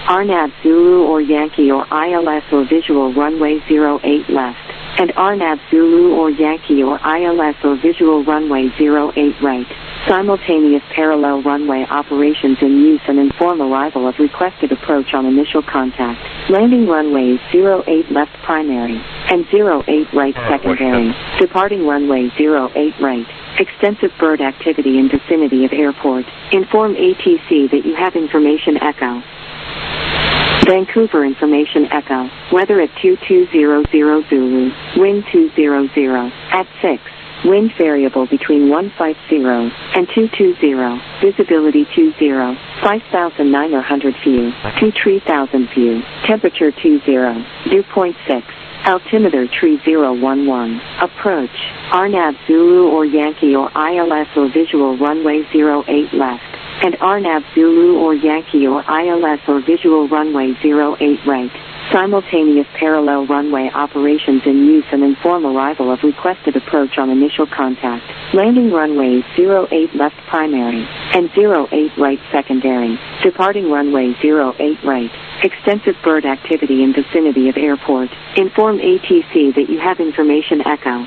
RNAV Zulu or Yankee or ILS or visual runway 08 left, and RNAV Zulu or Yankee or ILS or visual runway 08 right. Simultaneous parallel runway operations in use and inform arrival of requested approach on initial contact. Landing runways 08 left primary and 08 right secondary. Departing runway 08 right. Extensive bird activity in vicinity of airport. Inform ATC that you have information echo. Vancouver information echo. Weather at 2200 Zulu. Wind 200. At 6. Wind variable between 150 and 220. Visibility 20. 5,900 view. 3,000 view. Temperature 20. Dew point 6. Altimeter 3011. Approach. RNAV Zulu or Yankee or ILS or visual runway 08 left, and RNAV Zulu or Yankee or ILS or visual runway 08 right. Simultaneous parallel runway operations in use and inform arrival of requested approach on initial contact. Landing runways 08 left primary and 08 right secondary. Departing runway 08 right. Extensive bird activity in vicinity of airport. Inform ATC that you have information echo.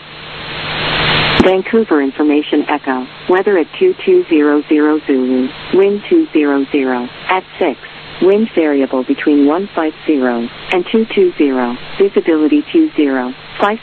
Vancouver information echo. Weather at 2200 Zulu. Wind 200. At 6. Wind variable between 150 and 220. Visibility 20.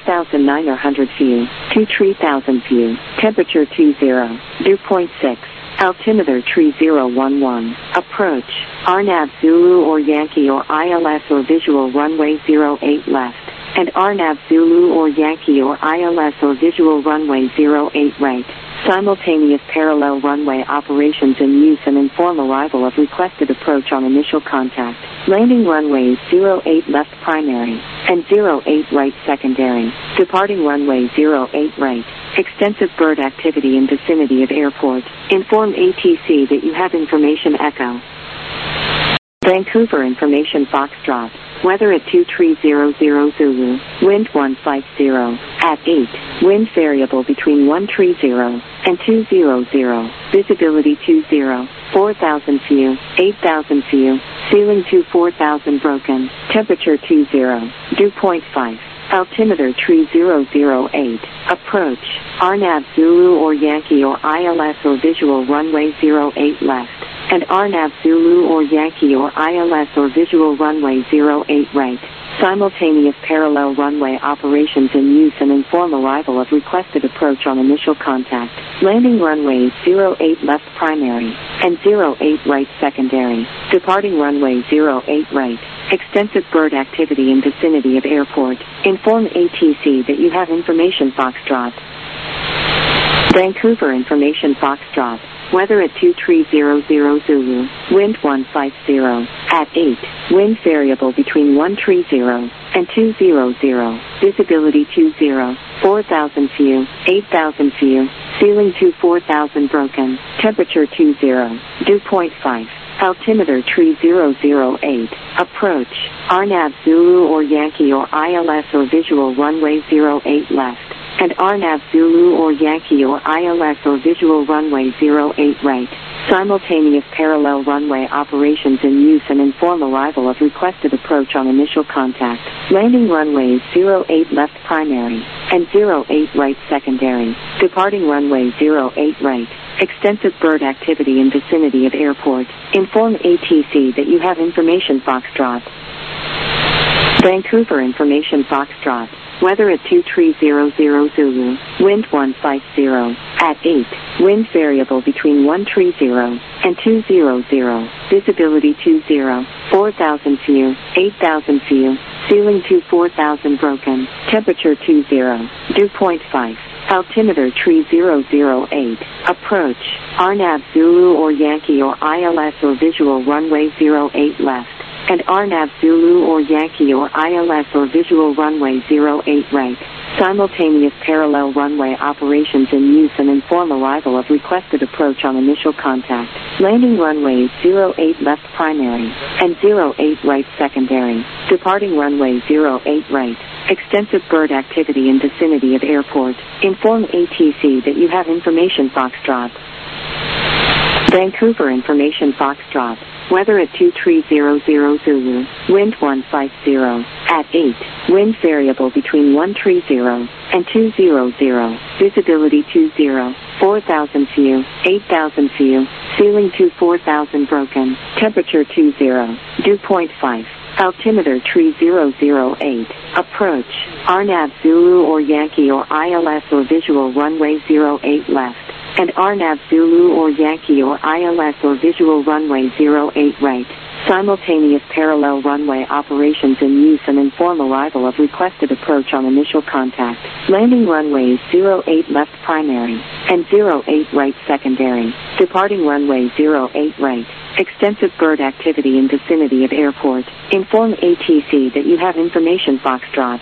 5,900 view. 3,000 view. Temperature 20. Dew point 6. Altimeter 3011. Approach. RNAV Zulu or Yankee or ILS or visual runway 08 left, and RNAV Zulu or Yankee or ILS or visual runway 08 right. Simultaneous parallel runway operations in use and inform arrival of requested approach on initial contact. Landing runways 08 left primary and 08 right secondary. Departing runway 08 right. Extensive bird activity in vicinity of airport. Inform ATC that you have information echo. Vancouver information Foxtrot. Weather at 2300 Zulu. Wind 150. At 8. Wind variable between 130 and 200. Visibility 20. 4,000 view. 8,000 view. Ceiling 4,000 broken. Temperature 20. Dew point 5. Altimeter 3008. Approach. RNAV Zulu or Yankee or ILS or visual runway 08 left, and RNAV Zulu or Yankee or ILS or visual runway 08 right. Simultaneous parallel runway operations in use and inform arrival of requested approach on initial contact. Landing runways 08 left primary and 08 right secondary. Departing runway 08 right. Extensive bird activity in vicinity of airport. Inform ATC that you have information Foxtrot. Vancouver information Foxtrot. Weather at 2300 Zulu. Wind 150. At 8. Wind variable between 130 and 200. Visibility 20. 4,000 view. 8,000 view. Ceiling 4,000 broken. Temperature 20. Dew point 5. Altimeter 3008. Approach. RNAV Zulu or Yankee or ILS or visual runway 08 left, and RNAV Zulu or Yankee or ILS or visual runway 08 right. Simultaneous parallel runway operations in use and inform arrival of requested approach on initial contact. Landing runways 08 left primary and 08 right secondary. Departing runway 08 right. Extensive bird activity in vicinity of airport. Inform ATC that you have information Foxtrot. Vancouver information Foxtrot. Weather at 2300 Zulu. Wind 150. At 8. Wind variable between 130 and 200. Visibility 20. 4,000 view. 8,000 view. Ceiling 4,000 broken. Temperature 20. Dew point 5. Altimeter 3008. Approach. RNAV Zulu or Yankee or ILS or visual runway 08 left, and RNAV Zulu or Yankee or ILS or visual runway 08 right. Simultaneous parallel runway operations in use and inform arrival of requested approach on initial contact. Landing runways 08 left primary and 08 right secondary. Departing runway 08 right. Extensive bird activity in vicinity of airport. Inform ATC that you have information Foxtrot. Vancouver information Foxtrot. weather at 2300 Zulu, wind 150, at 8, wind variable between 130 and 200, visibility 20, 4,000 view, 8,000 view, ceiling to 4,000 broken, temperature 20, dew point 5. Altimeter 3008. Approach. RNAV Zulu or Yankee or ILS or visual runway 08 left. And RNAV Zulu or Yankee or ILS or visual runway 08 right. Simultaneous parallel runway operations in use and inform arrival of requested approach on initial contact. Landing runways 08 left primary and 08 right secondary. Departing runway 08 right. Extensive bird activity in vicinity of airport. Inform ATC that you have information Foxtrot.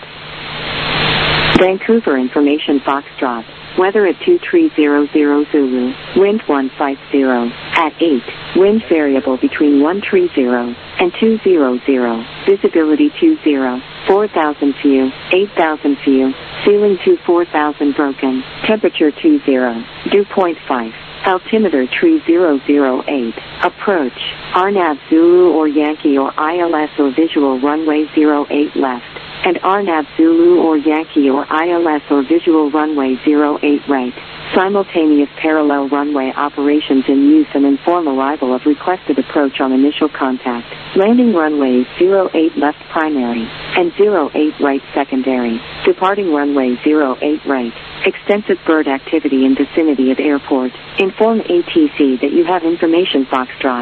Vancouver information Foxtrot. Weather at 2300 Zulu, wind 150, at 8, wind variable between 130 and 200, visibility 20, 4,000 view, 8,000 view, ceiling to 4,000 broken, temperature 20, dew point 5. Altimeter 3008. Approach. RNAV Zulu or Yankee or ILS or visual runway 08 left. And RNAV Zulu or Yankee or ILS or visual runway 08 right. Simultaneous parallel runway operations in use and inform arrival of requested approach on initial contact. Landing runways 08 left primary and 08 right secondary. Departing runway 08 right. Extensive bird activity in vicinity of airport. Inform ATC that you have information Foxtrot.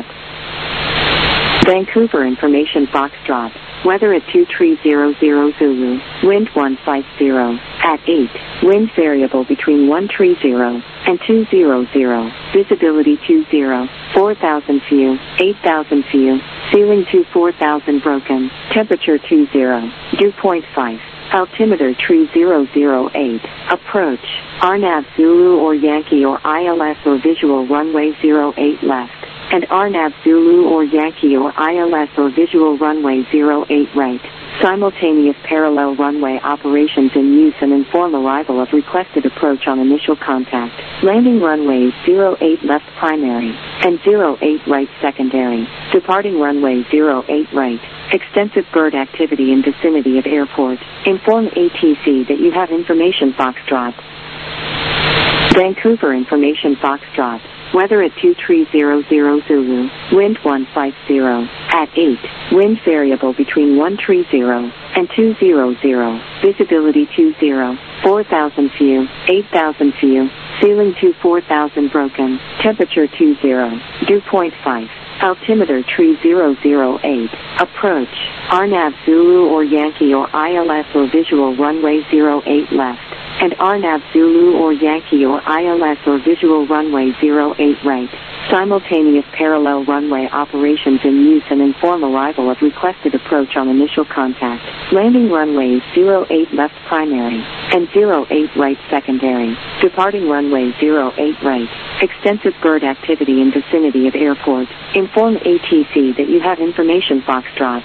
Vancouver information Foxtrot. Weather at 2300 Zulu, wind 150, at 8, wind variable between 130 and 200, visibility 20, 4,000 view, 8,000 view, ceiling to 4,000 broken, temperature 20, dew point 5. Altimeter 3008. Approach. RNAV Zulu or Yankee or ILS or visual runway 08 left. And RNAV Zulu or Yankee or ILS or visual runway 08 right. Simultaneous parallel runway operations in use and inform arrival of requested approach on initial contact. Landing runways 08 left primary and 08 right secondary. Departing runway 08 right. Extensive bird activity in vicinity of airport. Inform ATC that you have information Foxtrot. Vancouver information Foxtrot. Weather at 2300 Zulu, wind 150, at 8, wind variable between 130 and 200, visibility 20, 4,000 view, 8,000 view, ceiling to 4,000 broken, temperature 20, dew point 5. Altimeter 3008. Approach. RNAV Zulu or Yankee or ILS or visual runway 08 left. And RNAV Zulu or Yankee or ILS or visual runway 08 right. Simultaneous parallel runway operations in use and inform arrival of requested approach on initial contact. Landing runways 08 left primary and 08 right secondary. Departing runway 08 right. Extensive bird activity in vicinity of airport. Inform ATC that you have information Foxtrot.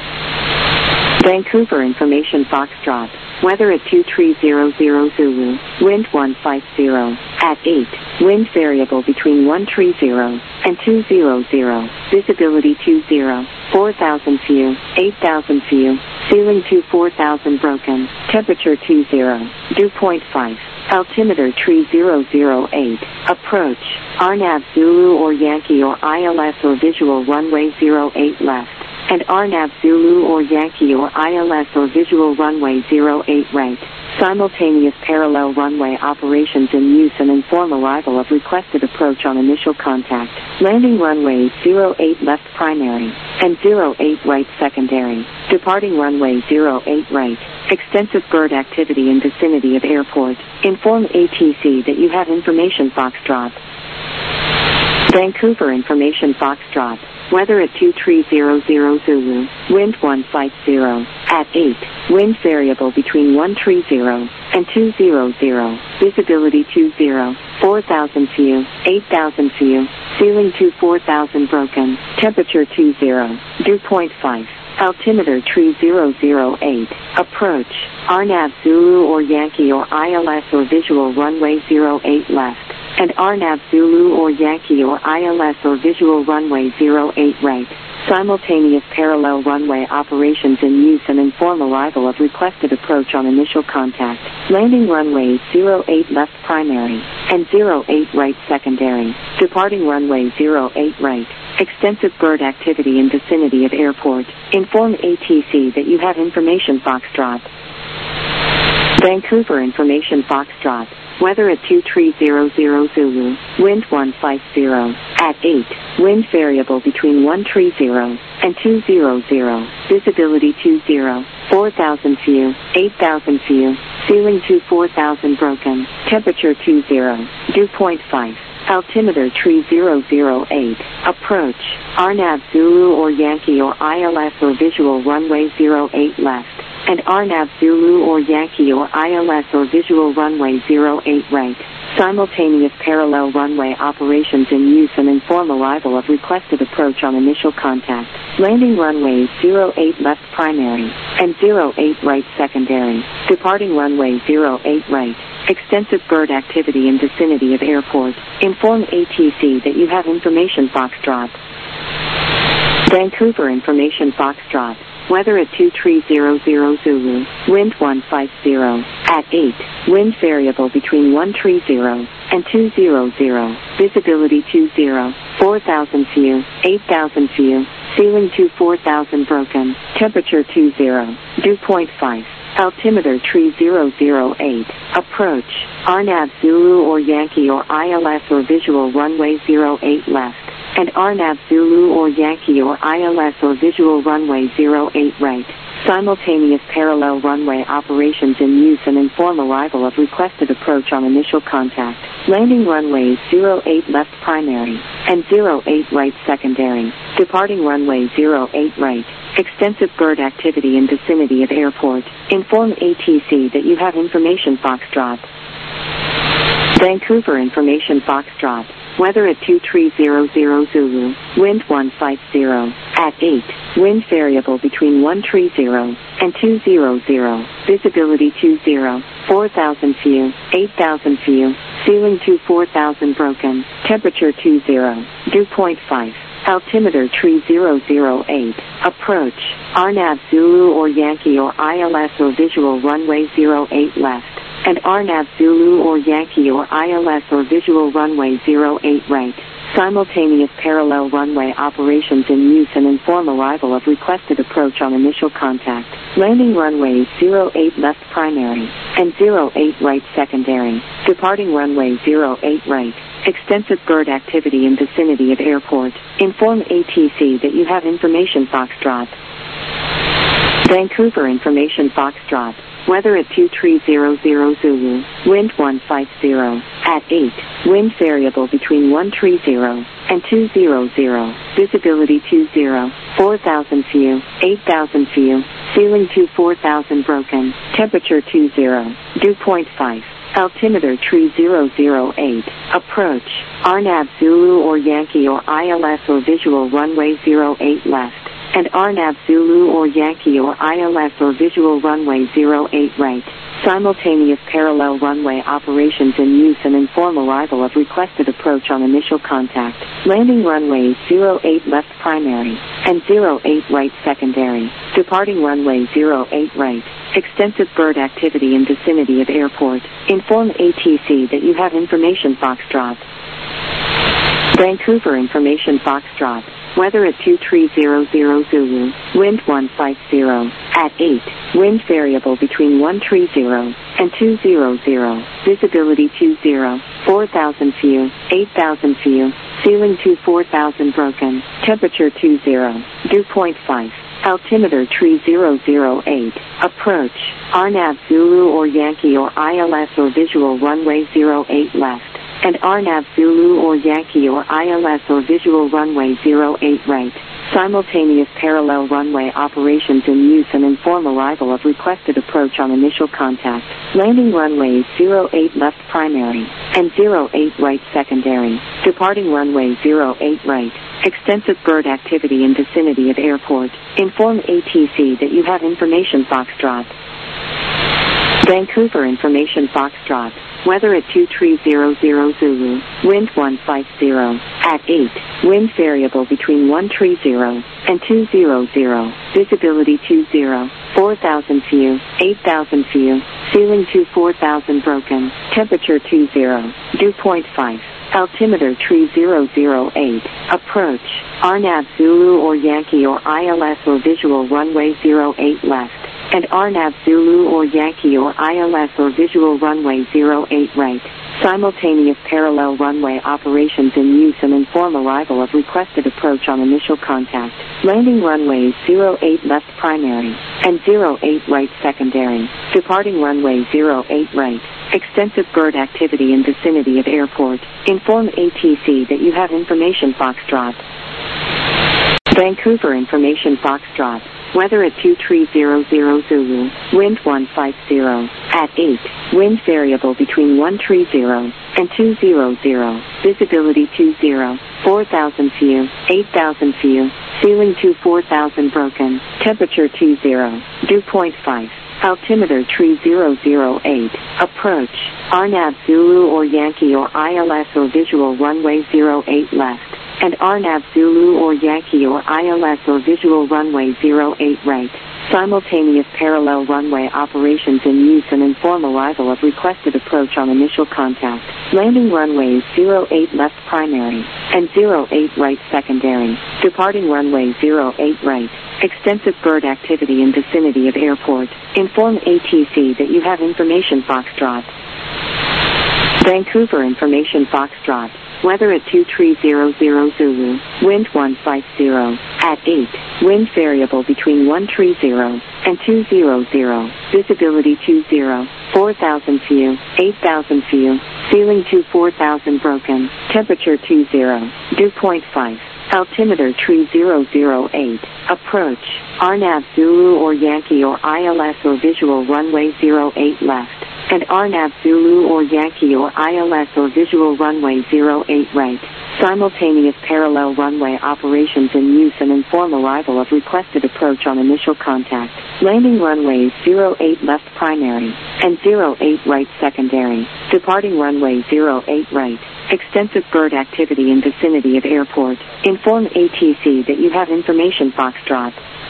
Vancouver information Foxtrot. Weather at 2300 Zulu, wind 150, at 8, wind variable between 130 and 200, visibility 20, 4,000 view, 8,000 view, ceiling to 4,000 broken, temperature 20, dew point 5. Altimeter 3008. Approach. RNAV Zulu or Yankee or ILS or visual runway 08 left. And RNAV Zulu or Yankee or ILS or visual runway 08 right. Simultaneous parallel runway operations in use and inform arrival of requested approach on initial contact. Landing runways 08 left primary and 08 right secondary. Departing runway 08 right. Extensive bird activity in vicinity of airport. Inform ATC that you have information Foxtrot. Vancouver information Foxtrot. Weather at 2300 Zulu, wind 150, at 8, wind variable between 130 and 200, visibility 20, 4,000 view, 8,000 view, ceiling to 4,000 broken, temperature 20, dew point 5. Altimeter 3008. Approach. RNAV Zulu or Yankee or ILS or visual runway 08 left. And RNAV Zulu or Yankee or ILS or visual runway 08 right. Simultaneous parallel runway operations in use and inform arrival of requested approach on initial contact. Landing runways 08 left primary and 08 right secondary. Departing runway 08 right. Extensive bird activity in vicinity of airport. Inform ATC that you have information Foxtrot. Vancouver information Foxtrot. Weather at 2300 Zulu, wind 150, at 8, wind variable between 130 and 200, visibility 20, 4,000 view, 8,000 view, ceiling 4,000 broken, temperature 20, dew point 5. Altimeter 3008. Approach. RNAV Zulu or Yankee or ILS or visual runway 08 left. And RNAV Zulu or Yankee or ILS or visual runway 08 right. Simultaneous parallel runway operations in use and inform arrival of requested approach on initial contact. Landing runways 08 left primary and 08 right secondary. Departing runway 08 right. Extensive bird activity in vicinity of airport. Inform ATC that you have information Foxtrot. Vancouver information Foxtrot. Weather at 2300 Zulu, wind 150, at 8, wind variable between 130 and 200, visibility 20, 4,000 view, 8,000 view, ceiling 4,000 broken, temperature 20, dew point 5. Altimeter 3008. Approach. RNAV Zulu or Yankee or ILS or visual runway 08 left. And RNAV Zulu or Yankee or ILS or visual runway 08 right. Simultaneous parallel runway operations in use and inform arrival of requested approach on initial contact. Landing runways 08 left primary and 08 right secondary. Departing runway 08 right. Extensive bird activity in vicinity of airport. Inform ATC that you have information Foxtrot. Vancouver information Foxtrot. Weather at 2300 Zulu, wind 150, at 8, wind variable between 130 and 200, visibility 20, 4,000 view, 8,000 view, ceiling 4,000 broken, temperature 20, dew point 5. Altimeter 3008. Approach. RNAV Zulu or Yankee or ILS or visual runway 08 left. And RNAV Zulu or Yankee or ILS or visual runway 08 right. Simultaneous parallel runway operations in use and inform arrival of requested approach on initial contact. Landing runways 08 left primary and 08 right secondary. Departing runway 08 right. Extensive bird activity in vicinity of airport. Inform ATC that you have information Foxtrot. Vancouver information Foxtrot. Weather at 2300 Zulu, wind 150, at 8, wind variable between 130 and 200, visibility 20, 4,000 view, 8,000 view, ceiling 4,000 broken, temperature 20, dew point 5. Altimeter 3008. Approach. RNAV Zulu or Yankee or ILS or visual runway 08 left. And RNAV Zulu or Yankee or ILS or visual runway 08 right. Simultaneous parallel runway operations in use and inform arrival of requested approach on initial contact. Landing runways 08 left primary and 08 right secondary. Departing runway 08 right. Extensive bird activity in vicinity of airport. Inform ATC that you have information Foxtrot. Vancouver information Foxtrot. Weather at 2300 Zulu, wind 150, at 8, wind variable between 130 and 200, visibility 20, 4,000 view, 8,000 view, ceiling 4,000 broken, temperature 20, dew point 5. Altimeter 3008. Approach. RNAV Zulu or Yankee or ILS or visual runway 08 left. And RNAV Zulu or Yankee or ILS or visual runway 08 right. Simultaneous parallel runway operations in use and inform arrival of requested approach on initial contact. Landing runways 08 left primary and 08 right secondary. Departing runway 08 right. Extensive bird activity in vicinity of airport. Inform ATC that you have information Foxtrot. Vancouver information Foxtrot. Weather at 2300 Zulu, wind 150, at 8, wind variable between 130 and 200. Visibility 20. 4,000 few, 8,000 few, ceiling 4,000 broken, temperature 20, dew point 5. Altimeter tree 008. Approach, RNAV Zulu or Yankee or ILS or visual runway 08 left, and RNAV Zulu or Yankee or ILS or visual runway 08 right. Simultaneous parallel runway operations in use and inform arrival of requested approach on initial contact. Landing runways 08 left primary and 08 right secondary. Departing runway 08 right. Extensive bird activity in vicinity of airport. Inform ATC that you have information Foxtrot. Vancouver information Foxtrot. Weather at 2300 Zulu, wind 150, at 8, wind variable between 130 and 200, visibility 20, 4,000 few, 8,000 few, ceiling 4,000 broken, temperature 20, dew point 5. Altimeter tree 008. Approach, RNAV Zulu or Yankee or ILS or visual runway 08 left, and RNAV Zulu or Yankee or ILS or visual runway 08 right. Simultaneous parallel runway operations in use and inform arrival of requested approach on initial contact. Landing runways 08 left primary and 08 right secondary. Departing runway 08 right. Extensive bird activity in vicinity of airport. Inform ATC that you have information Foxtrot. Vancouver information Foxtrot. Weather at 2300 Zulu, wind 150, at 8, wind variable between 130 and 200, visibility 20, 4,000 few, 8,000 few, ceiling 4,000 broken, temperature 20, dew point 5. Altimeter tree 008. Approach, RNAV Zulu or Yankee or ILS or visual runway 08 left, and RNAV Zulu or Yankee or ILS or visual runway 08 right. Simultaneous parallel runway operations in use and inform arrival of requested approach on initial contact. Landing runways 08 left primary and 08 right secondary. Departing runway 08 right. Extensive bird activity in vicinity of airport. Inform ATC that you have information Foxtrot.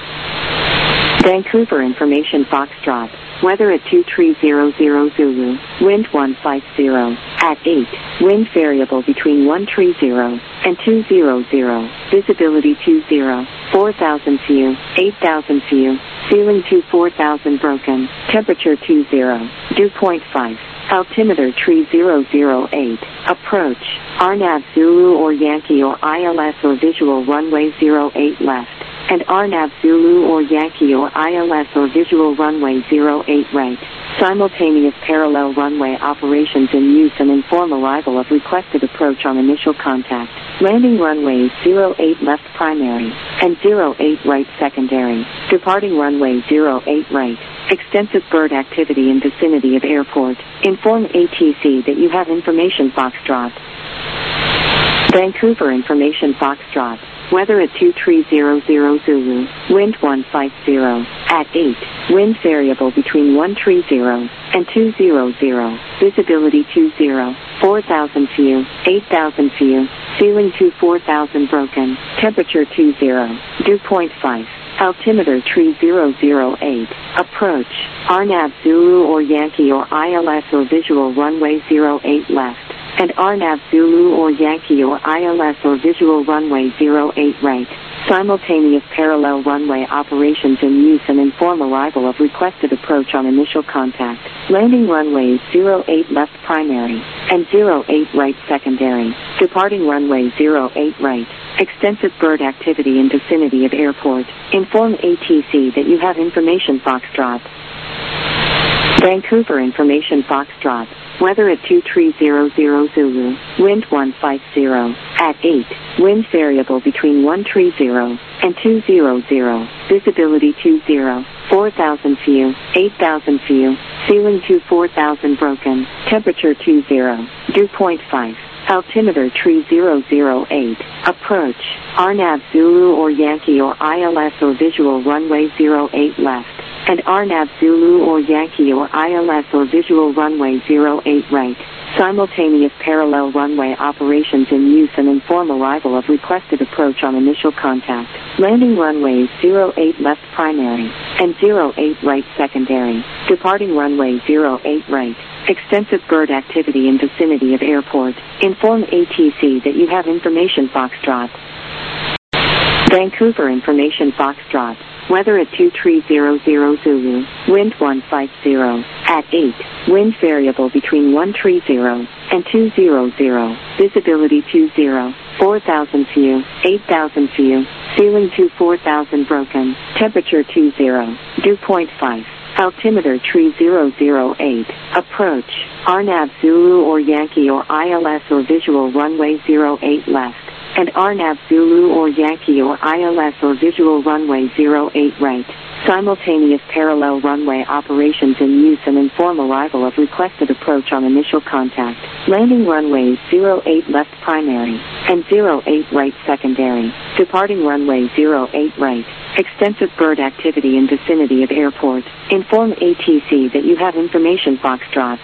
Vancouver information Foxtrot. Weather at 2300 Zulu, wind 150, at 8, wind variable between 130 and 200, visibility 20, 4,000 few, 8,000 few, ceiling 4,000 broken, temperature 20, dew point 5. Altimeter tree 008. Approach, RNAV Zulu or Yankee or ILS or visual runway 08 left, and RNAV Zulu or Yankee or ILS or visual runway 08 right. Simultaneous parallel runway operations in use and inform arrival of requested approach on initial contact. Landing runways 08 left primary and 08 right secondary. Departing runway 08 right. Extensive bird activity in vicinity of airport. Inform ATC that you have information Foxtrot. Vancouver information Foxtrot. Weather at 2300 Zulu, wind 150, at 8, wind variable between 130 and 200, visibility 20, 4,000 few, 8,000 few, ceiling 4,000 broken, temperature 20, dew point 5. Altimeter tree 008. Approach, RNAV Zulu or Yankee or ILS or visual runway 08 left, and RNAV Zulu or Yankee or ILS or visual runway 08 right. Simultaneous parallel runway operations in use and inform arrival of requested approach on initial contact. Landing runways 08 left primary and 08 right secondary. Departing runway 08 right. Extensive bird activity in vicinity of airport. Inform ATC that you have information Foxtrot. Vancouver information Foxtrot. Weather at 2300 Zulu, wind 150, at 8, wind variable between 130 and 200, visibility 20, 4,000 few, 8,000 few, ceiling 4,000 broken, temperature 20, dew point 5. Altimeter tree 008. Approach, RNAV Zulu or Yankee or ILS or visual runway 08 left, and RNAV Zulu or Yankee or ILS or visual runway 08 right. Simultaneous parallel runway operations in use and inform arrival of requested approach on initial contact. Landing runways 08 left primary and 08 right secondary. Departing runway 08 right. Extensive bird activity in vicinity of airport. Inform ATC that you have information Foxtrot. Vancouver information Foxtrot. Weather at 2300 Zulu, wind 150, at 8, wind variable between 130 and 200, visibility 20, 4,000 view, 8,000 view, ceiling 4,000 broken, temperature 20, dew point 5, altimeter 3008, approach, RNAV Zulu or Yankee or ILS or visual runway 08 left. And RNAV Zulu or Yankee or ILS or visual runway 08 right. Simultaneous parallel runway operations in use and inform arrival of requested approach on initial contact. Landing runways 08 left primary and 08 right secondary. Departing runway 08 right. Extensive bird activity in vicinity of airport. Inform ATC that you have information Foxtrot.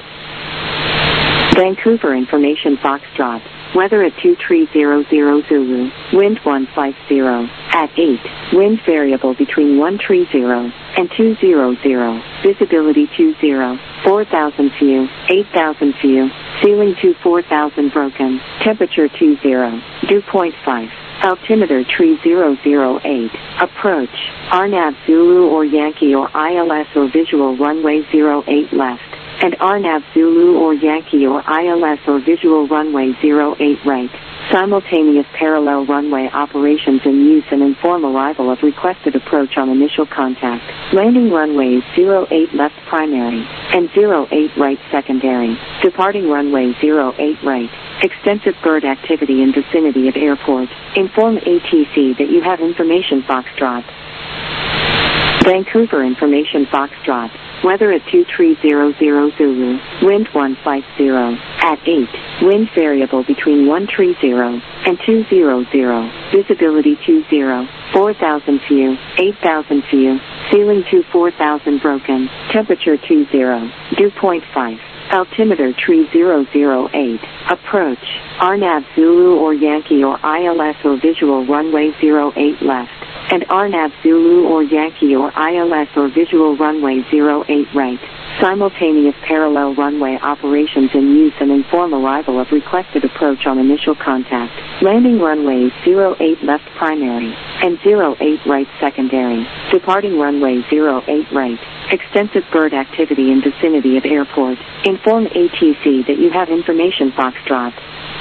Vancouver information Foxtrot. Weather at 2300 Zulu, wind 150, at 8, wind variable between 130 and 200, visibility 20, 4,000 view, 8,000 view, ceiling 4,000 broken, temperature 20, dew point 5, altimeter 3008, approach, RNAV Zulu or Yankee or ILS or visual runway 08 left. And RNAV Zulu or Yankee or ILS or visual runway 08 right. Simultaneous parallel runway operations in use and inform arrival of requested approach on initial contact. Landing runways 08 left primary and 08 right secondary. Departing runway 08 right. Extensive bird activity in vicinity of airport. Inform ATC that you have information Foxtrot. Vancouver information Foxtrot. Weather at 2300 Zulu, wind 150, at 8, wind variable between 130 and 200, visibility 20, 4,000 view, 8,000 view, ceiling 4,000 broken, temperature 20, dew point 5, altimeter 3008, approach, RNAV Zulu or Yankee or ILS or visual runway 08 left. And RNAV Zulu or Yankee or ILS or visual runway 08 right. Simultaneous parallel runway operations in use and inform arrival of requested approach on initial contact. Landing runways 08 left primary and 08 right secondary. Departing runway 08 right. Extensive bird activity in vicinity of airport. Inform ATC that you have information Foxtrot.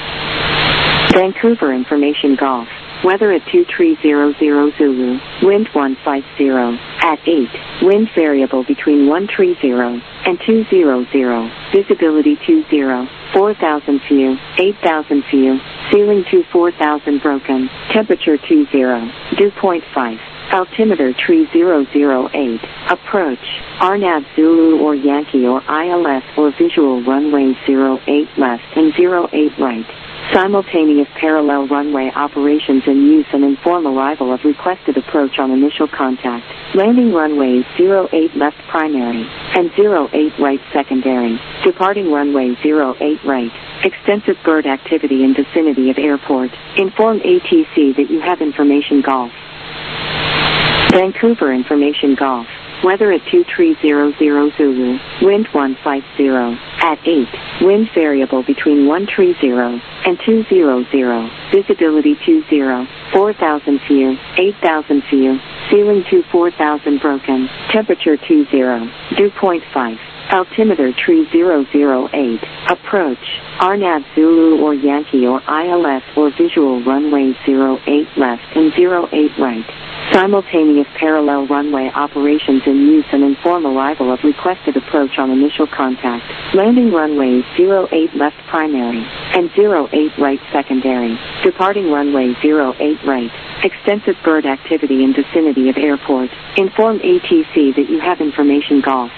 Vancouver information Golf. Weather at 2300 Zulu, wind 150, at 8, wind variable between 130 and 200, visibility 20, 4,000 view, 8,000 view, ceiling 4,000 broken, temperature 20, dew point 5, altimeter 3008, approach, RNAV Zulu or Yankee or ILS or visual runway 08 left and 08 right. Simultaneous parallel runway operations in use and inform arrival of requested approach on initial contact. Landing runways 08 left primary and 08 right secondary. Departing runway 08 right. Extensive bird activity in vicinity of airport. Inform ATC that you have information Golf. Vancouver information Golf. Weather at 2300 Zulu, wind 150, at 8, wind variable between 130 and 200, visibility 20, 4,000 view, 8,000 view, ceiling 4,000 broken, temperature 20, dew point 5, altimeter 3008, approach, RNAV Zulu or Yankee or ILS or visual runway 08 left and 08 right. Simultaneous parallel runway operations in use and inform arrival of requested approach on initial contact. Landing runways 08 left primary and 08 right secondary. Departing runway 08 right. Extensive bird activity in vicinity of airport. Inform ATC that you have information Golf.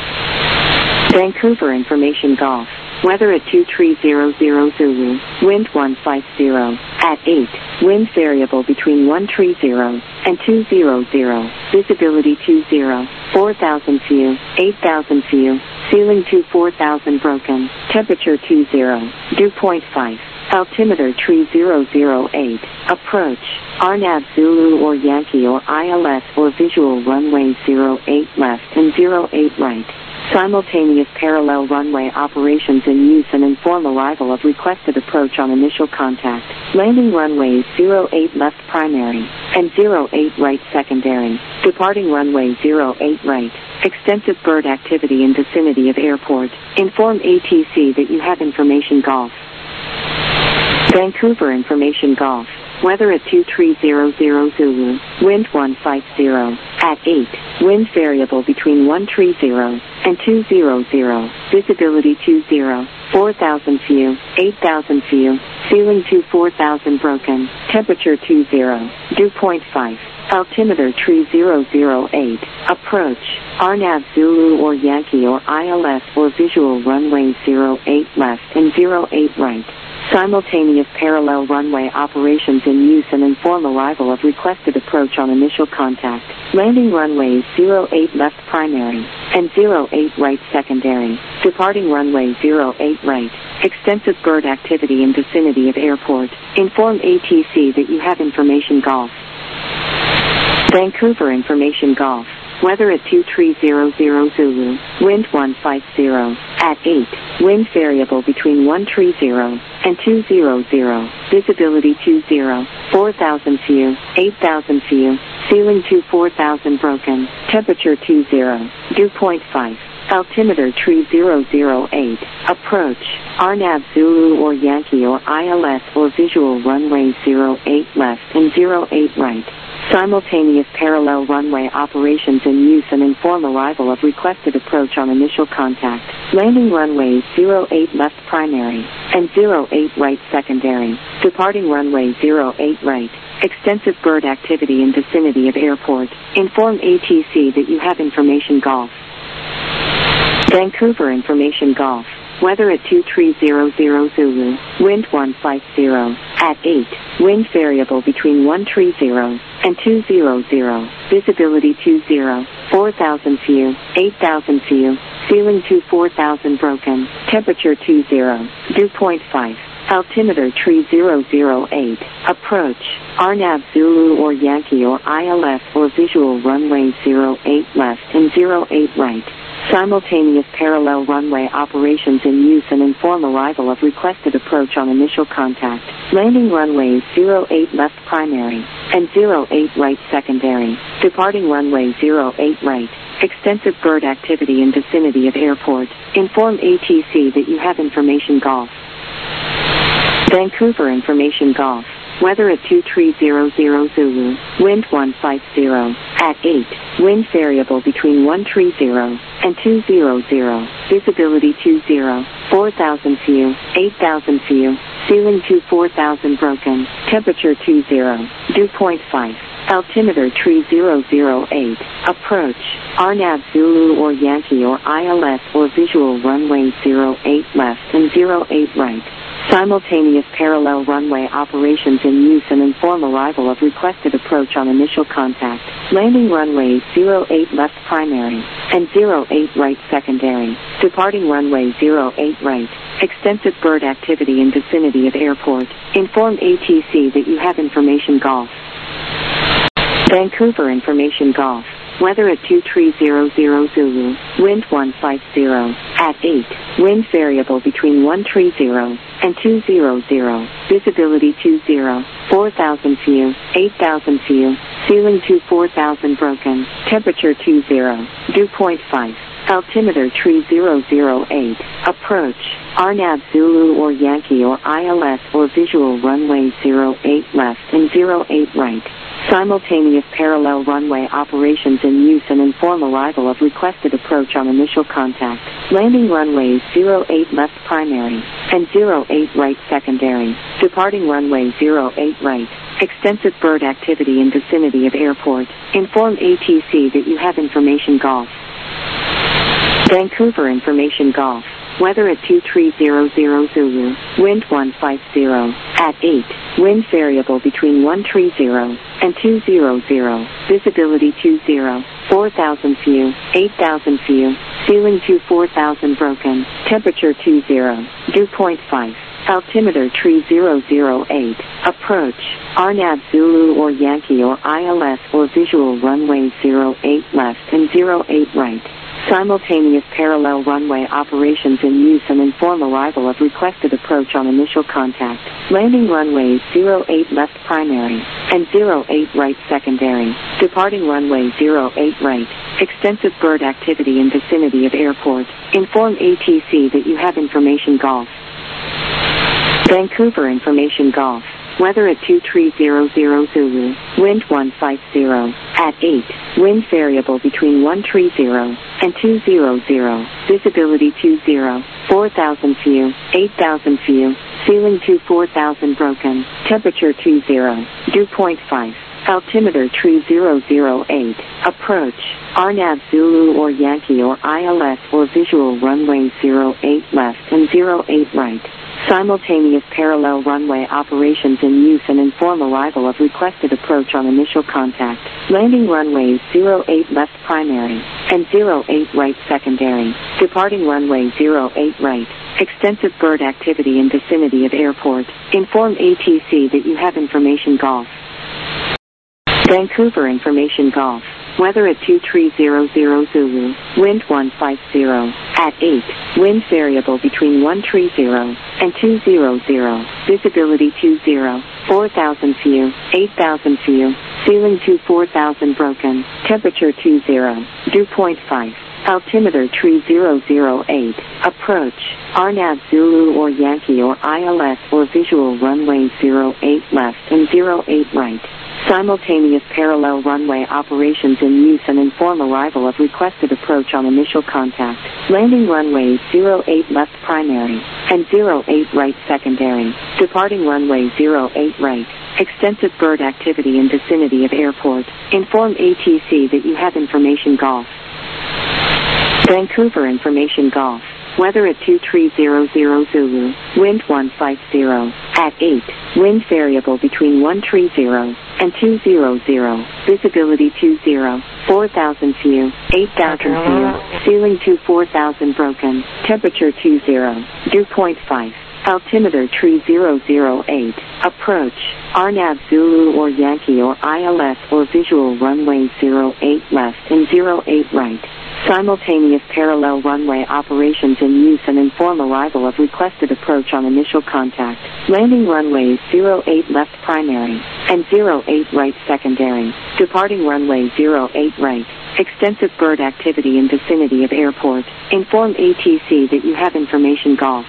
Vancouver information Golf. Weather at 2300 Zulu, wind 150, at 8, wind variable between 130 and 200, visibility 20, 4,000 view, 8,000 view, Ceiling to 4000 broken. Temperature 20. Dew point 5. Altimeter tree 008. Approach. RNAV Zulu or Yankee or ILS or visual runway 08 left and 08 right. Simultaneous parallel runway operations in use and inform arrival of requested approach on initial contact. Landing runways 08 left primary and 08 right secondary. Departing runway 08 right. Extensive bird activity in vicinity of airport. Inform ATC that you have information golf. Vancouver information golf. Weather at 2300 Zulu, wind 150, at 8, wind variable between 130 and 200, visibility 20, 4,000 view, 8,000 view, ceiling to 4,000 broken, temperature 20, dew point 5, altimeter tree 008, approach, RNAV Zulu or Yankee or ILS or visual runway 08 left and 08 right. Simultaneous parallel runway operations in use and inform arrival of requested approach on initial contact. Landing runways 08 left primary and 08 right secondary. Departing runway 08 right. Extensive bird activity in vicinity of airport. Inform ATC that you have information golf. Vancouver information golf. Weather at 2300 Zulu, wind 150, at 8, wind variable between 130 and 200, visibility 20, 4,000 view, 8,000 view, ceiling to 4,000 broken, temperature 20, dew point 5, altimeter tree 008, approach, RNAV Zulu or Yankee or ILS or visual runway 08 left and 08 right. Simultaneous parallel runway operations in use and inform arrival of requested approach on initial contact. Landing runways 08 left primary and 08 right secondary. Departing runway 08 right. Extensive bird activity in vicinity of airport. Inform ATC that you have information golf. Vancouver information golf. Weather at 2300 Zulu, wind 150, at 8, wind variable between 130 and 200, visibility 20, 4,000 view, 8,000 view, ceiling to 4,000 broken, temperature 20, dew point 5, altimeter tree 008, approach, RNAV Zulu or Yankee or ILS or visual runway 08 left and 08 right. Simultaneous parallel runway operations in use and inform arrival of requested approach on initial contact. Landing runways 08 left primary and 08 right secondary. Departing runway 08 right. Extensive bird activity in vicinity of airport. Inform ATC that you have information golf. Vancouver information golf. Weather at 2300 Zulu, wind 150, at 8, wind variable between 130 and 200, visibility 20, 4,000 view, 8,000 view, ceiling to 4,000 broken, temperature 20, dew point 5, altimeter tree 008, approach, RNAV Zulu or Yankee or ILS or visual runway 08 left and 08 right. Simultaneous parallel runway operations in use and inform arrival of requested approach on initial contact. Landing runways 08 left primary and 08 right secondary. Departing runway 08 right. Extensive bird activity in vicinity of airport. Inform ATC that you have information golf. Vancouver information golf. Weather at 2300 Zulu, wind 150, at 8, wind variable between 130 and 200, visibility 20, 4,000 view, 8,000 view, ceiling to 4,000 broken, temperature 20, dew point 5, altimeter tree 008, approach, RNAV Zulu or Yankee or ILS or visual runway 08 left and 08 right. Simultaneous parallel runway operations in use and inform arrival of requested approach on initial contact. Landing runways 08 left primary and 08 right secondary. Departing runway 08 right. Extensive bird activity in vicinity of airport. Inform ATC that you have information golf. Vancouver information golf. Weather at 2300 Zulu, wind 150, at 8, wind variable between 130 and 200, visibility 20, 4,000 view, 8,000 view, Ceiling to 4000 broken. Temperature 20. Dew point 5. Altimeter tree 008. Approach. RNAV Zulu or Yankee or ILS or visual runway 08 left and 08 right. Simultaneous parallel runway operations in use and inform arrival of requested approach on initial contact. Landing runways 08 left primary and 08 right secondary. Departing runway 08 right. Extensive bird activity in vicinity of airport. Inform ATC that you have information golf. Vancouver information golf. Weather at 2300 Zulu, wind 150, at 8, wind variable between 130 and 200, visibility 20, 4,000 view, 8,000 view, ceiling to 4,000 broken, temperature 20, dew point 5, altimeter tree 008, approach, RNAV Zulu or Yankee or ILS or visual runway 08 left and 08 right. Simultaneous parallel runway operations in use and inform arrival of requested approach on initial contact. Landing runways 08 left primary and 08 right secondary. Departing runway 08 right. Extensive bird activity in vicinity of airport. Inform ATC that you have information golf. Vancouver information golf. Weather at 2300 Zulu, wind 150, at 8, wind variable between 130 and 200, visibility 20, 4,000 view, 8,000 view, ceiling to 4,000 broken, temperature 20, dew point 5, altimeter tree 008, approach, RNAV Zulu or Yankee or ILS or visual runway 08 left and 08 right. Simultaneous parallel runway operations in use and inform arrival of requested approach on initial contact. Landing runways 08 left primary and 08 right secondary. Departing runway 08 right. Extensive bird activity in vicinity of airport. Inform ATC that you have information golf. Vancouver information golf. Weather at 2300 Zulu, wind 150, at 8, wind variable between 130 and 200, visibility 20, 4,000 view, 8,000 view, ceiling to 4,000 broken, temperature 20, dew point 5, altimeter tree 008, approach, RNAV Zulu or Yankee or ILS or visual runway 08 left and 08 right. Simultaneous parallel runway operations in use and inform arrival of requested approach on initial contact. Landing runways 08 left primary and 08 right secondary. Departing runway 08 right. Extensive bird activity in vicinity of airport. Inform ATC that you have information golf.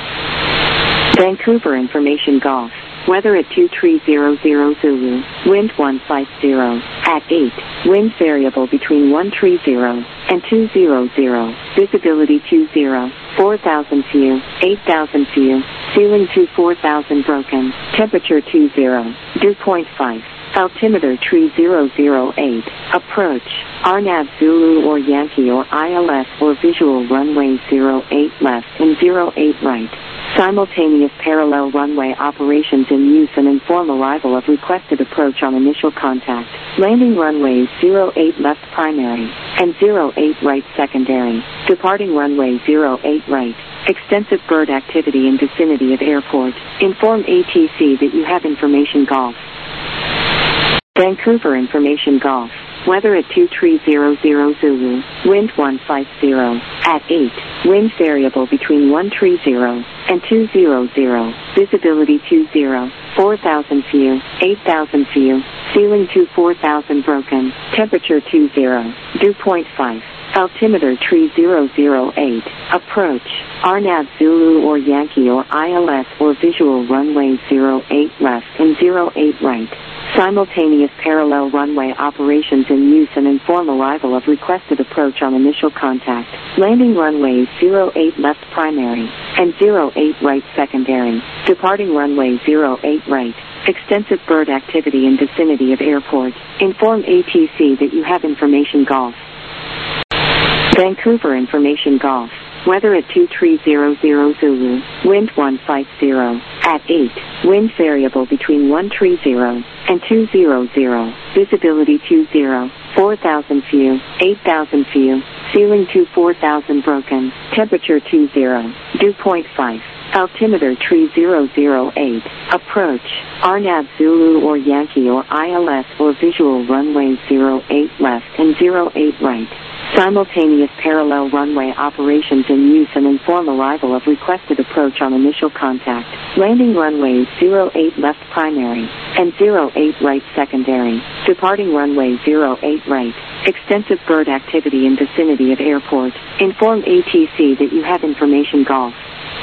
Vancouver information golf. Weather at 2300 Zulu, wind 150, at 8, wind variable between 130 and 200, visibility 20, 4,000 view, 8,000 view, ceiling to 4,000 broken, temperature 20, dew point 5, altimeter tree 008, approach, RNAV Zulu or Yankee or ILS or visual runway 08 left and 08 right. Simultaneous parallel runway operations in use and inform arrival of requested approach on initial contact. Landing runways 08 left primary and 08 right secondary. Departing runway 08 right. Extensive bird activity in vicinity of airport. Inform ATC that you have information golf. Vancouver information golf. Weather at 2300 Zulu, wind 150, at 8, wind variable between 130 and 200, visibility 20, 4,000 view, 8,000 view, ceiling to 4,000 broken, temperature 20, dew point 5, altimeter tree 008, approach, RNAV Zulu or Yankee or ILS or visual runway 08 left and 08 right. Simultaneous parallel runway operations in use and inform arrival of requested approach on initial contact. Landing runways 08 left primary and 08 right secondary. Departing runway 08 right. Extensive bird activity in vicinity of airport. Inform ATC that you have information golf. Vancouver information golf. Weather at 2300 Zulu, wind 150, at 8, wind variable between 130 and 200, visibility 20, 4,000 view, 8,000 view, Ceiling to 4000 broken. Temperature 20. Dew point 5. Altimeter tree 008. Approach. RNAV Zulu or Yankee or ILS or visual runway 08 left and 08 right. Simultaneous parallel runway operations in use and inform arrival of requested approach on initial contact. Landing runways 08 left primary and 08 right secondary. Departing runway 08 right. Extensive bird activity in vicinity of airport. Inform ATC that you have information golf.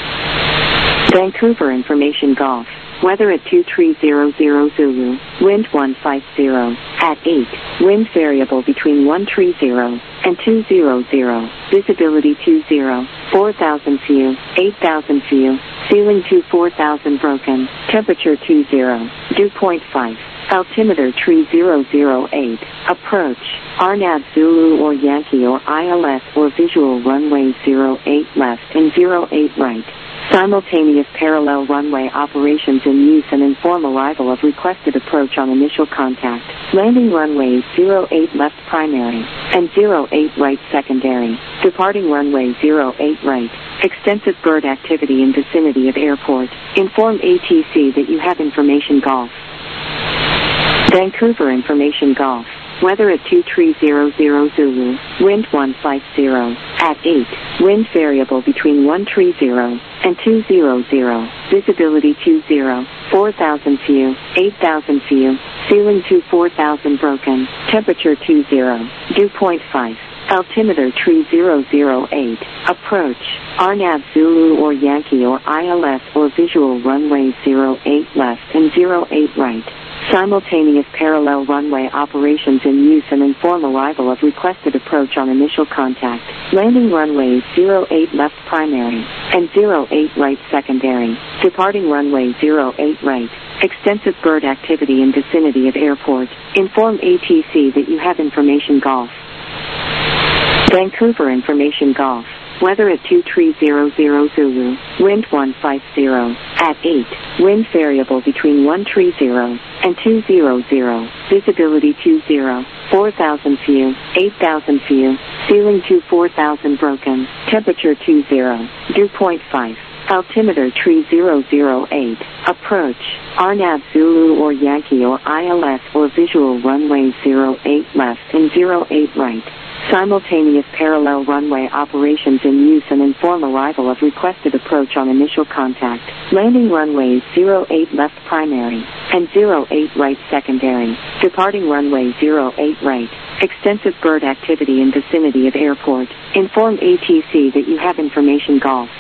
Vancouver information golf. Weather at 2300 Zulu, wind 150, at 8, wind variable between 130 and 200, visibility 20, 4,000 view, 8,000 view, ceiling to 4,000 broken, temperature 20, dew point 5, altimeter tree 008, approach, RNAV Zulu or Yankee or ILS or visual runway 08 left and 08 right. Simultaneous parallel runway operations in use and inform arrival of requested approach on initial contact. Landing runways 08 left primary and 08 right secondary. Departing runway 08 right. Extensive bird activity in vicinity of airport. Inform ATC that you have information golf. Vancouver information golf. Weather at 2300 Zulu, wind 150, at 8, wind variable between 130 and 200, visibility 20, 4,000 view, 8,000 view, ceiling to 4,000 broken, temperature 20, dew point 5, altimeter tree 008, approach, RNAV Zulu or Yankee or ILS or visual runway 08 left and 08 right. Simultaneous parallel runway operations in use and inform arrival of requested approach on initial contact. Landing runways 08 left primary and 08 right secondary. Departing runway 08 right. Extensive bird activity in vicinity of airport. Inform ATC that you have information golf. Vancouver information golf. Weather at 2300 Zulu, wind 150, at 8, wind variable between 130 and 200, visibility 20, 4,000 view, 8,000 view, ceiling to 4,000 broken, temperature 20, dew point 5, altimeter tree 008, approach, RNAV Zulu or Yankee or ILS or visual runway 08 left and 08 right. Simultaneous parallel runway operations in use and inform arrival of requested approach on initial contact. Landing runways 08 left primary and 08 right secondary. Departing runway 08 right. Extensive bird activity in vicinity of airport. Inform ATC that you have information golf.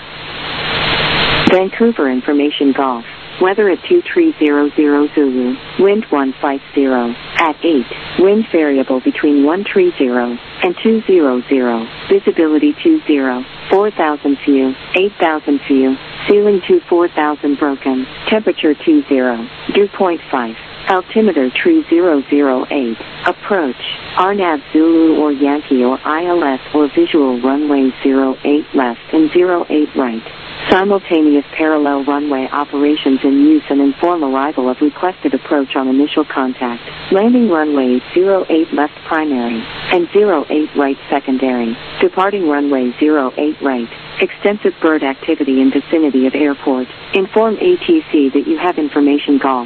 Vancouver information golf. Weather at 2300 Zulu, wind 150, at 8, wind variable between 130 and 200, visibility 20, 4,000 view, 8,000 view, ceiling to 4,000 broken, temperature 20, dew point 5, altimeter tree 008, approach, RNAV Zulu or Yankee or ILS or visual runway 08 left and 08 right. Simultaneous parallel runway operations in use and inform arrival of requested approach on initial contact. Landing runways 08 left primary and 08 right secondary. Departing runway 08 right. Extensive bird activity in vicinity of airport. Inform ATC that you have information golf.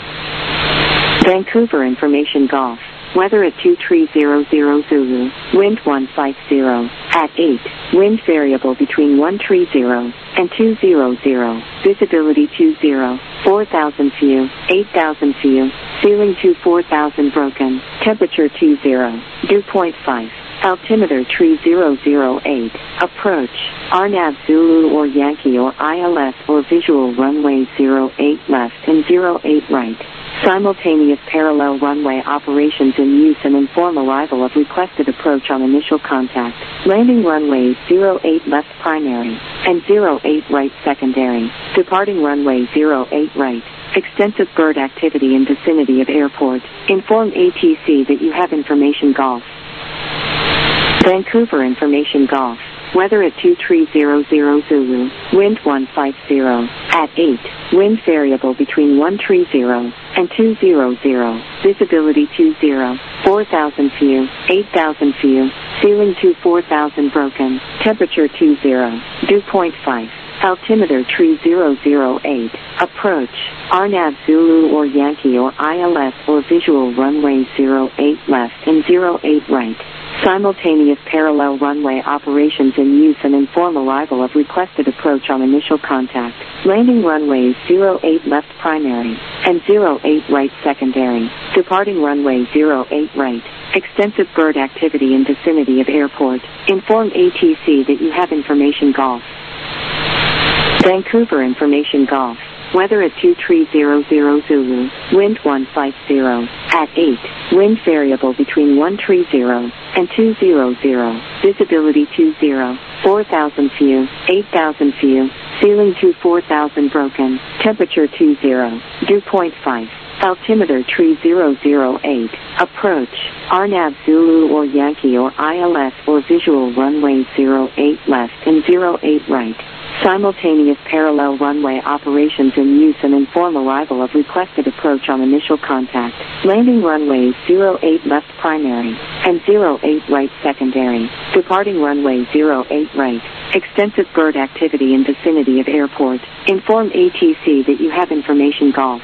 Vancouver information golf. Weather at 2300 Zulu, wind 150, at 8, wind variable between 130 and 200, visibility 20, 4,000 view, 8,000 view, ceiling to 4,000 broken, temperature 20, dew point 5, altimeter tree 008, approach, RNAV Zulu or Yankee or ILS or visual runway 08 left and 08 right. Simultaneous parallel runway operations in use and inform arrival of requested approach on initial contact. Landing runways 08 left primary and 08 right secondary. Departing runway 08 right. Extensive bird activity in vicinity of airport. Inform ATC that you have information golf. Vancouver information golf. Weather at 2300 Zulu, wind 150, at 8, wind variable between 130 and 200, visibility 20, 4,000 view, 8,000 view, Ceiling to 4000 broken. Temperature 20. Dew point 5. Altimeter tree 008. Approach. RNAV Zulu or Yankee or ILS or visual runway 08 left and 08 right. Simultaneous parallel runway operations in use and inform arrival of requested approach on initial contact. Landing runways 08 left primary and 08 right secondary. Departing runway 08 right. Extensive bird activity in vicinity of airport. Inform ATC that you have information golf. Vancouver information golf. Weather at 2300 Zulu, wind 150, at 8, wind variable between 130 and 200, visibility 20, 4000 view, 8000 view, ceiling to 4000 broken, temperature 20, dew point 5, altimeter tree 008, approach, RNAV Zulu or Yankee or ILS or visual runway 08 left and 08 right. Simultaneous parallel runway operations in use and inform arrival of requested approach on initial contact. Landing runways 08 left primary and 08 right secondary. Departing runway 08 right. Extensive bird activity in vicinity of airport. Inform ATC that you have information golf.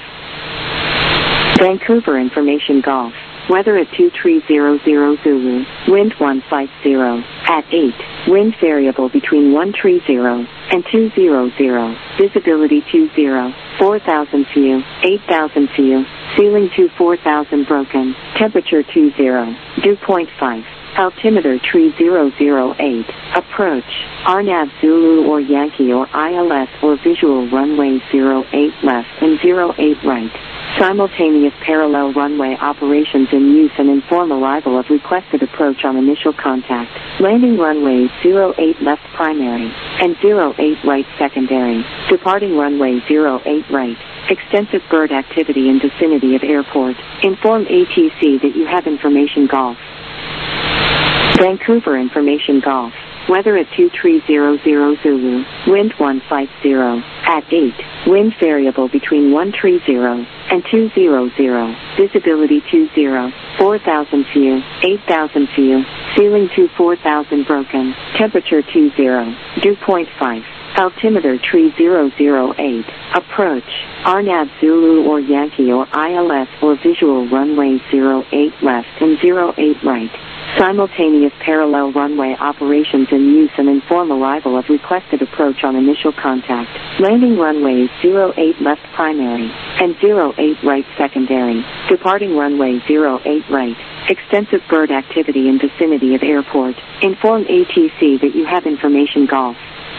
Vancouver information golf. Weather at 2300 Zulu, wind 150, at 8, wind variable between 130 and 200, visibility 20, 4000 view, 8000 view, ceiling to 4000 broken, temperature 20, dew point 5, altimeter tree 008, approach, RNAV Zulu or Yankee or ILS or visual runway 08 left and 08 right. Simultaneous parallel runway operations in use and inform arrival of requested approach on initial contact. Landing runways 08 left primary and 08 right secondary. Departing runway 08 right. Extensive bird activity in vicinity of airport. Inform ATC that you have information golf. Vancouver information golf. Weather at 2300 Zulu, wind 150, at 8, wind variable between 130 and 200, visibility 20, 4000 view, 8000 view, ceiling to 4000 broken, temperature 20, dew point 5, altimeter tree 008, approach, RNAV Zulu or Yankee or ILS or visual runway 08 left and 08 right. Simultaneous parallel runway operations in use and inform arrival of requested approach on initial contact. Landing runways 08 left primary and 08 right secondary. Departing runway 08 right. Extensive bird activity in vicinity of airport. Inform ATC that you have information golf.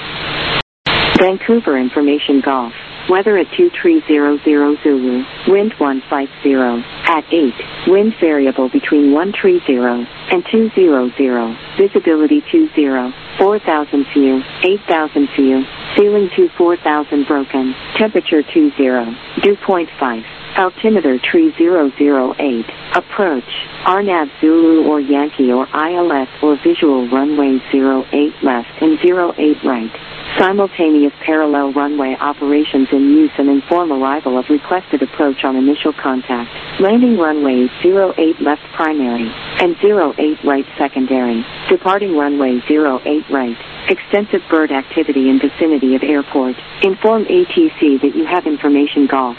Vancouver information golf. Weather at 2300 Zulu, wind 150, at 8, wind variable between 130 and 200, visibility 20, 4000 view, 8000 view, ceiling to 4000 broken, temperature 20, dew point 5, altimeter tree 008, approach, RNAV Zulu or Yankee or ILS or visual runway 08 left and 08 right. Simultaneous parallel runway operations in use and inform arrival of requested approach on initial contact. Landing runways 08 left primary and 08 right secondary. Departing runway 08 right. Extensive bird activity in vicinity of airport. Inform ATC that you have information golf.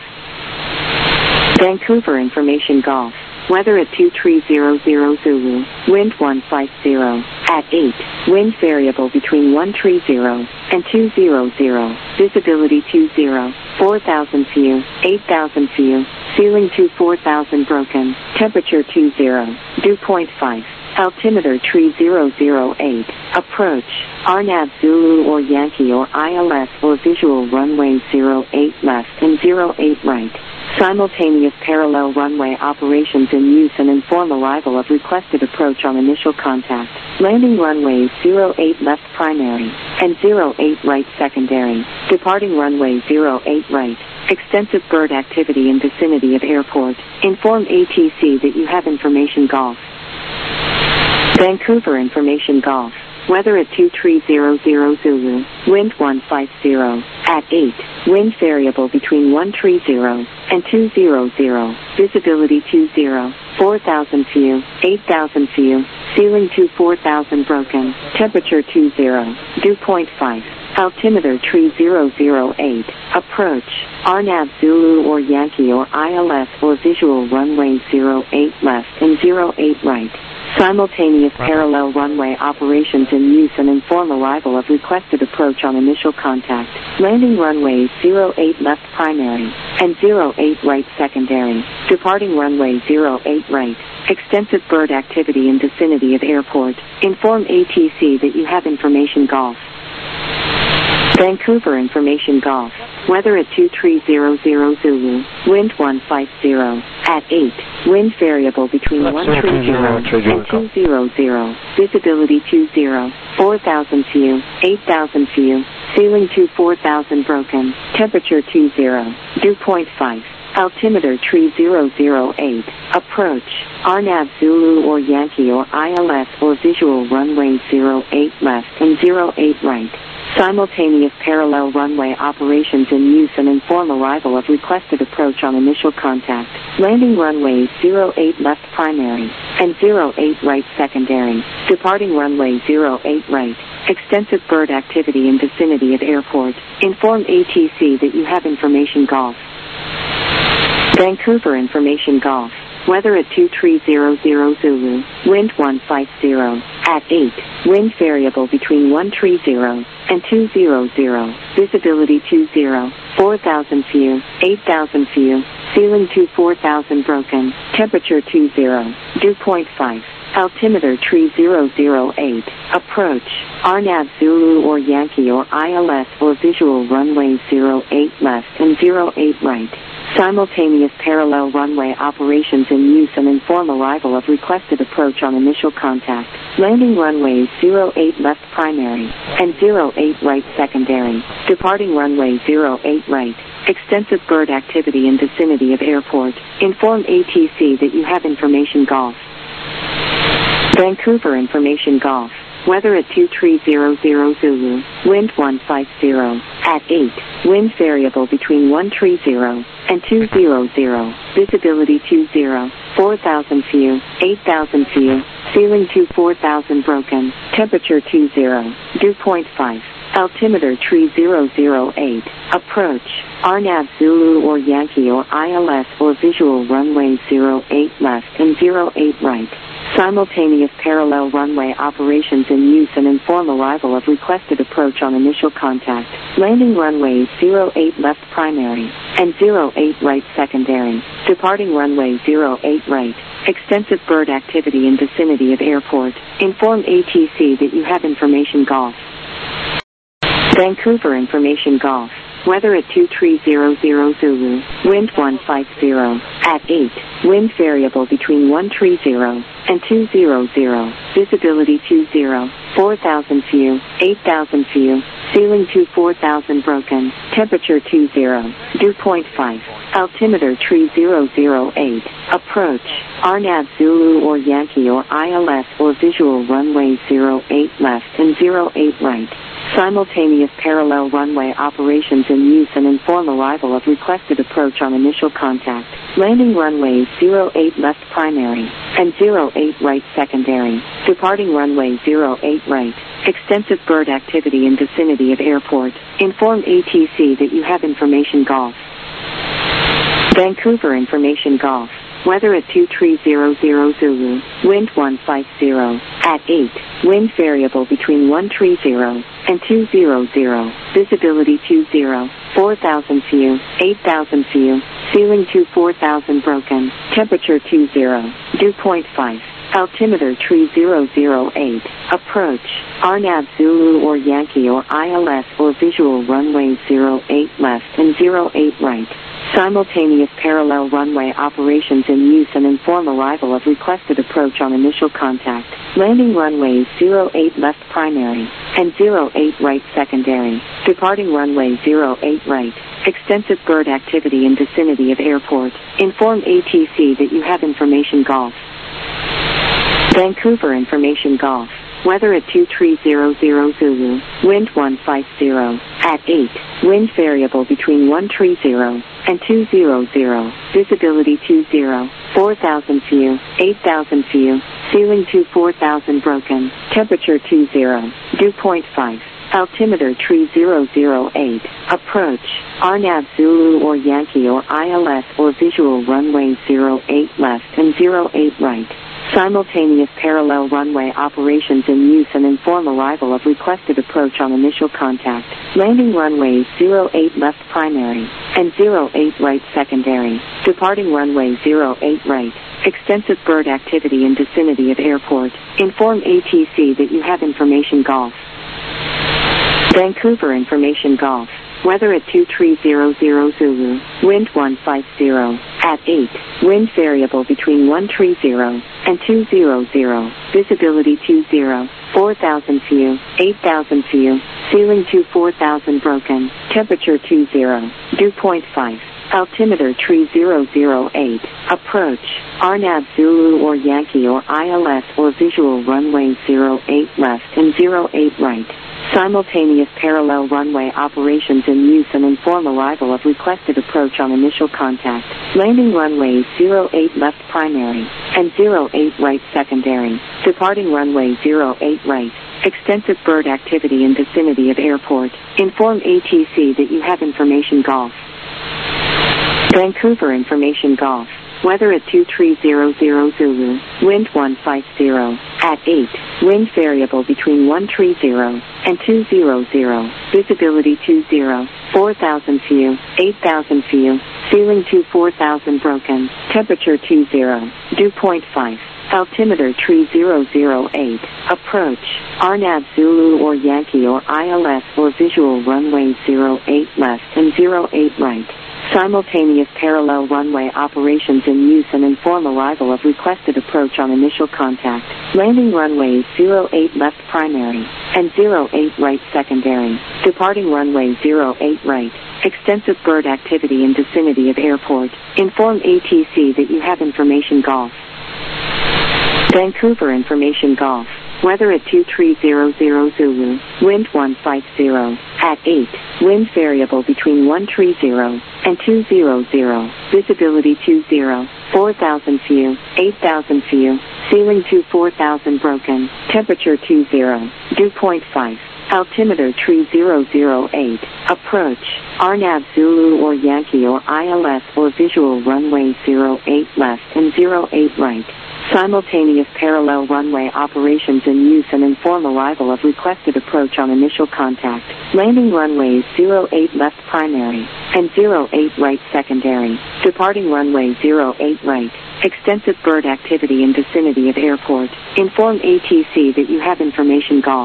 Vancouver information golf. Weather at 2300 Zulu, wind 150, at 8, wind variable between 130 and 200, visibility 20, 4000 view, 8000 view, ceiling to 4000 broken, temperature 20, dew point 5, altimeter tree 008, approach, RNAV Zulu or Yankee or ILS or visual runway 08 left and 08 right. Simultaneous parallel runway operations in use and inform arrival of requested approach on initial contact. Landing runways 08 left primary and 08 right secondary. Departing runway 08 right. Extensive bird activity in vicinity of airport. Inform ATC that you have information golf. Vancouver information golf. Weather at 2300 Zulu, wind 150, at 8, wind variable between 130 and 200, visibility 20, 4000 view, 8000 view, Ceiling to 4000 broken. Temperature 20. Dew point 5. Altimeter tree 008. Approach. RNAV Zulu or Yankee or ILS or visual runway 08 left and 08 right. Simultaneous parallel runway operations in use and inform arrival of requested approach on initial contact. Landing runway 08 left primary and 08 right secondary. Departing runway 08 right. Extensive bird activity in vicinity of airport. Inform ATC that you have information golf. Vancouver information golf. Weather at 2300 Zulu. Wind 150. At 8. Wind variable between 130 and 200. Visibility 20. 4,000 view. 8,000 view. Ceiling to 4,000 broken. Temperature 20. Dew point 5. Altimeter tree 008. Approach. RNAV Zulu or Yankee or ILS or visual runway 08 left and 08 right. Simultaneous parallel runway operations in use and inform arrival of requested approach on initial contact. Landing runway 08 left primary and 08 right secondary. Departing runway 08 right. Extensive bird activity in vicinity of airport. Inform ATC that you have information golf. Vancouver information golf. Weather at 2300 Zulu. Wind 150. At 8. Wind variable between 130 and 200. Visibility 20. 4,000 view. 8,000 view. Ceiling to 4,000 broken. Temperature 20. Dew point 5. Altimeter tree 008. Approach. RNAV Zulu or Yankee or ILS or visual runway 08 left and 08 right. Simultaneous parallel runway operations in use and inform arrival of requested approach on initial contact. Landing runway 08 left primary and 08 right secondary. Departing runway 08 right. Extensive bird activity in vicinity of airport. Inform ATC that you have information golf. Vancouver information golf. Weather at 2300 Zulu. Wind 150. At 8. Wind variable between 130 and 200. Visibility 20. 4,000 view. 8,000 view. Ceiling to 4,000 broken. Temperature 20. Dew point 5. Altimeter tree 008. Approach. RNAV Zulu or Yankee or ILS or visual runway 08 left and 08 right. Simultaneous parallel runway operations in use and inform arrival of requested approach on initial contact. Landing runway 08 left primary and 08 right secondary. Departing runway 08 right. Extensive bird activity in vicinity of airport. Inform ATC that you have information golf. Vancouver information golf. Weather at 2300 Zulu. Wind 150. At 8. Wind variable between 130 and 200. Visibility 20. 4,000 view. 8,000 view. Ceiling to 4,000 broken. Temperature 20. Dew point 5. Altimeter tree 008. Approach. RNAV Zulu or Yankee or ILS or visual runway 08 left and 08 right. Simultaneous parallel runway operations in use and inform arrival of requested approach on initial contact. Landing runway 08 left primary and 08 right secondary. Departing runway 08 right. Extensive bird activity in vicinity of airport. Inform ATC that you have information golf. Vancouver information golf. Weather at 2300 Zulu. Wind 150. At 8. Wind variable between 130 and 200. Visibility 20. 4,000 view. 8,000 view. Ceiling to 4,000 broken. Temperature 20. Dew point 5. Altimeter tree 008. Approach. RNAV Zulu or Yankee or ILS or visual runway 08 left and 08 right. Simultaneous parallel runway operations in use and inform arrival of requested approach on initial contact. Landing runway 08 left primary and 08 right secondary. Departing runway 08 right. Extensive bird activity in vicinity of airport. Inform ATC that you have information golf. Vancouver information golf. Weather at 2300 Zulu. Wind 150. At 8. Wind variable between 130 and 200. Visibility 20. 4,000 view. 8,000 view. Ceiling to 4000 broken. Temperature 20. Dew point 5. Altimeter tree 008. Approach. RNAV Zulu or Yankee or ILS or visual runway 08 left and 08 right. Simultaneous parallel runway operations in use and inform arrival of requested approach on initial contact. Landing runways 08 left primary and 08 right secondary. Departing runway 08 right. Extensive bird activity in vicinity of airport. Inform ATC that you have information golf. Vancouver information golf. Weather at 2300 Zulu. Wind 150. At 8. Wind variable between 130 and 200. Visibility 20. 4000 view. 8000 view. Ceiling to 4000 broken. Temperature 20. Dew point 5. Altimeter tree 008. Approach. RNAV Zulu or Yankee or ILS or visual runway 08 left and 08 right. Simultaneous parallel runway operations in use and inform arrival of requested approach on initial contact. Landing runways 08 left primary and 08 right secondary. Departing runway 08 right. Extensive bird activity in vicinity of airport. Inform ATC that you have information golf. Vancouver information golf. Weather at 2300 Zulu. Wind 150. At 8. Wind variable between 130 and 200. Visibility 20. 4000 view. 8000 view. Ceiling to 4000 broken. Temperature 20. Dew point 5. Altimeter tree 008. Approach. RNAV Zulu or Yankee or ILS or visual runway 08 left and 08 right. Simultaneous parallel runway operations in use and inform arrival of requested approach on initial contact. Landing runways 08 left primary and 08 right secondary. Departing runway 08 right. Extensive bird activity in vicinity of airport. Inform ATC that you have information golf. Vancouver information golf. Weather at 2300 Zulu. Wind 150. At 8. Wind variable between 130 and 200. Visibility 20. 4000 view. 8000 view. Ceiling to 4000 broken. Temperature 20. Dew point 5. Altimeter tree 008. Approach. RNAV Zulu or Yankee or ILS or visual runway 08 left and 08 right. Simultaneous parallel runway operations in use and inform arrival of requested approach on initial contact. Landing runways 08 left primary and 08 right secondary. Departing runway 08 right. Extensive bird activity in vicinity of airport. Inform ATC that you have information golf.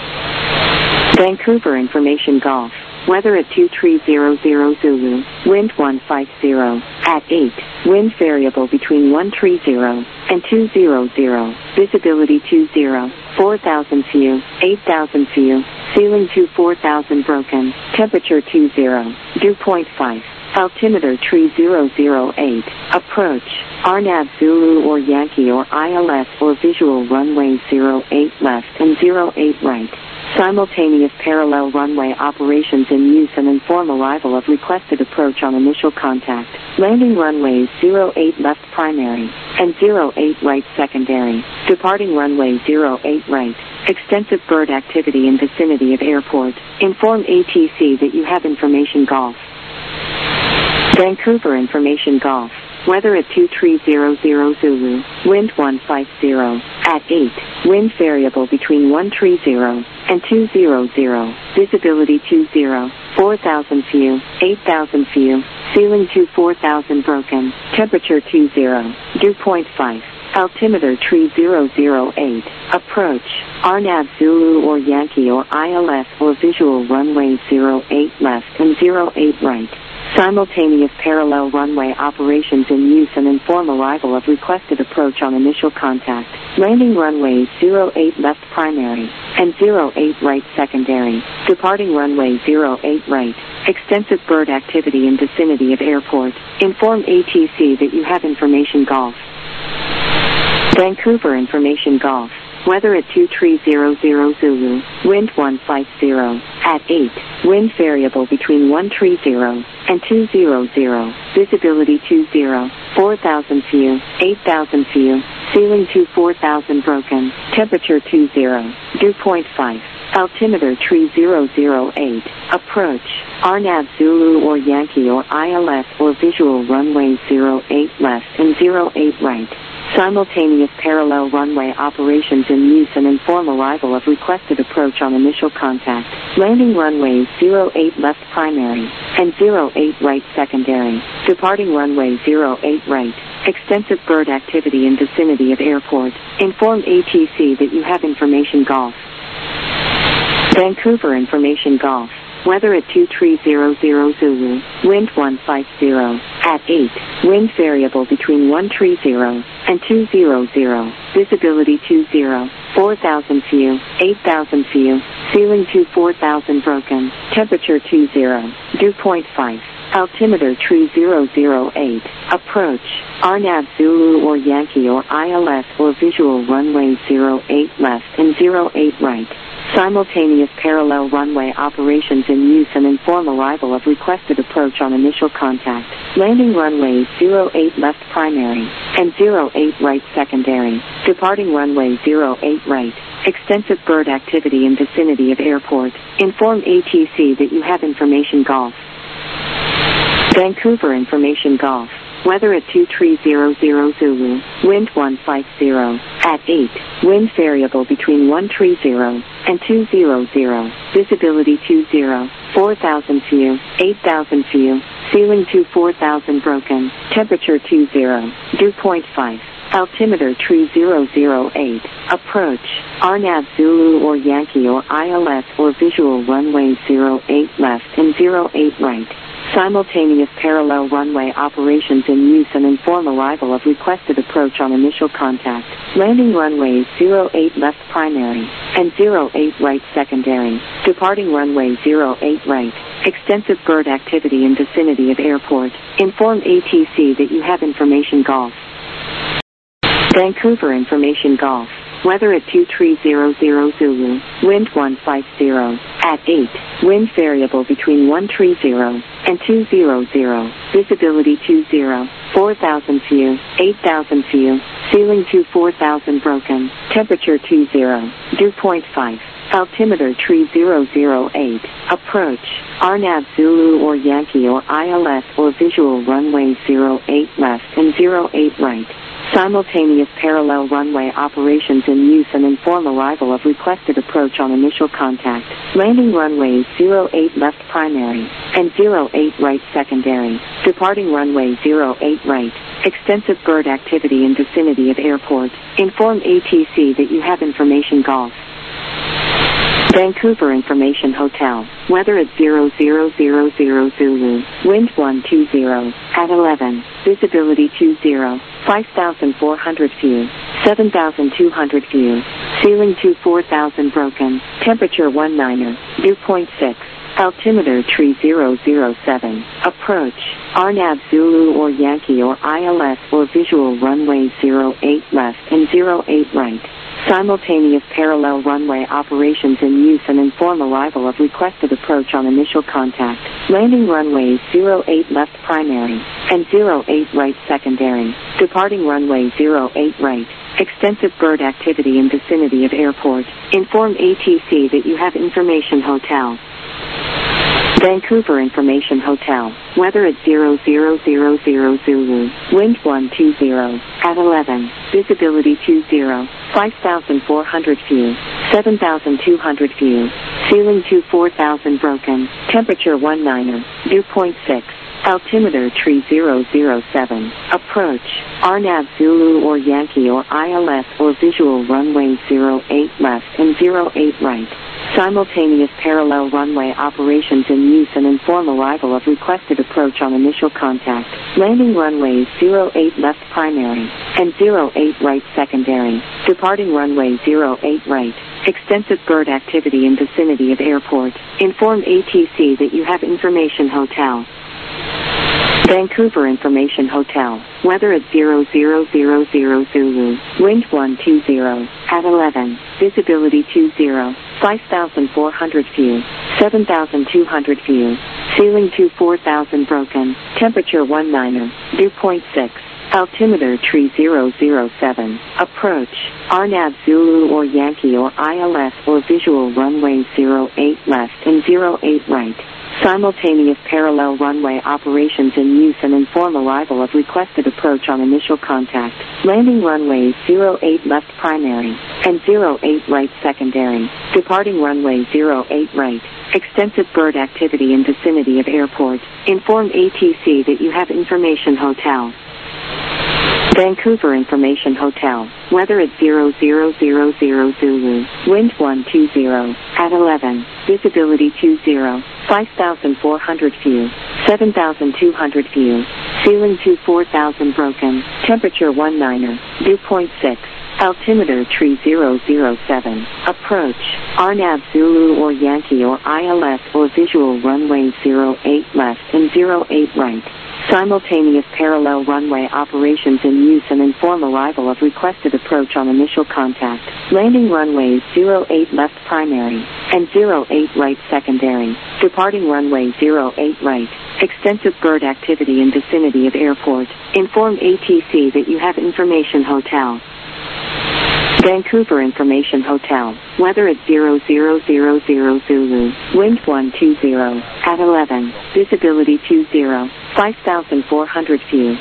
Vancouver information golf. Weather at 2300 Zulu. Wind 150. At 8. Wind variable between 130 and 200. Visibility 20. 4000 view. 8000 view. Ceiling to 4000 broken. Temperature 20. Dew point 5. Altimeter tree 008. Approach. RNAV Zulu or Yankee or ILS or visual runway 08 left and 08 right. Simultaneous parallel runway operations in use and inform arrival of requested approach on initial contact. Landing runways 08 left primary and 08 right secondary. Departing runway 08 right. Extensive bird activity in vicinity of airport. Inform ATC that you have information golf. Vancouver information golf. Weather at 2300 Zulu. Wind 150. At 8. Wind variable between 130 and 200. Visibility 20. 4000 view. 8000 view. Ceiling to 4000 broken. Temperature 20. Dew point 5. Altimeter tree 008. Approach. RNAV Zulu or Yankee or ILS or visual runway 08 left and 08 right. Simultaneous parallel runway operations in use and inform arrival of requested approach on initial contact. Landing runways 08 left primary and 08 right secondary. Departing runway 08 right. Extensive bird activity in vicinity of airport. Inform ATC that you have information golf. Vancouver information golf. Weather at 2300 Zulu. Wind 150. At 8. Wind variable between 130 and 200. Visibility 20. 4000 view. 8000 view. Ceiling 24,000 broken. Temperature 20. Dew point 5. Altimeter tree 008. Approach. RNAV Zulu or Yankee or ILS or visual runway 08 left and 08 right. Simultaneous parallel runway operations in use and inform arrival of requested approach on initial contact. Landing runways 08 left primary and 08 right secondary. Departing runway 08 right. Extensive bird activity in vicinity of airport. Inform ATC that you have information Golf. Vancouver information Golf. Weather at 2300 Zulu. Wind 150. At 8. Wind variable between 130 and 200. Visibility 20. 4,000 view. 8,000 view. Ceiling 24,000 broken. Temperature 20. Dew point 5. Altimeter tree 008. Approach. RNAV Zulu or Yankee or ILS or visual runway 08 left and 08 right. Simultaneous parallel runway operations in use and inform arrival of requested approach on initial contact. Landing runways 08 left primary and 08 right secondary. Departing runway 08 right. Extensive bird activity in vicinity of airport. Inform ATC that you have information Golf. Vancouver information Golf. Weather at 2300 Zulu. Wind 150. At 8. Wind variable between 130 and 200. Visibility 20. 4,000 view. 8,000 view. Ceiling 24,000 broken. Temperature 20. Dew point 5. Altimeter tree 008. Approach. RNAV Zulu or Yankee or ILS or visual runway 08 left and 08 right. Simultaneous parallel runway operations in use and inform arrival of requested approach on initial contact. Landing runways 08 left primary and 08 right secondary. Departing runway 08 right. Extensive bird activity in vicinity of airport. Inform ATC that you have information Golf. Vancouver information Golf. Weather at 2300 Zulu. Wind 150. At 8. Wind variable between 130 and 200. Visibility 20. 4,000 view. 8,000 view. Ceiling 24,000 broken. Temperature 20. Dew point 5. Altimeter tree 008. Approach. RNAV Zulu or Yankee or ILS or visual runway 08 left and 08 right. Simultaneous parallel runway operations in use and inform arrival of requested approach on initial contact. Landing runways 08 left primary and 08 right secondary. Departing runway 08 right. Extensive bird activity in vicinity of airport. Inform ATC that you have information Golf. Vancouver information Hotel. Weather at 0000 Zulu. Wind 120. At 11. Visibility 20. 5,400 view. 7,200 view. Ceiling 24,000 broken. Temperature 19. Dew point 6. Altimeter tree 007. Approach. RNAV Zulu or Yankee or ILS or visual runway 08 left and 08 right. Simultaneous parallel runway operations in use and inform arrival of requested approach on initial contact. Landing runways 08 left primary and 08 right secondary. Departing runway 08 right. Extensive bird activity in vicinity of airport. Inform ATC that you have information Hotel. Vancouver information Hotel. Weather at 0000 Zulu. Wind 120. At 11. Visibility 20. 5,400 view. 7,200 view. Ceiling 24,000 broken. Temperature 19. Dew point 6. Altimeter tree 007. Approach. RNAV Zulu or Yankee or ILS or visual runway 08 left and 08 right. Simultaneous parallel runway operations in use and inform arrival of requested approach on initial contact. Landing runways 08 left primary and 08 right secondary. Departing runway 08 right. Extensive bird activity in vicinity of airport. Inform ATC that you have information Hotel. Vancouver information Hotel. Weather at 0000 Zulu. Wind 120. At 11. Visibility 20. 5,400 view. 7,200 view. Ceiling 24,000 broken. Temperature 19. Dew point 6. Altimeter tree 007. Approach. RNAV Zulu or Yankee or ILS or visual runway 08 left and 08 right. Simultaneous parallel runway operations in use and inform arrival of requested approach on initial contact. Landing runways 08 left primary and 08 right secondary. Departing runway 08 right. Extensive bird activity in vicinity of airport. Inform ATC that you have information hotel. Vancouver Information Hotel. Weather at 0000 Zulu. Wind 120. At 11. Visibility 20. 5,400 view. 7,200 view. Ceiling 24,000 broken. Temperature 19. Dew point 6. Altimeter tree 007. Approach. RNAV Zulu or Yankee or ILS or visual runway 08 left and 08 right. Simultaneous parallel runway operations in use and inform arrival of requested approach on initial contact. Landing runways 08 left primary and 08 right secondary. Departing runway 08 right. Extensive bird activity in vicinity of airport. Inform ATC that you have information hotel. Vancouver Information Hotel. Weather at 0000 Zulu. Wind 120. At 11. Visibility 20. 5,400 view.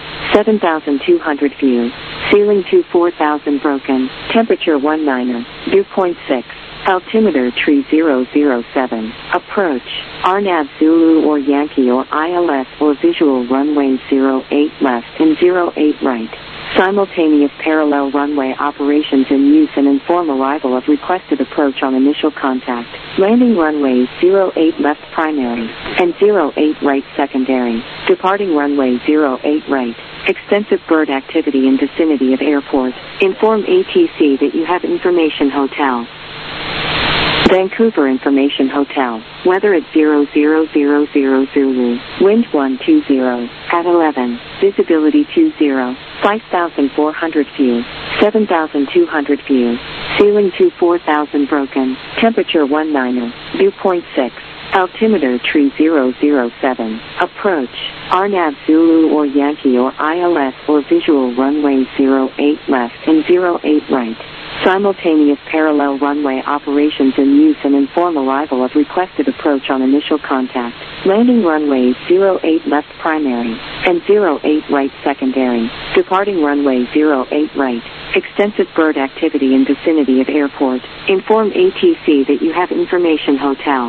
7,200 view. Ceiling 24,000 broken. Temperature 19. Dew point 6. Altimeter tree 007. Approach. RNAV Zulu or Yankee or ILS or visual runway 08 left and 08 right. Simultaneous parallel runway operations in use and inform arrival of requested approach on initial contact. Landing runways 08 left primary and 08 right secondary. Departing runway 08 right. Extensive bird activity in vicinity of airport. Inform ATC that you have information hotel. Vancouver Information Hotel. Weather at 0000 Zulu. Wind 120. At 11. Visibility 20. 5,400 view. 7,200 view. Ceiling 24,000 broken. Temperature 19. Dew point 6. Altimeter tree 007. Approach. RNAV Zulu or Yankee or ILS or visual runway 08 left and 08 right. Simultaneous parallel runway operations in use and inform arrival of requested approach on initial contact. Landing runways 08 left primary and 08 right secondary. Departing runway 08 right. Extensive bird activity in vicinity of airport. Inform ATC that you have information hotel.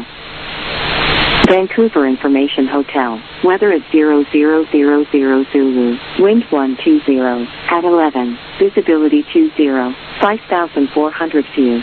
Vancouver Information Hotel. Weather at 0000 Zulu. Wind 120. At 11. Visibility 20. 5,400 view.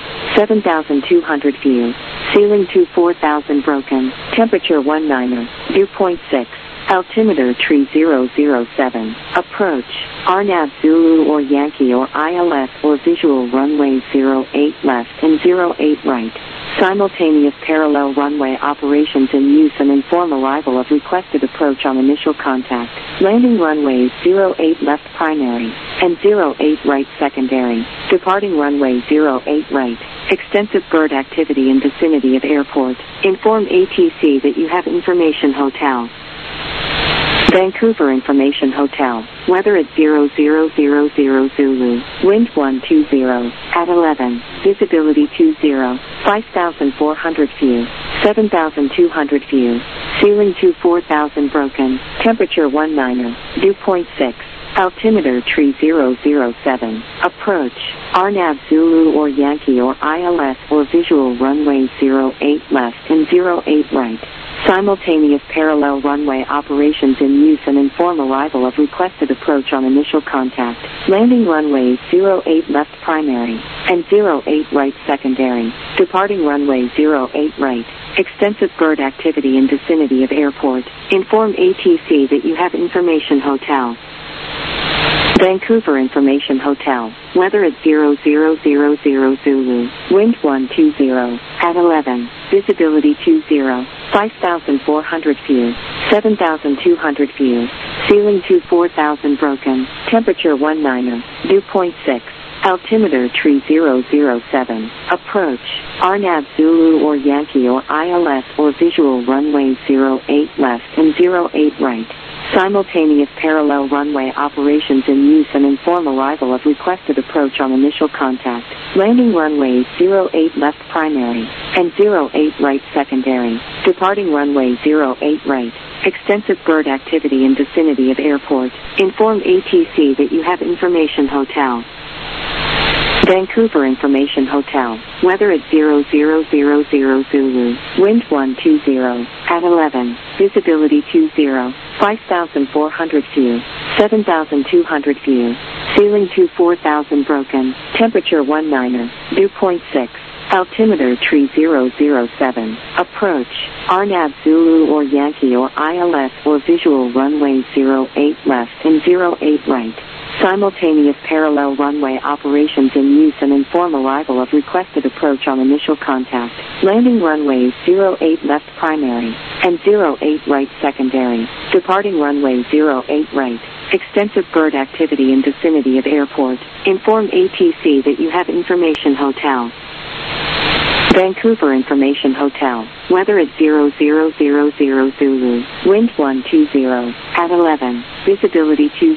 7,200 view. Ceiling 24,000 broken. Temperature 19. Dew point 6. Altimeter tree 007. Approach. RNAV Zulu or Yankee or ILS or visual runway 08 left and 08 right. Simultaneous parallel runway operations in use and inform arrival of requested approach on initial contact. Landing runways 08 left primary and 08 right secondary. Departing runway 08 right. Extensive bird activity in vicinity of airport. Inform ATC that you have information hotel. Vancouver Information Hotel. Weather at 0000 Zulu. Wind 120. At 11. Visibility 20. 5,400 view. 7,200 view. Ceiling 24,000 broken. Temperature 19. Dew point 6. Altimeter tree 007. Approach. RNAV Zulu or Yankee or ILS or visual runway 08 left and 08 right. Simultaneous parallel runway operations in use and inform arrival of requested approach on initial contact. Landing runways 08 left primary and 08 right secondary. Departing runway 08 right. Extensive bird activity in vicinity of airport. Inform ATC that you have information hotel. Vancouver Information Hotel. Weather at 0000 Zulu. Wind 120. At 11. Visibility 20. 5,400 view. 7,200 view. Ceiling 24,000 broken. Temperature 19. Dew point 6. Altimeter tree 007. Approach. RNAV Zulu or Yankee or ILS or visual runway 08 left and 08 right. Simultaneous parallel runway operations in use and inform arrival of requested approach on initial contact. Landing runways 08 left primary and 08 right secondary. Departing runway 08 right. Extensive bird activity in vicinity of airport. Inform ATC that you have information hotel. Vancouver Information Hotel. Weather at 0000 Zulu. Wind 120 at 11. Visibility 20. 5,400 view. 7,200 view. Ceiling 24,000 broken. Temperature 19. Dew point 6. Altimeter 3007. Approach. RNAV Zulu or Yankee or ILS or visual runway 08 left and 08 right. Simultaneous parallel runway operations in use and inform arrival of requested approach on initial contact. Landing runways 08 left primary and 08 right secondary. Departing runway 08 right. Extensive bird activity in vicinity of airport. Inform ATC that you have information hotel. Vancouver Information Hotel. Weather at 0000 Zulu. Wind 120 at 11. Visibility 20.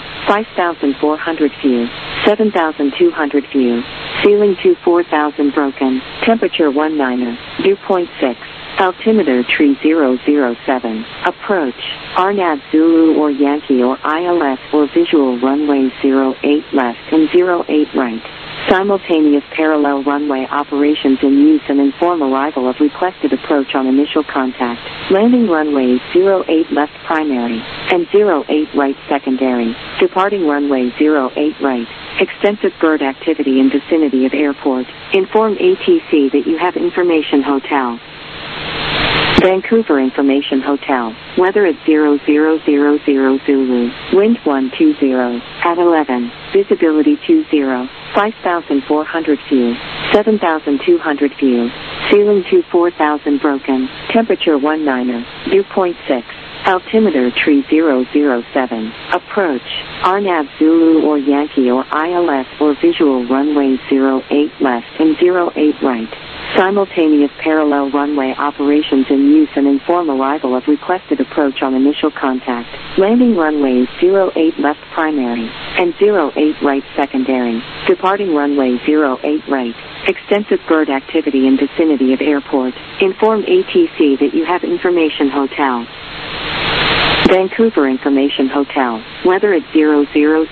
5,400 view. 7,200 view. Ceiling 24,000 broken. Temperature 19. Dew point 6. Altimeter 3007. Approach. RNAV Zulu or Yankee or ILS or visual runway 08 left and 08 right. Simultaneous parallel runway operations in use and inform arrival of requested approach on initial contact. Landing runways 08 left primary and 08 right secondary. Departing runway 08 right. Extensive bird activity in vicinity of airport. Inform ATC that you have information hotel. Vancouver Information Hotel. Weather at 0000 Zulu. Wind 120 at 11. Visibility 20. 5,400 view. 7,200 view. Ceiling 24,000 broken. Temperature 19. Dew point 6. Altimeter 3007. Approach. RNAV Zulu or Yankee or ILS or visual runway 08 left and 08 right. Simultaneous parallel runway operations in use and inform arrival of requested approach on initial contact. Landing runways 08 left primary and 08 right secondary. Departing runway 08 right. Extensive bird activity in vicinity of airport. Inform ATC that you have information hotel. Vancouver Information Hotel. Weather at 0000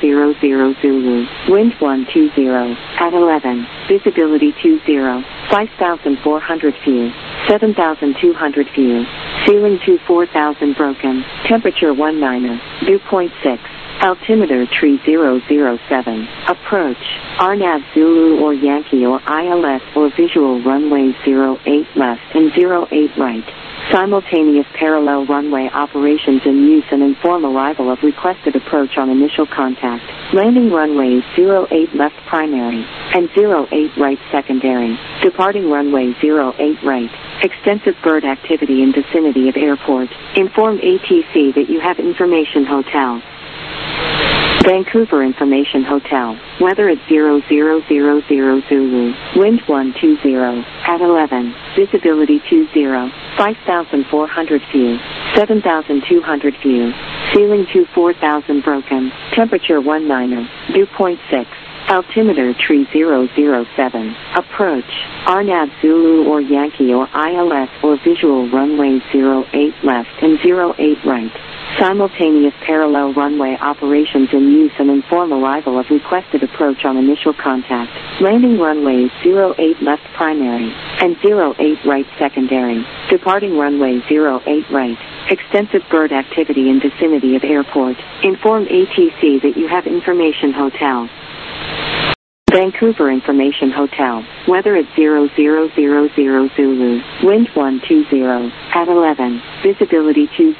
Zulu. Wind 120 at 11. Visibility 20. 5,400 view. 7,200 view. Ceiling 24,000 broken. Temperature 19. Dew point 6. Altimeter 3007. Approach. RNAV Zulu or Yankee or ILS or visual runway 08 left and 08 right. Simultaneous parallel runway operations in use and inform arrival of requested approach on initial contact. Landing runways 08 left primary and 08 right secondary. Departing runway 08 right. Extensive bird activity in vicinity of airport. Inform ATC that you have information hotel. Vancouver Information Hotel. Weather at 0000 Zulu. Wind 120 at 11. Visibility 20. 5,400 view. 7,200 view. Ceiling 24,000 broken. Temperature 19. Dew point 6. Altimeter 3007. Approach. RNAV Zulu or Yankee or ILS or visual runway 08 left and 08 right. Simultaneous parallel runway operations in use and inform arrival of requested approach on initial contact. Landing runways 08 left primary and 08 right secondary. Departing runway 08 right. Extensive bird activity in vicinity of airport. Inform ATC that you have information hotel. Vancouver Information Hotel. Weather at 0000 Zulu. Wind 120 at 11. Visibility 20.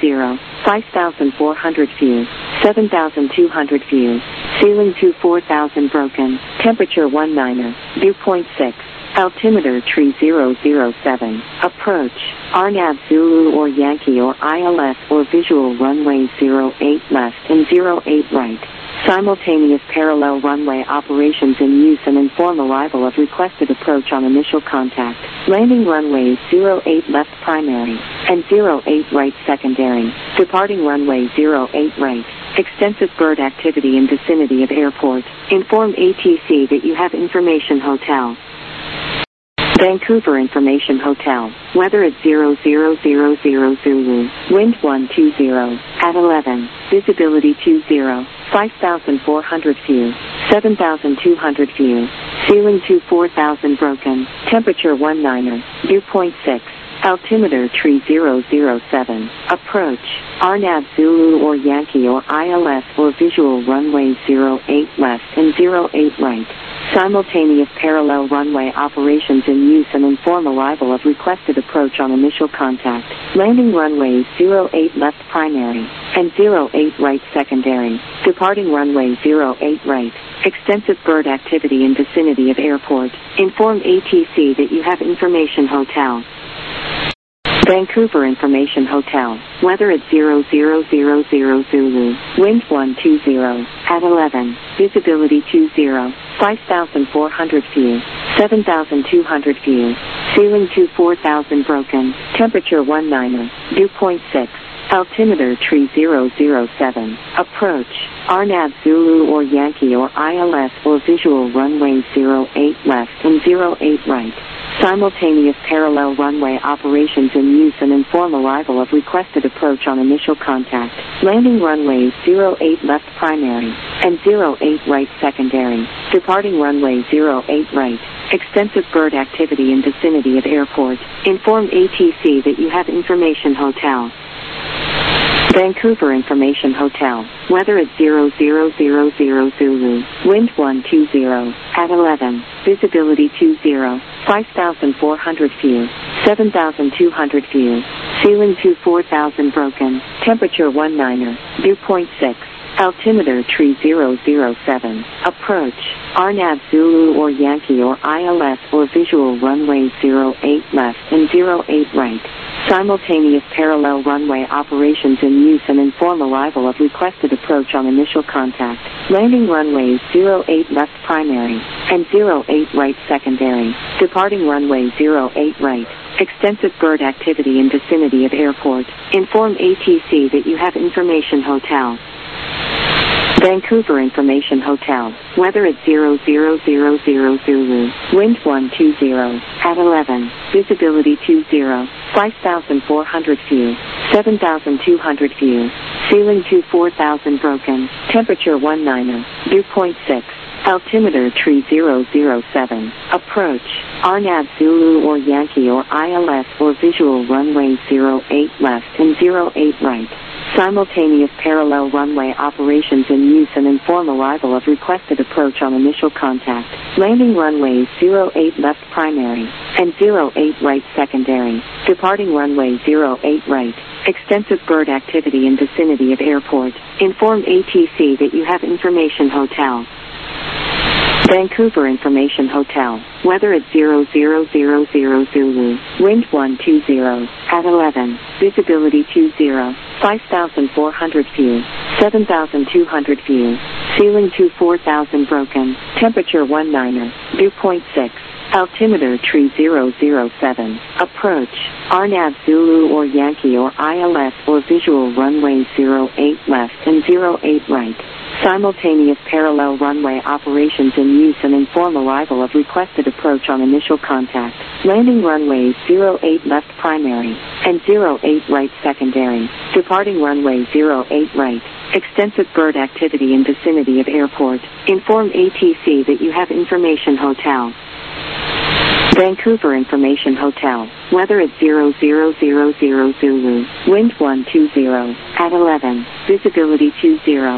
5,400 view. 7,200 view. Ceiling 24,000 broken. Temperature 19. Dew point 6. Altimeter 3007. Approach. RNAV Zulu or Yankee or ILS or visual runway 08 left and 08 right. Simultaneous parallel runway operations in use and inform arrival of requested approach on initial contact. Landing runways 08 left primary and 08 right secondary. Departing runway 08 right. Extensive bird activity in vicinity of airport. Inform ATC that you have information hotel. Vancouver Information Hotel. Weather at 0000 Zulu. Wind 120. At 11. Visibility 20. 5,400 view. 7,200 view. Ceiling 24,000 broken. Temperature 19. Dew point 6. Altimeter 3007. Approach. RNAV Zulu or Yankee or ILS or visual runway 08 left and 08 right. Simultaneous parallel runway operations in use and inform arrival of requested approach on initial contact. Landing runways 08 left primary and 08 right secondary. Departing runway 08 right. Extensive bird activity in vicinity of airport. Inform ATC that you have information hotel. Vancouver Information Hotel. Weather at 0000 Zulu. Wind 120. At 11. Visibility 20. 5,400 view. 7,200 view. Ceiling 24,000 broken. Temperature 19. Dew point 6. Altimeter 3007. Approach. RNAV Zulu or Yankee or ILS or visual runway 08 left and 08 right. Simultaneous parallel runway operations in use and inform arrival of requested approach on initial contact. Landing runways 08 left primary and 08 right secondary. Departing runway 08 right. Extensive bird activity in vicinity of airport. Inform ATC that you have information hotel. Vancouver Information Hotel. Weather at 0000 Zulu. Wind 120. At 11. Visibility 20. 5,400 view. 7,200 view. Ceiling 24,000 broken. Temperature 19. Dew point 6. Altimeter 3007. Approach. RNAV Zulu or Yankee or ILS or visual runway 08 left and 08 right. Simultaneous parallel runway operations in use and inform arrival of requested approach on initial contact. Landing runways 08 left primary and 08 right secondary. Departing runway 08 right. Extensive bird activity in vicinity of airport. Inform ATC that you have information hotel. Vancouver Information Hotel. Weather at 0000 Zulu. Wind 120. At 11. Visibility 20. 5,400 view. 7,200 view. Ceiling 24,000 broken. Temperature 19. Dew point 6. Altimeter 3007. Approach. RNAV Zulu or Yankee or ILS or visual runway 08 left and 08 right. Simultaneous parallel runway operations in use and inform arrival of requested approach on initial contact. Landing runways 08 left primary and 08 right secondary. Departing runway 08 right. Extensive bird activity in vicinity of airport. Inform ATC that you have information hotel. Vancouver Information Hotel. Weather at 0000 Zulu. Wind 120. At 11. Visibility 20. 5,400 view. 7,200 view. Ceiling 24,000 broken. Temperature 19. Dew point 6. Altimeter 3007. Approach. RNAV Zulu or Yankee or ILS or visual runway 08 left and 08 right. Simultaneous parallel runway operations in use and inform arrival of requested approach on initial contact. Landing runways 08 left primary and 08 right secondary. Departing runway 08 right. Extensive bird activity in vicinity of airport. Inform ATC that you have information hotel. Vancouver Information Hotel. Weather at 0000 Zulu. Wind 120. At 11. Visibility 20.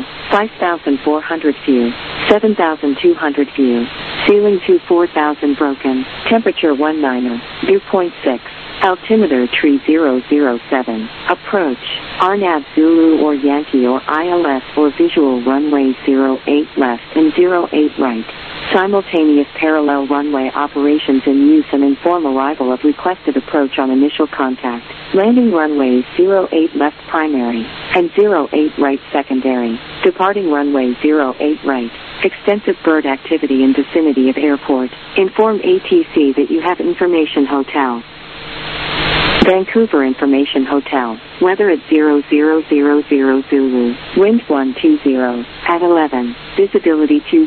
5,400 view. 7,200 view. Ceiling 24,000 broken. Temperature 19. Dew point 6. Altimeter 3007. Approach. RNAV Zulu or Yankee or ILS or visual runway 08 left and 08 right. Simultaneous parallel runway operations in use and inform arrival of requested approach on initial contact. Landing runways 08 left primary and 08 right secondary. Departing runway 08 right. Extensive bird activity in vicinity of airport. Inform ATC that you have information hotel. Vancouver Information Hotel. Weather at 0000 Zulu. Wind 120. At 11. Visibility 20.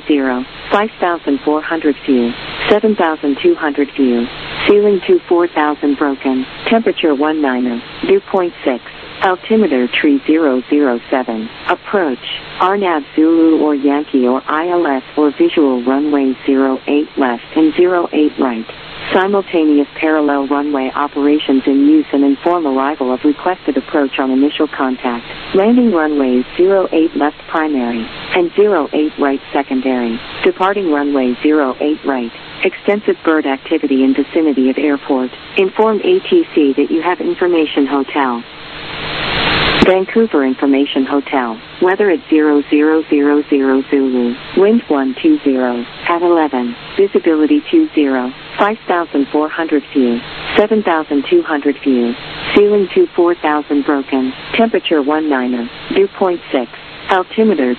5,400 view. 7,200 view. Ceiling 24,000 broken. Temperature 19. Dew point 6. Altimeter 3007. Approach. RNAV Zulu or Yankee or ILS or visual runway 08 left and 08 right. Simultaneous parallel runway operations in use and inform arrival of requested approach on initial contact. Landing runways 08 left primary and 08 right secondary. Departing runway 08 right. Extensive bird activity in vicinity of airport. Inform ATC that you have information hotel. Vancouver Information Hotel. Weather at 0000 Zulu. Wind 120. At 11. Visibility 20. 5,400 view. 7,200 view. Ceiling 24,000 broken. Temperature 19. Dew point 6. Altimeter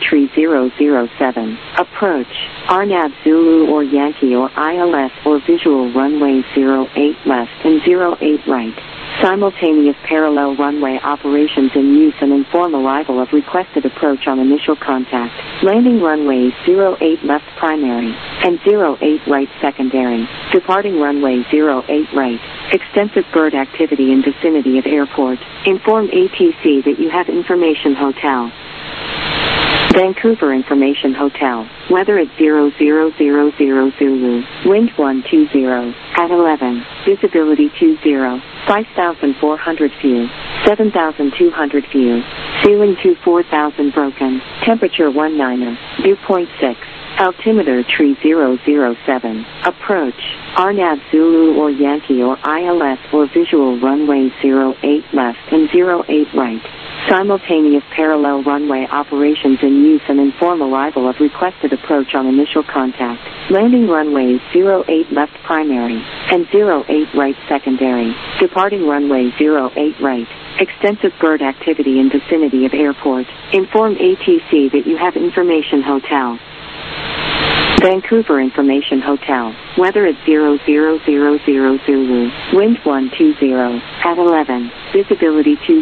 3007. Approach. RNAV Zulu or Yankee or ILS or visual runway 08 left and 08 right. Simultaneous parallel runway operations in use and inform arrival of requested approach on initial contact. Landing runways 08 left primary and 08 right secondary. Departing runway 08 right. Extensive bird activity in vicinity of airport. Inform ATC that you have information hotel. Vancouver Information Hotel. Weather at 0000 Zulu. Wind 120. At 11. Visibility 20. 5,400 view. 7,200 view. Ceiling 24,000 broken. Temperature 19. Dew point 6. Altimeter 3007. Approach. RNAV Zulu or Yankee or ILS or visual runway 08 left and 08 right. Simultaneous parallel runway operations in use and inform arrival of requested approach on initial contact. Landing runways 08 left primary and 08 right secondary. Departing runway 08 right. Extensive bird activity in vicinity of airport. Inform ATC that you have information hotel. Vancouver Information Hotel. Weather at 0000 Zulu. Wind 120. At 11. Visibility 20.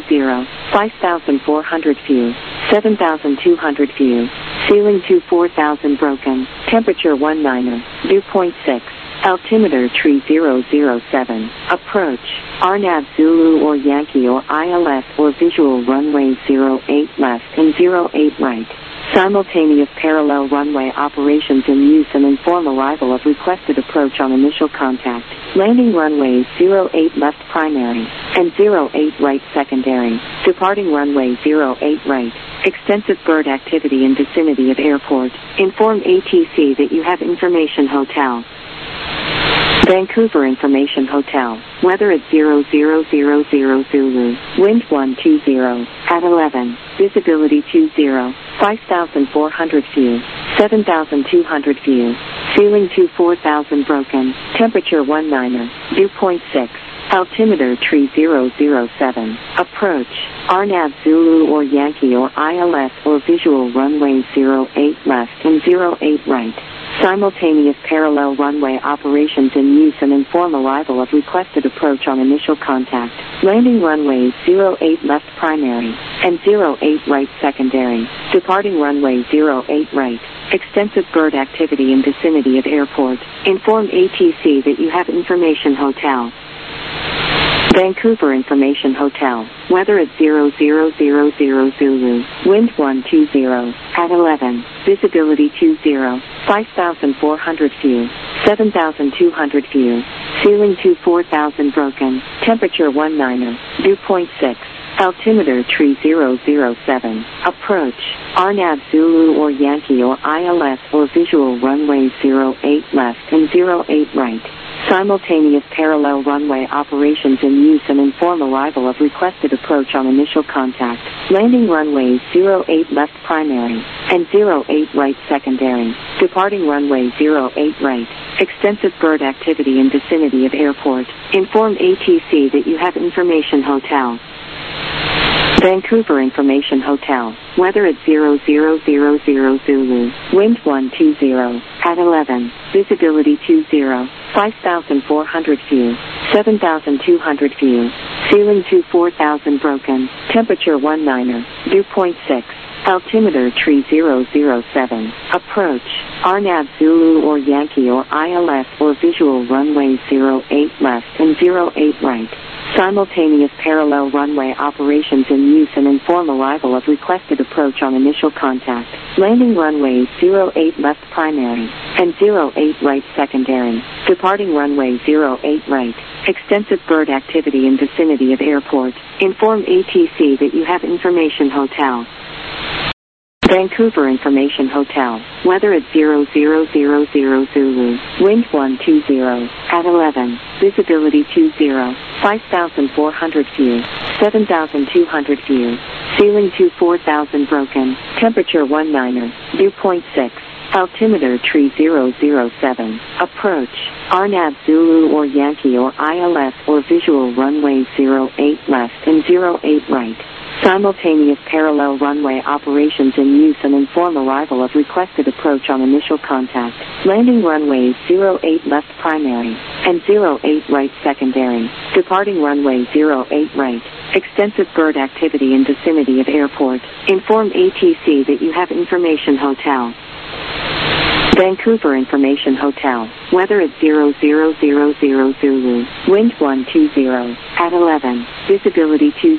5,400 view. 7,200 view. Ceiling 24,000 broken. Temperature 19. Dew point 6. Altimeter 3007. Approach. RNAV Zulu or Yankee or ILS or visual runway 08 left and 08 right. Simultaneous parallel runway operations in use and inform arrival of requested approach on initial contact. Landing runways 08 left primary and 08 right secondary. Departing runway 08 right. Extensive bird activity in vicinity of airport. Inform ATC that you have information hotel. Vancouver Information Hotel. Weather at 0000 Zulu. Wind 120. At 11. Visibility 20. 5,400 view. 7,200 view. Ceiling 24,000 broken. Temperature 19. Dew point 6. Altimeter 3007. Approach. RNAV Zulu or Yankee or ILS or visual runway 08 left and 08 right. Simultaneous parallel runway operations in use and inform arrival of requested approach on initial contact. Landing runways 08 left primary and 08 right secondary. Departing runway 08 right. Extensive bird activity in vicinity of airport. Inform ATC that you have information hotel. Vancouver Information Hotel. Weather at 0000 Zulu. Wind 120. At 11. Visibility 20. 5,400 view. 7,200 view. Ceiling 24,000 broken. Temperature 19. Dew point 6. Altimeter 3007. Approach. RNAV Zulu or Yankee or ILS or visual runway 08 left and 08 right. Simultaneous parallel runway operations in use and inform arrival of requested approach on initial contact. Landing runways 08 left primary and 08 right secondary. Departing runway 08 right. Extensive bird activity in vicinity of airport. Inform ATC that you have information hotel. Vancouver Information Hotel. Weather at 0000 Zulu. Wind 120. At 11. Visibility 20. 5,400 view. 7,200 view. Ceiling 24,000 broken. Temperature 19er. Dew point 6. Altimeter tree 007. Approach. RNAV Zulu or Yankee or ILS or visual runway 08 left and 08 right. Simultaneous parallel runway operations in use and inform arrival of requested approach on initial contact. Landing runways 08 left primary and 08 right secondary. Departing runway 08 right. Extensive bird activity in vicinity of airport. Inform ATC that you have information hotel. Vancouver Information Hotel. Weather at 0000 Zulu. Wind 120. At 11. Visibility 20. 5,400 view. 7,200 view. Ceiling 24,000 broken. Temperature 19er. Dew point 6. Altimeter tree 007. Approach. RNAV Zulu or Yankee or ILS or visual runway 08 left and 08 right. Simultaneous parallel runway operations in use and inform arrival of requested approach on initial contact. Landing runways 08 left primary and 08 right secondary. Departing runway 08 right. Extensive bird activity in vicinity of airport. Inform ATC that you have information hotel. Vancouver Information Hotel. Weather at 0000 Zulu. Wind 120. At 11. Visibility 20.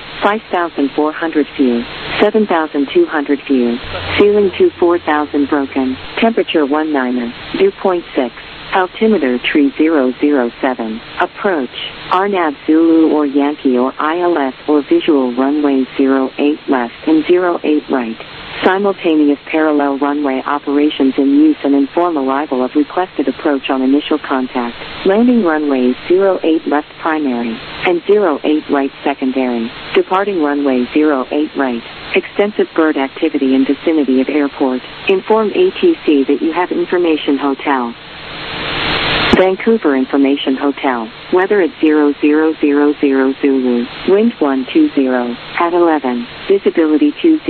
5,400 view. 7,200 view. Ceiling 24,000 broken. Temperature 19er. Dew point 6. Altimeter tree 007. Approach. RNAV Zulu or Yankee or ILS or visual runway 08 left and 08 right. Simultaneous parallel runway operations in use and inform arrival of requested approach on initial contact. Landing runways 08 left primary and 08 right secondary. Departing runway 08 right. Extensive bird activity in vicinity of airport. Inform ATC that you have information hotel. Vancouver Information Hotel. Weather at 0000 Zulu. Wind 120. At 11. Visibility 20.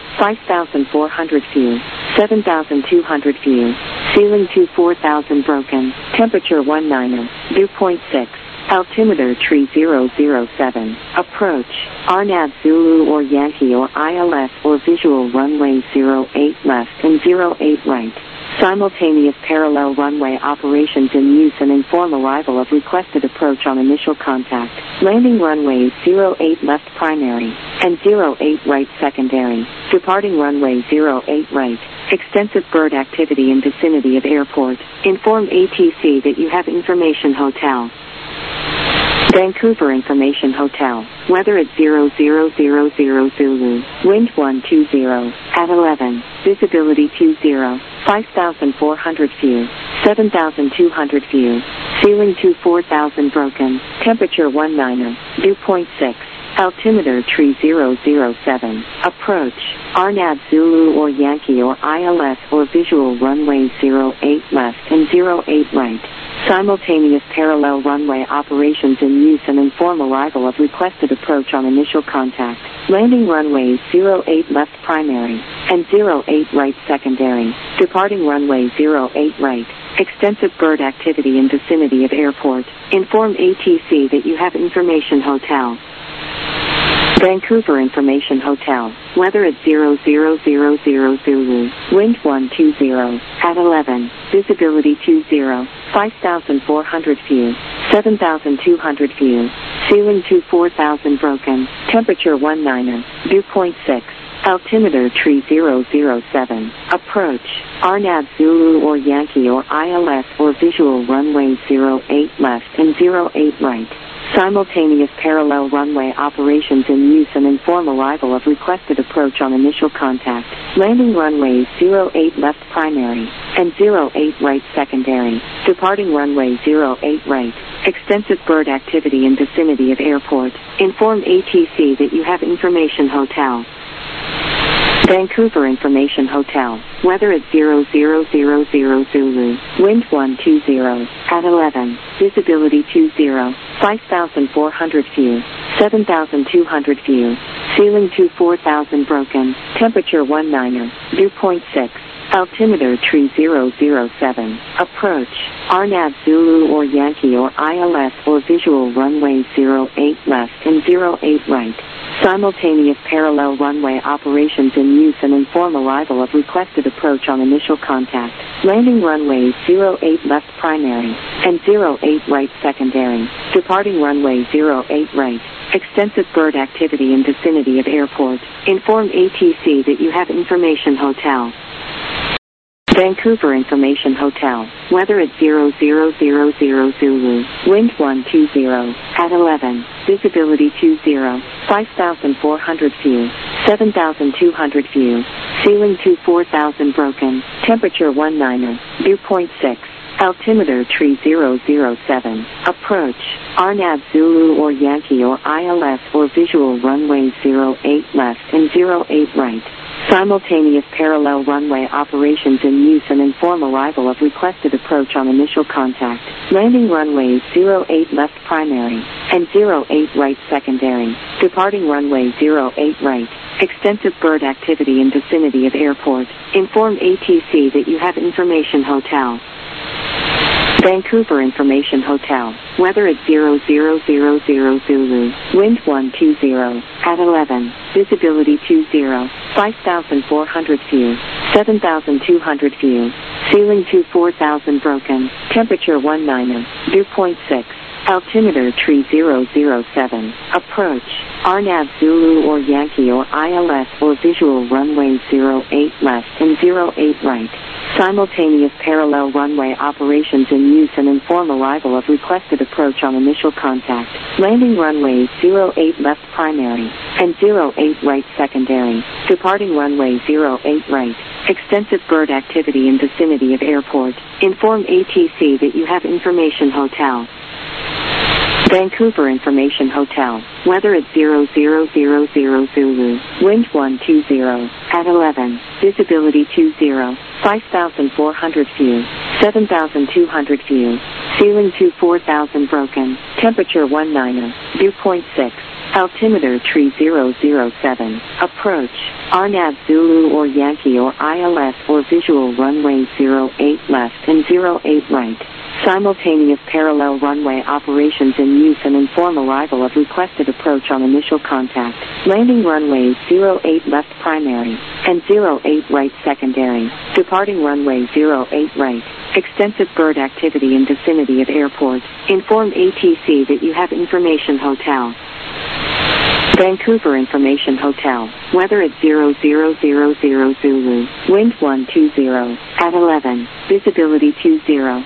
5,400 view. 7,200 view. Ceiling 24,000 broken. Temperature 19er. Dew point 6. Altimeter tree 007. Approach. RNAV Zulu or Yankee or ILS or visual runway 08 left and 08 right. Simultaneous parallel runway operations in use and inform arrival of requested approach on initial contact. Landing runways 08 left primary and 08 right secondary. Departing runway 08 right. Extensive bird activity in vicinity of airport. Inform ATC that you have information hotel. Vancouver Information Hotel. Weather at 0000 Zulu. Wind 120. At 11. Visibility 20. 5,400 view. 7,200 view. Ceiling 24,000 broken. Temperature 19er. Dew point 6. Altimeter tree 007. Approach. RNAV Zulu or Yankee or ILS or visual runway 08 left and 08 right. Simultaneous parallel runway operations in use and inform arrival of requested approach on initial contact. Landing runways 08 left primary and 08 right secondary. Departing runway 08 right. Extensive bird activity in vicinity of airport. Inform ATC that you have information hotel. Vancouver Information Hotel. Weather at 0000 Zulu. Wind 120. At 11. Visibility 20. 5,400 view. 7,200 view. Ceiling 24,000 broken. Temperature 19er. Dew point 6. Altimeter tree 007. Approach. RNAV Zulu or Yankee or ILS or visual runway 08 left and 08 right. Simultaneous parallel runway operations in use and inform arrival of requested approach on initial contact. Landing runways 08 left primary and 08 right secondary. Departing runway 08 right. Extensive bird activity in vicinity of airport. Inform ATC that you have information hotel. Vancouver Information Hotel. Weather at 0000 Zulu. Wind 120. At 11. Visibility 20. 5,400 view. 7,200 view. Ceiling 24,000 broken. Temperature 19er. Dew point 6. Altimeter tree 007. Approach. RNAV Zulu or Yankee or ILS or visual runway 08 left and 08 right. Simultaneous parallel runway operations in use and inform arrival of requested approach on initial contact. Landing runways 08 left primary and 08 right secondary. Departing runway 08 right. Extensive bird activity in vicinity of airport. Inform ATC that you have information hotel. Vancouver Information Hotel. Weather at 0000 Zulu. Wind 120 at 11. Visibility 20. 5,400 view. 7,200 view. Ceiling 24,000 broken. Temperature 19. Viewpoint 6. Altimeter tree 007. Approach. RNAV Zulu or Yankee or ILS or visual runway 08 left and 08 right. Simultaneous parallel runway operations in use and inform arrival of requested approach on initial contact. Landing runways 08 left primary and 08 right secondary. Departing runway 08 right. Extensive bird activity in vicinity of airport. Inform ATC that you have information hotel. Vancouver Information Hotel. Weather at 0000 Zulu. Wind 120 at 11. Visibility 20. 5,400 view. 7,200 view. Ceiling 24,000 broken. Temperature 19. Viewpoint 6. Altimeter tree 007. Approach. RNAV Zulu or Yankee or ILS or visual runway 08 left and 08 right. Simultaneous parallel runway operations in use and inform arrival of requested approach on initial contact. Landing runways 08 left primary and 08 right secondary. Departing runway 08 right. Extensive bird activity in vicinity of airport. Inform ATC that you have information hotel. Vancouver Information Hotel. Weather at 0000 Zulu. Wind 120 at 11. Visibility 20. 5,400 view. 7,200 view. Ceiling 24,000 broken. Temperature 19. Viewpoint 6. Altimeter tree 007. Approach. RNAV Zulu or Yankee or ILS or visual runway 08 left and 08 right. Simultaneous parallel runway operations in use and inform arrival of requested approach on initial contact. Landing runways 08 left primary and 08 right secondary. Departing runway 08 right. Extensive bird activity in vicinity of airport. Inform ATC that you have information hotel. Vancouver Information Hotel. Weather at 0000 Zulu. Wind 120 at 11. Visibility 20.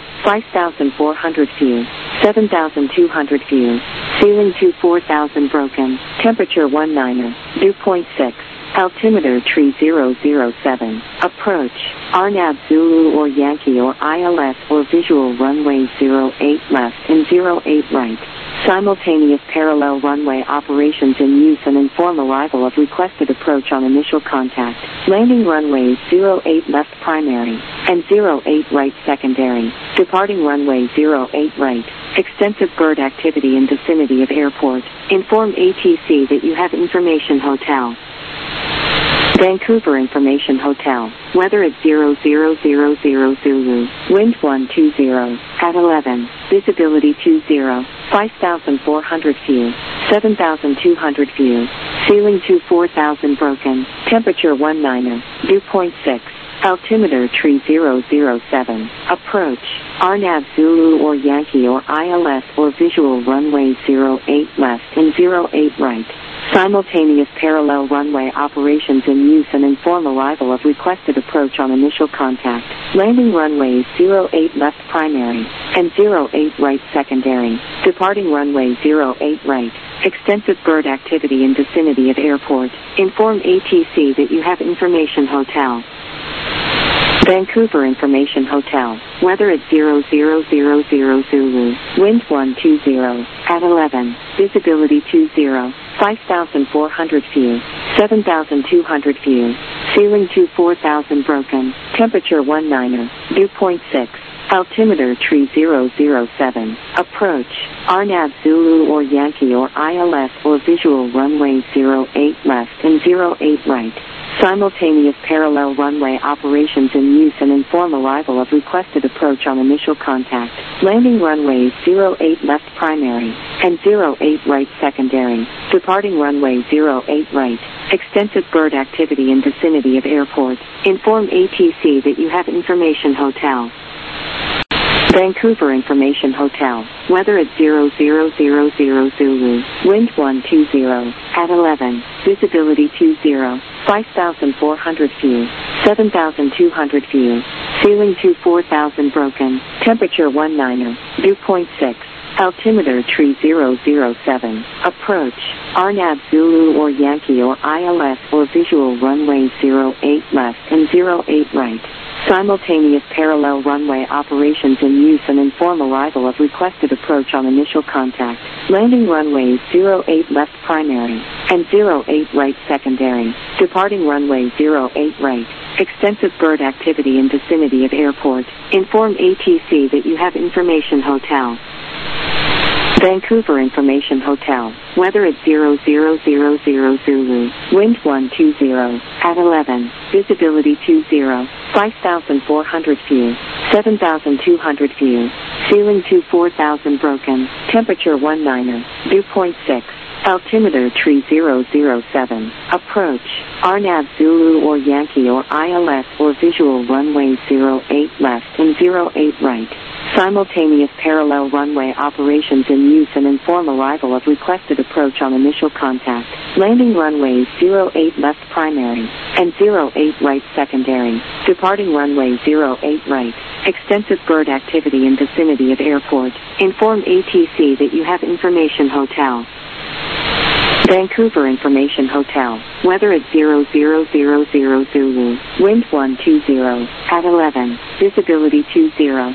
5,400 view. 7,200 view. Ceiling 24,000 broken. Temperature 19. Viewpoint 6. Altimeter tree 007. Approach. RNAV Zulu or Yankee or ILS or visual runway 08 left and 08 right. Simultaneous parallel runway operations in use and inform arrival of requested approach on initial contact. Landing runways 08 left primary and 08 right secondary. Departing runway 08 right. Extensive bird activity in vicinity of airport. Inform ATC that you have information hotel. Vancouver Information Hotel. Weather at 0000 Zulu. Wind 120 at 11. Visibility 20. 5,400 view. 7,200 view. Ceiling 24,000 broken. Temperature 19. Viewpoint 6. Altimeter tree 007. Approach. RNAV Zulu or Yankee or ILS or visual runway 08 left and 08 right. Simultaneous parallel runway operations in use and inform arrival of requested approach on initial contact. Landing runways 08 left primary and 08 right secondary. Departing runway 08 right. Extensive bird activity in vicinity of airport. Inform ATC that you have information hotel. Vancouver Information Hotel. Weather at 0000 Zulu. Wind 120 at 11. Visibility 20. 5,400 view. 7,200 view. Ceiling 24,000 broken. Temperature 19. Viewpoint 6. Altimeter tree 007. Approach. RNAV Zulu or Yankee or ILS or visual runway 08 left and 08 right. Simultaneous parallel runway operations in use and inform arrival of requested approach on initial contact. Landing runways 08 left primary and 08 right secondary. Departing runway 08 right. Extensive bird activity in vicinity of airport. Inform ATC that you have information hotel. Vancouver Information Hotel. Weather at 0000 Zulu. Wind 120 at 11. Visibility 20. 5,400 view. 7,200 view. Ceiling 24,000 broken. Temperature 19. Dew point 6. Altimeter 3007. Approach. RNAV Zulu or Yankee or ILS or visual runway 08 left and 08 right. Simultaneous parallel runway operations in use and inform arrival of requested approach on initial contact. Landing runways 08 left primary and 08 right secondary. Departing runway 08 right. Extensive bird activity in vicinity of airport. Inform ATC that you have information hotel. Vancouver Information Hotel. Weather at 0000 Zulu. Wind 120 at 11. Visibility 20. 5,400 view. 7,200 view. Ceiling 24,000 broken. Temperature 19. Dew point 6. Altimeter 3007. Approach. RNAV Zulu or Yankee or ILS or visual runway 08 left and 08 right. Simultaneous parallel runway operations in use and inform arrival of requested approach on initial contact. Landing runways 08 left primary and 08 right secondary. Departing runway 08 right. Extensive bird activity in vicinity of airport. Inform ATC that you have information hotel. Vancouver Information Hotel. Weather at 0000 Zulu. Wind 120 at 11. Visibility 20.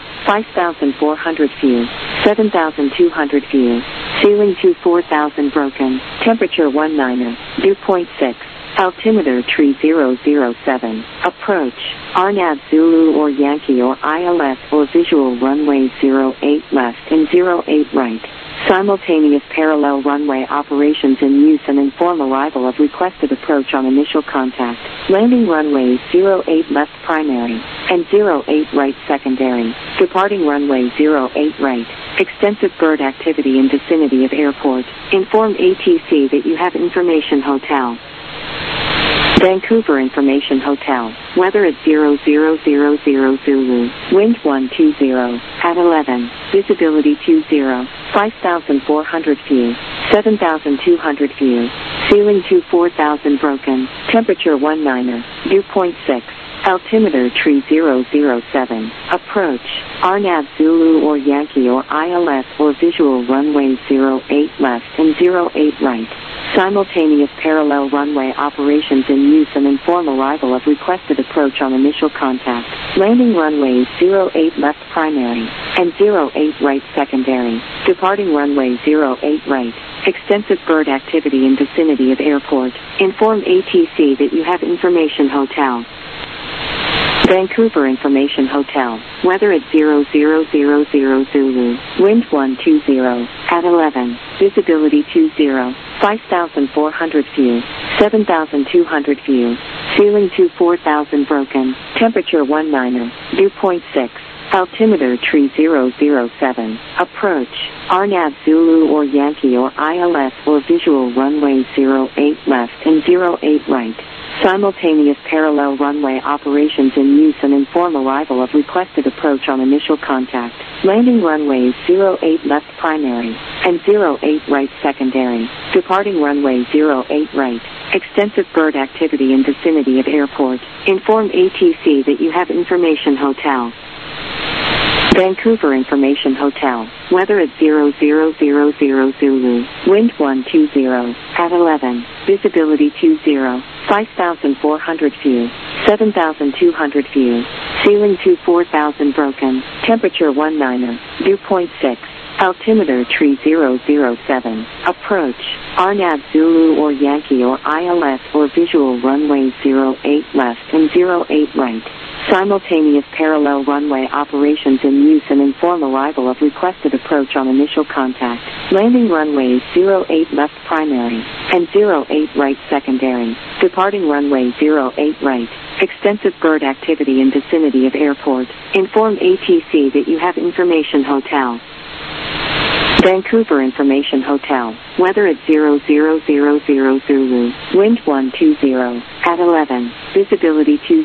5,400 view. 7,200 view. Ceiling 24,000 broken. Temperature 19. Dew point 6. Altimeter 3007. Approach. RNAV Zulu or Yankee or ILS or visual runway 08 left and 08 right. Simultaneous parallel runway operations in use and inform arrival of requested approach on initial contact. Landing runways 08 left primary and 08 right secondary. Departing runway 08 right. Extensive bird activity in vicinity of airport. Inform ATC that you have information hotel. Vancouver Information Hotel. Weather at 0000 Zulu. Wind 120 at 11. Visibility 20. 5,400 view. 7,200 view. Ceiling 24,000 broken. Temperature 19. Dew point 6. Altimeter 3007. Approach. RNAV Zulu or Yankee or ILS or visual runway 08 left and 08 right. Simultaneous parallel runway operations in use and inform arrival of requested approach on initial contact. Landing runways 08 left primary and 08 right secondary. Departing runway 08 right. Extensive bird activity in vicinity of airport. Inform ATC that you have information hotel. Vancouver Information Hotel. Weather at 0000 Zulu. Wind 120 at 11. Visibility 20. 5,400 view. 7,200 view. Ceiling 24,000 broken. Temperature 19. Dew point 6. Altimeter 3007. Approach. RNAV Zulu or Yankee or ILS or visual runway 08 left and 08 right. Simultaneous parallel runway operations in use and inform arrival of requested approach on initial contact. Landing runways 08 left primary and 08 right secondary. Departing runway 08 right. Extensive bird activity in vicinity of airport. Inform ATC that you have information hotel. Vancouver Information Hotel. Weather at 0000 Zulu. Wind 120 at 11. Visibility 20. 5,400 view. 7,200 view. Ceiling 24,000 broken. Temperature 19. Dew point 6. Altimeter 3007. Approach. RNAV Zulu or Yankee or ILS or visual runway 08 left and 08 right. Simultaneous parallel runway operations in use and inform arrival of requested approach on initial contact. Landing runways 08 left primary and 08 right secondary. Departing runway 08 right. Extensive bird activity in vicinity of airport. Inform ATC that you have information hotel. Vancouver Information Hotel. Weather at 0000 Zulu. Wind 120. At 11. Visibility 20.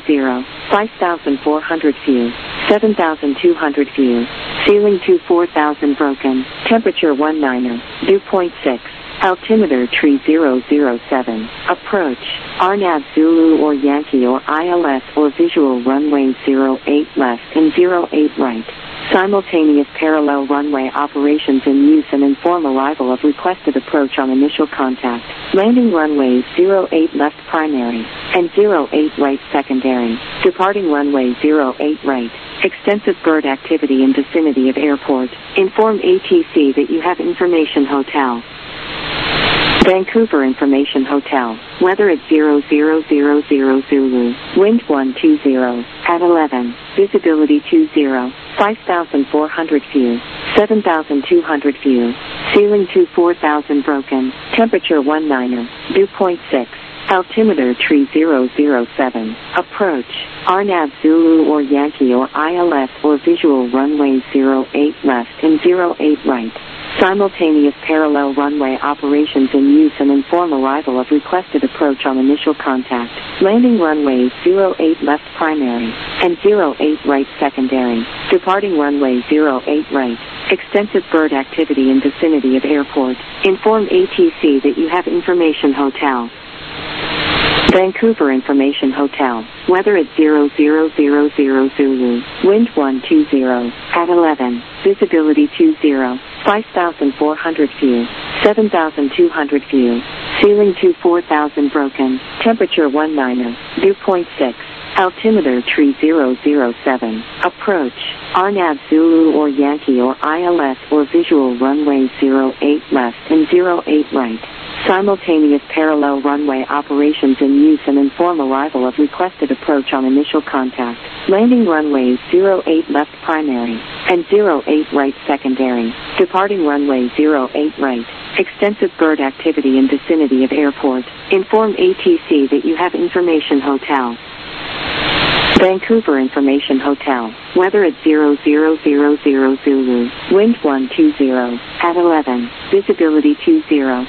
5,400 view. 7,200 view. Ceiling 24,000 broken. Temperature 19. Dew point 6. Altimeter 3007. Approach. RNAV Zulu or Yankee or ILS or visual runway 08 left and 08 right. Simultaneous parallel runway operations in use and inform arrival of requested approach on initial contact. Landing runways 08 left primary and 08 right secondary. Departing runway 08 right. Extensive bird activity in vicinity of airport. Inform ATC that you have information hotel. Vancouver Information Hotel. Weather at 0000 Zulu. Wind 120. At 11. Visibility 20. 5,400 view. 7,200 view. Ceiling 24,000 broken. Temperature 19. Dew point 6. Altimeter 3007. Approach. RNAV Zulu or Yankee or ILS or visual runway 08 left and 08 right. Simultaneous parallel runway operations in use and inform arrival of requested approach on initial contact. Landing runways 08 left primary and 08 right secondary. Departing runway 08 right. Extensive bird activity in vicinity of airport. Inform ATC that you have information hotel. Vancouver Information Hotel. Weather at 0000 Zulu. Wind 120. At 11. Visibility 20. 5,400 view. 7,200 view. Ceiling 24,000 broken. Temperature 19. Dew point 6. Altimeter 3007. Approach. RNAV Zulu or Yankee or ILS or visual runway 08 left and 08 right. Simultaneous parallel runway operations in use and inform arrival of requested approach on initial contact. Landing runways 08 left primary and 08 right secondary. Departing runway 08 right. Extensive bird activity in vicinity of airport. Inform ATC that you have information hotel. Vancouver Information Hotel. Weather at 0000 Zulu. Wind 120. At 11. Visibility 20.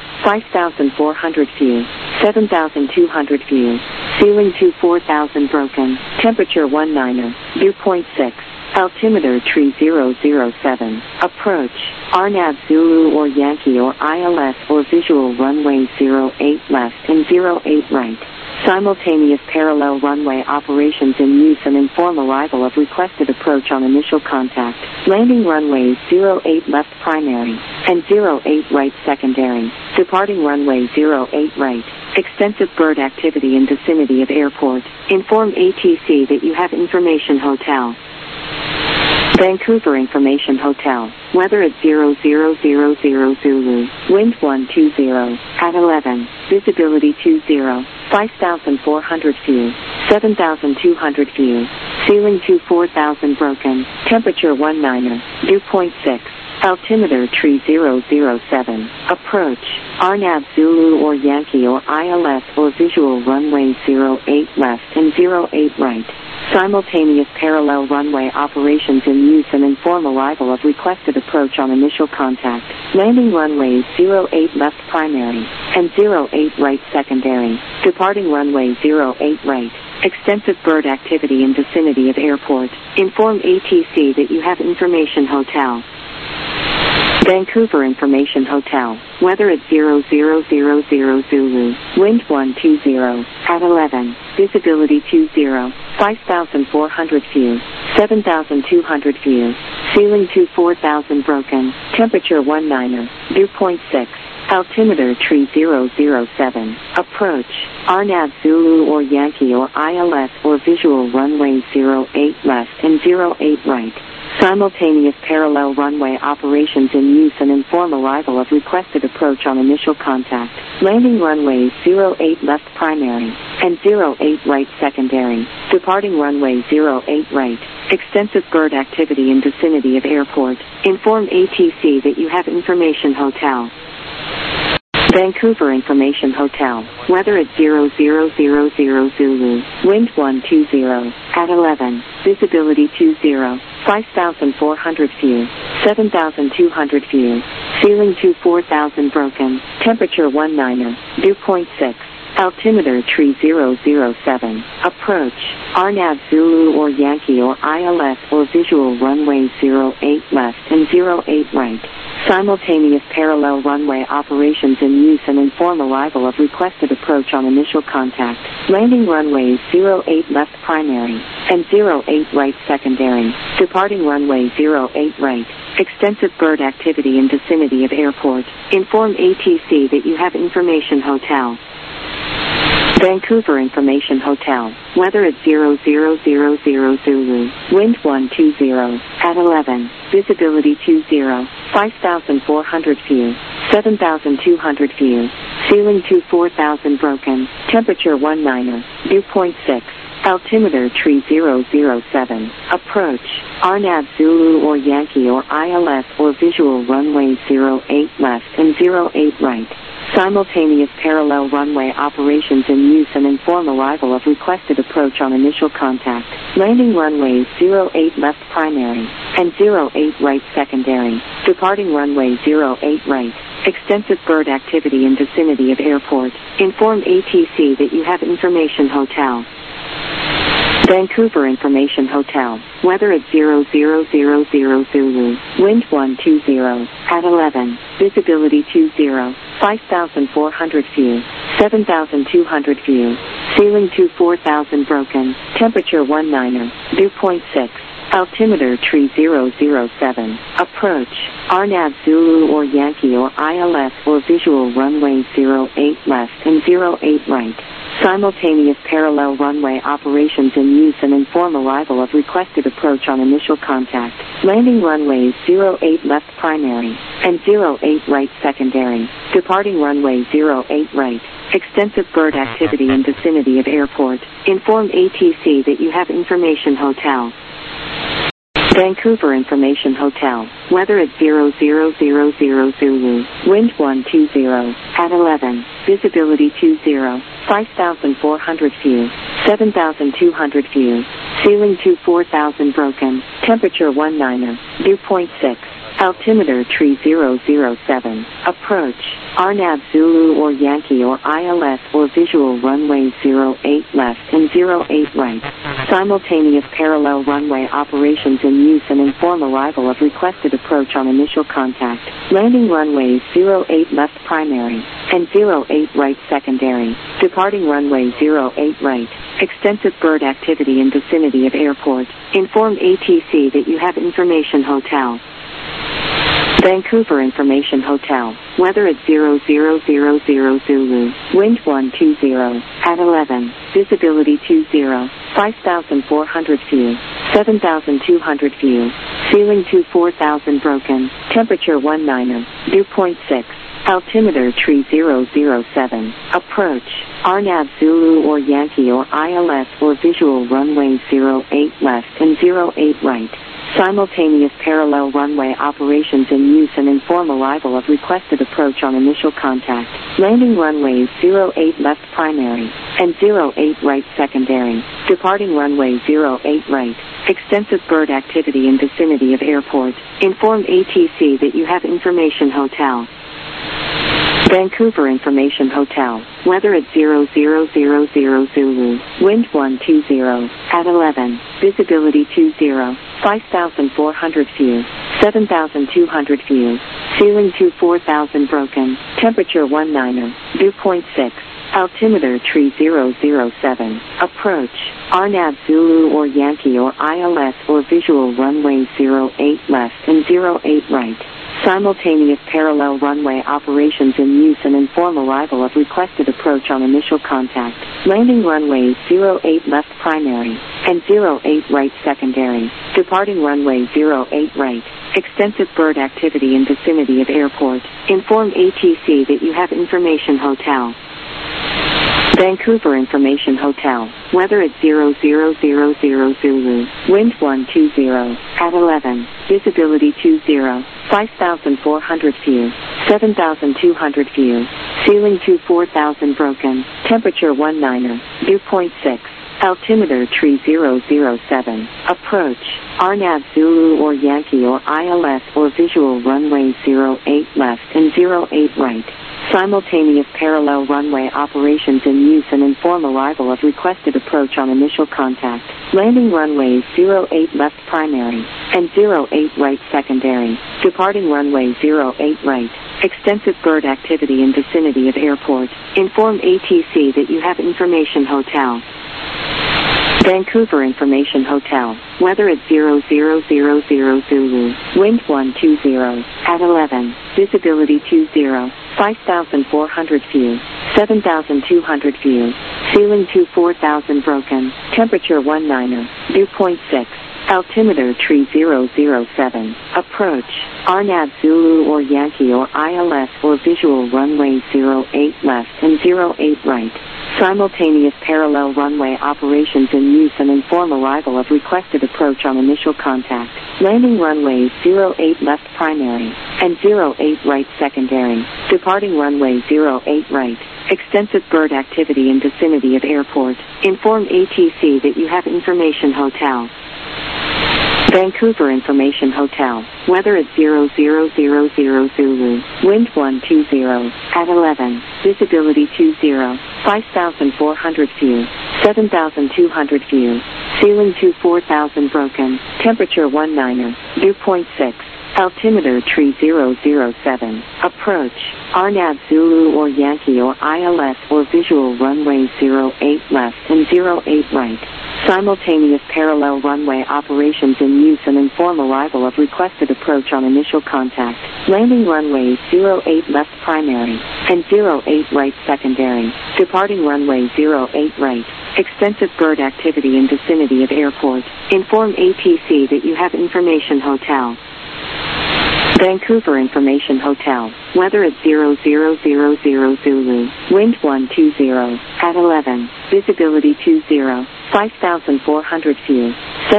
5,400 view. 7,200 view. Ceiling 24,000 broken. Temperature 19. Dew point 6. Altimeter 3007. Approach. RNAV Zulu or Yankee or ILS or visual runway 08 left and 08 right. Simultaneous parallel runway operations in use and inform arrival of requested approach on initial contact. Landing runways 08 left primary and 08 right secondary. Departing runway 08 right. Extensive bird activity in vicinity of airport. Inform ATC that you have information hotel. Vancouver Information Hotel. Weather at 0000 Zulu. Wind 120. At 11. Visibility 20. 5,400 view. 7,200 view. Ceiling 24,000 broken. Temperature 19. Dew point 6. Altimeter 3007. Approach. RNAV Zulu or Yankee or ILS or visual runway 08 left and 08 right. Simultaneous parallel runway operations in use and inform arrival of requested approach on initial contact. Landing runways 08 left primary and 08 right secondary. Departing runway 08 right. Extensive bird activity in vicinity of airport. Inform ATC that you have information hotel. Vancouver Information Hotel. Weather at 0000 Zulu. Wind 120. At 11. Visibility 20. 5,400 view. 7,200 view. Ceiling 24,000 broken. Temperature 19. Dew point 6. Altimeter 3007. Approach. RNAV Zulu or Yankee or ILS or visual runway 08 left and 08 right. Simultaneous parallel runway operations in use and inform arrival of requested approach on initial contact. Landing runways 08 left primary and 08 right secondary. Departing runway 08 right. Extensive bird activity in vicinity of airport. Inform ATC that you have information hotel. Vancouver Information Hotel. Weather at 0000 Zulu. Wind 120. At 11. Visibility 20. 5,400 view. 7,200 view. Ceiling 24,000 broken. Temperature 19. Dew point 6. Altimeter 3007. Approach. RNAV Zulu or Yankee or ILS or visual runway 08 left and 08 right. Simultaneous parallel runway operations in use and inform arrival of requested approach on initial contact. Landing runways 08 left primary and 08 right secondary. Departing runway 08 right. Extensive bird activity in vicinity of airport. Inform ATC that you have information hotel. Vancouver Information Hotel. Weather at 0000 Zulu. Wind 120. At 11. Visibility 20. 5,400 view. 7,200 view. Ceiling 24,000 broken. Temperature 19. Dew point 6. Altimeter 3007. Approach. RNAV Zulu or Yankee or ILS or visual runway 08 left and 08 right. Simultaneous parallel runway operations in use and inform arrival of requested approach on initial contact. Landing runways 08 left primary and 08 right secondary. Departing runway 08 right. Extensive bird activity in vicinity of airport. Inform ATC that you have information hotel. Vancouver Information Hotel. Weather at 0000 Zulu. Wind 120. At 11. Visibility 20. 5,400 view. 7,200 view. Ceiling 24,000 broken. Temperature 19. Dew point 6. Altimeter 3007. Approach. RNAV Zulu or Yankee or ILS or visual runway 08 left and 08 right. Simultaneous parallel runway operations in use and inform arrival of requested approach on initial contact. Landing runways 08 left primary and 08 right secondary. Departing runway 08 right. Extensive bird activity in vicinity of airport. Inform ATC that you have information hotel. Vancouver Information Hotel. Weather at 0000 Zulu. Wind 120. At 11. Visibility 20. 5,400 view. 7,200 view. Ceiling 24,000 broken. Temperature 19. Dew point 6. Altimeter 3007. Approach. RNAV Zulu or Yankee or ILS or visual runway 08 left and 08 right. Simultaneous parallel runway operations in use and inform arrival of requested approach on initial contact. Landing runways 08 left primary and 08 right secondary. Departing runway 08 right. Extensive bird activity in vicinity of airport. Inform ATC that you have information hotel. Vancouver Information Hotel. Weather at 0000 Zulu. Wind 120. At 11. Visibility 20. 5,400 view. 7,200 view. Ceiling 24,000 broken. Temperature 19. Dew point 6. Altimeter 3007. Approach. RNAV Zulu or Yankee or ILS or visual runway 08 left and 08 right. Simultaneous parallel runway operations in use and inform arrival of requested approach on initial contact. Landing runways 08 left primary and 08 right secondary. Departing runway 08 right. Extensive bird activity in vicinity of airport. Inform ATC that you have information hotel. Vancouver Information Hotel. Weather at 0000 Zulu. Wind 120. At 11. Visibility 20. 5,400 view. 7,200 view. Ceiling 24,000 broken. Temperature 19. Dew point 6. Altimeter 3007. Approach. RNAV Zulu or Yankee or ILS or visual runway 08 left and 08 right. Simultaneous parallel runway operations in use and inform arrival of requested approach on initial contact. Landing runways 08 left primary and 08 right secondary. Departing runway 08 right. Extensive bird activity in vicinity of airport. Inform ATC that you have information hotel. Vancouver Information Hotel. Weather at 0000 Zulu. Wind 120. At 11. Visibility 20. 5,400 view. 7,200 view. Ceiling 24,000 broken. Temperature 19er. Dew point 6. Altimeter tree 007. Approach. RNAV Zulu or Yankee or ILS or visual runway 08 left and 08 right. Simultaneous parallel runway operations in use and inform arrival of requested approach on initial contact. Landing runways 08 left primary and 08 right secondary. Departing runway 08 right. Extensive bird activity in vicinity of airport. Inform ATC that you have information hotel. Vancouver Information Hotel. Weather at 0000 Zulu. Wind 120 at 11. Visibility 20. 5,400 view. 7,200 view. Ceiling 24,000 broken. Temperature 19er. Dew point 6. Altimeter tree 007. Approach. RNAV Zulu or Yankee or ILS or visual runway 08 left and 08 right. Simultaneous parallel runway operations in use and inform arrival of requested approach on initial contact. Landing runways 08 left primary and 08 right secondary. Departing runway 08 right. Extensive bird activity in vicinity of airport. Inform ATC that you have information hotel. Vancouver Information Hotel. Weather at 0000 Zulu. Wind 120 at 11. Visibility 20. 5,400 view. 7,200 view. Ceiling 24,000 broken. Temperature 19er. Dew point 6. Altimeter tree 007. Approach. RNAV Zulu or Yankee or ILS or visual runway 08 left and 08 right. Simultaneous parallel runway operations in use and inform arrival of requested approach on initial contact. Landing runways 08 left primary and 08 right secondary. Departing runway 08 right. Extensive bird activity in vicinity of airport. Inform ATC that you have information hotel. Vancouver Information Hotel. Weather at 0000 Zulu. Wind 120 at 11. Visibility 20. 5,400 view.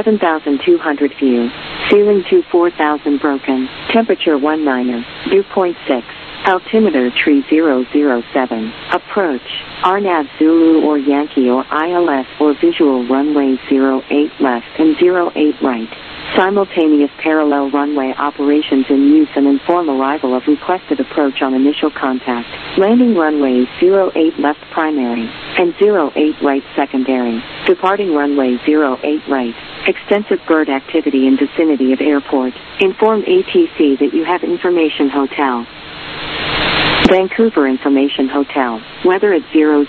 7,200 view. Ceiling 24,000 broken. Temperature 19er. Dew point 6. Altimeter tree 007. Approach. RNAV Zulu or Yankee or ILS or visual runway 08 left and 08 right. Simultaneous parallel runway operations in use and inform arrival of requested approach on initial contact. Landing runways 08 left primary and 08 right secondary. Departing runway 08 right. Extensive bird activity in vicinity of airport. Inform ATC that you have information hotel. Vancouver Information Hotel. Weather at 0000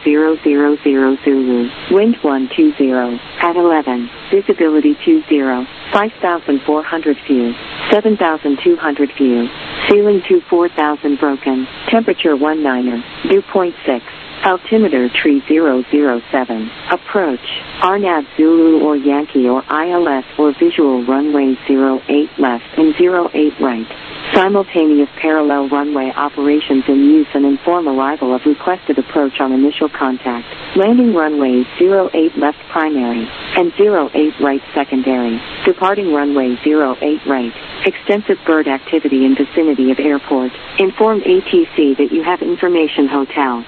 Zulu. Wind 120 at 11. Visibility 20. 5,400 view. 7,200 view. Ceiling 24,000 broken. Temperature 19er. Dew point 6. Altimeter tree 007. Approach. RNAV Zulu or Yankee or ILS or visual runway 08 left and 08 right. Simultaneous parallel runway operations in use and inform arrival of requested approach on initial contact. Landing runways 08 left primary and 08 right secondary. Departing runway 08 right. Extensive bird activity in vicinity of airport. Inform ATC that you have information hotel.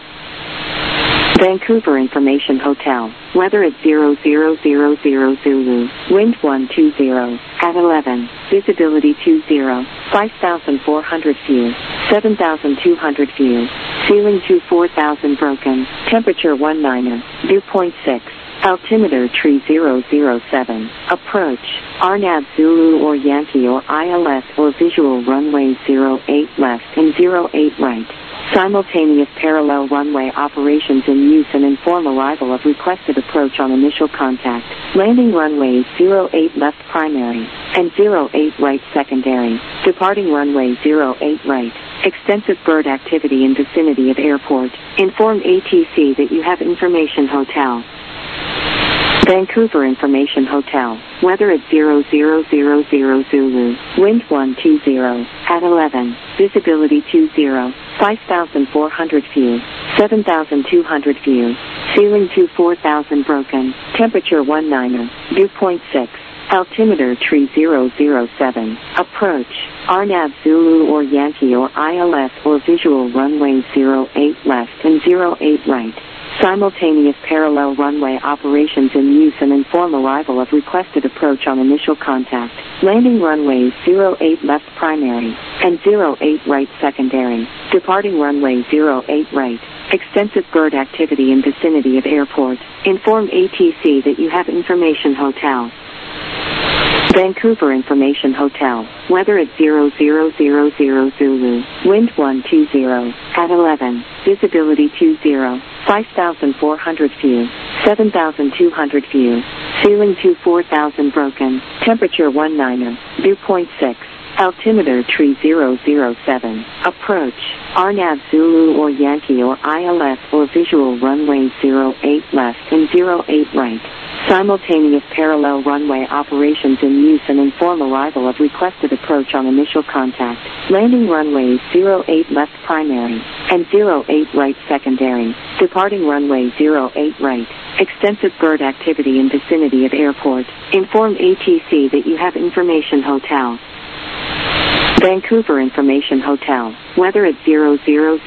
Vancouver Information Hotel. Weather at 0000 Zulu. Wind 120 at 11. Visibility 20. 5,400 view. 7,200 view. Ceiling 24,000 broken. Temperature 19er. Dew point 6. Altimeter tree 007. Approach. RNAV Zulu or Yankee or ILS or visual runway 08 left and 08 right. Simultaneous parallel runway operations in use and inform arrival of requested approach on initial contact. Landing runways 08 left primary and 08 right secondary. Departing runway 08 right. Extensive bird activity in vicinity of airport. Inform ATC that you have information hotel. Vancouver Information Hotel. Weather at 0000 Zulu. Wind 120 at 11. Visibility 20. 5,400 view. 7,200 view. Ceiling 24,000 broken. Temperature 19er. Dew point 6. Altimeter tree 007. Approach. RNAV Zulu or Yankee or ILS or visual runway 08 left and 08 right. Simultaneous parallel runway operations in use and inform arrival of requested approach on initial contact. Landing runways 08 left primary and 08 right secondary. Departing runway 08 right. Extensive bird activity in vicinity of airport. Inform ATC that you have information hotel. Vancouver Information Hotel. Weather at 0000 Zulu. Wind 120. At 11. Visibility 20. 5,400 view. 7,200 view. Ceiling 24,000 broken. Temperature 19. Dew point 6. Altimeter tree 007. Approach. RNAV Zulu or Yankee or ILS or visual runway 08 left and 08 right. Simultaneous parallel runway operations in use and inform arrival of requested approach on initial contact. Landing runways 08 left primary and 08 right secondary. Departing runway 08 right. Extensive bird activity in vicinity of airport. Inform ATC that you have information hotel. Vancouver Information Hotel. Weather at 0000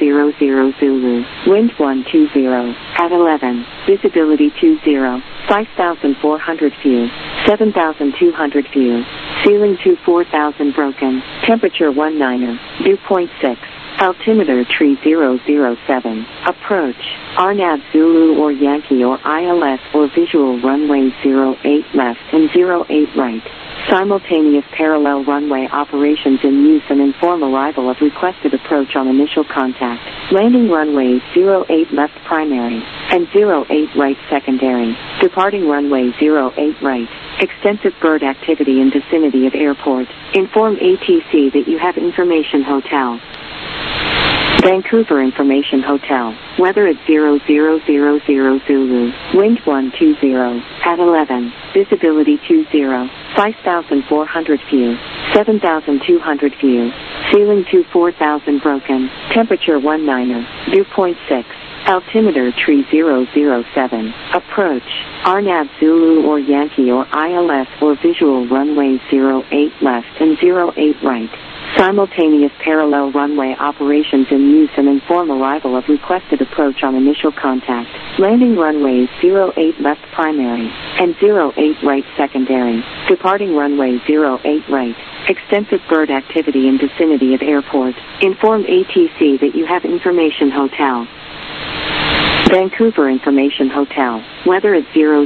Zulu. Wind 120. At 11. Visibility 20. 5,400 view. 7,200 view. Ceiling 24,000 broken. Temperature 19. Dew point 6. Altimeter tree 007. Approach. RNAV Zulu or Yankee or ILS or visual runway 08 left and 08 right. Simultaneous parallel runway operations in use and inform arrival of requested approach on initial contact. Landing runways 08 left primary and 08 right secondary. Departing runway 08 right. Extensive bird activity in vicinity of airport. Inform ATC that you have information hotel. Vancouver Information Hotel. Weather at 0000 Zulu. Wind 120. At 11. Visibility 20. 5,400 view. 7,200 view. Ceiling 24,000 broken. Temperature 19. Dew point 6. Altimeter tree 007. Approach. RNAV Zulu or Yankee or ILS or visual runway 08 left and 08 right. Simultaneous parallel runway operations in use and inform arrival of requested approach on initial contact. Landing runways 08 left primary and 08 right secondary. Departing runway 08 right. Extensive bird activity in vicinity of airport. Inform ATC that you have information hotel. Vancouver Information Hotel. Weather at 0000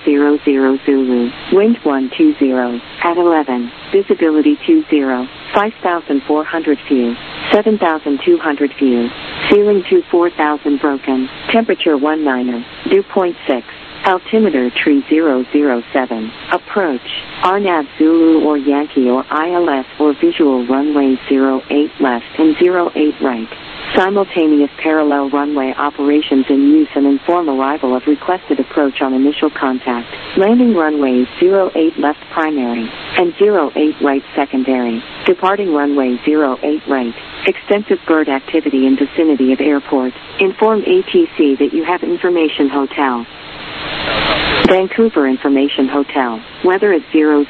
Zulu. Wind 120. At 11. Visibility 20. 5,400 view. 7,200 view. Ceiling 24,000 broken. Temperature 19. Dew point 6. Altimeter tree 007. Approach. RNAV Zulu or Yankee or ILS or visual runway 08 left and 08 right. Simultaneous parallel runway operations in use and inform arrival of requested approach on initial contact. Landing runways 08 left primary and 08 right secondary. Departing runway 08 right. Extensive bird activity in vicinity of airport. Inform ATC that you have information hotel. Vancouver Information Hotel. Weather at 0000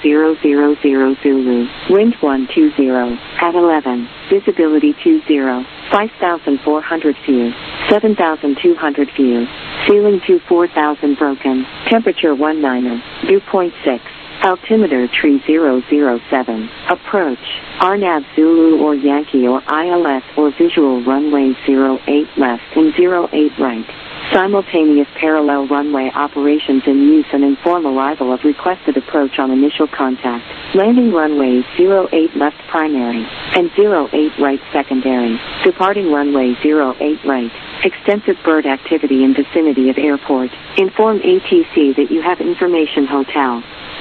Zulu. Wind 120. At 11. Visibility 20. 5,400 view. 7,200 view. Ceiling 24,000 broken. Temperature 19. Dew point 6. Altimeter tree 007. Approach. RNAV Zulu or Yankee or ILS or visual runway 08 left and 08 right. Simultaneous parallel runway operations in use and inform arrival of requested approach on initial contact. Landing runways 08 left primary and 08 right secondary. Departing runway 08 right. Extensive bird activity in vicinity of airport. Inform ATC that you have information hotel.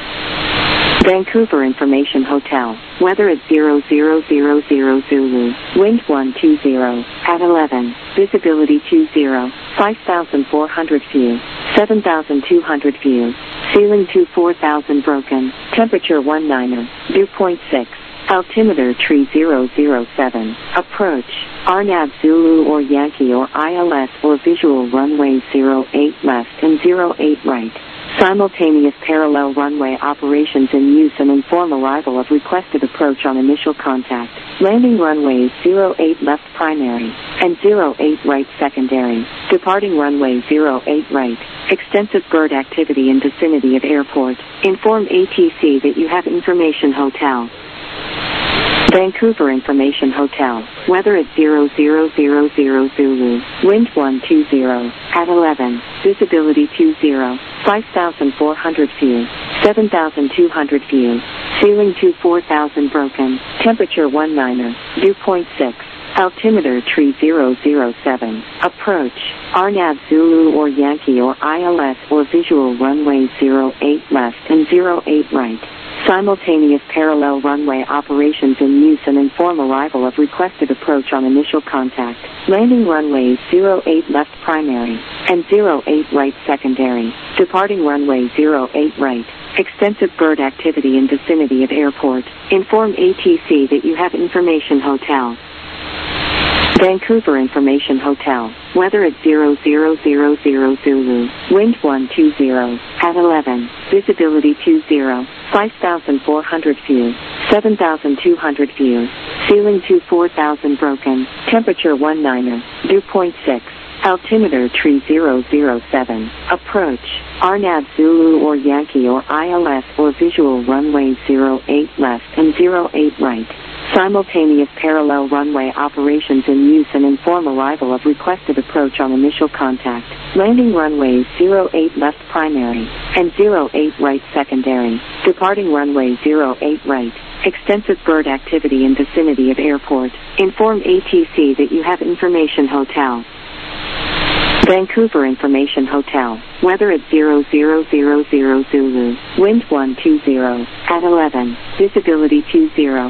Vancouver Information Hotel. Weather at 0000 Zulu. Wind 120. At 11. Visibility 20. 5,400 view. 7,200 view. Ceiling 24,000 broken. Temperature 19. Dew point 6. Altimeter tree 007. Approach. RNAV Zulu or Yankee or ILS or visual runway 08 left and 08 right. Simultaneous parallel runway operations in use and inform arrival of requested approach on initial contact. Landing runways 08 left primary and 08 right secondary. Departing runway 08 right. Extensive bird activity in vicinity of airport. Inform ATC that you have information hotel. Vancouver Information Hotel. Weather at 0000 Zulu. Wind 120 at 11. Visibility 20. 5,400 view. 7,200 view. Ceiling 4,000 broken. Temperature 19. Dew point 6. Altimeter 3007. Approach. RNAV Zulu or Yankee or ILS or visual runway 08 left and 08 right. Simultaneous parallel runway operations in use and inform arrival of requested approach on initial contact. Landing runways 08 left primary and 08 right secondary. Departing runway 08 right. Extensive bird activity in vicinity of airport. Inform ATC that you have information hotel. Vancouver Information Hotel. Weather at 0000 Zulu. Wind 120 at 11. Visibility 20. 5,400 view. 7,200 view. Ceiling 4,000 broken. Temperature 19. Dew point 6. Altimeter 3007. Approach. RNAV Zulu or Yankee or ILS or visual runway 08 left and 08 right. Simultaneous parallel runway operations in use and inform arrival of requested approach on initial contact. Landing runways 08 left primary and 08 right secondary. Departing runway 08 right. Extensive bird activity in vicinity of airport. Inform ATC that you have information hotel. Vancouver Information Hotel. Weather at 0000 Zulu. Wind 120 at 11. Visibility 20.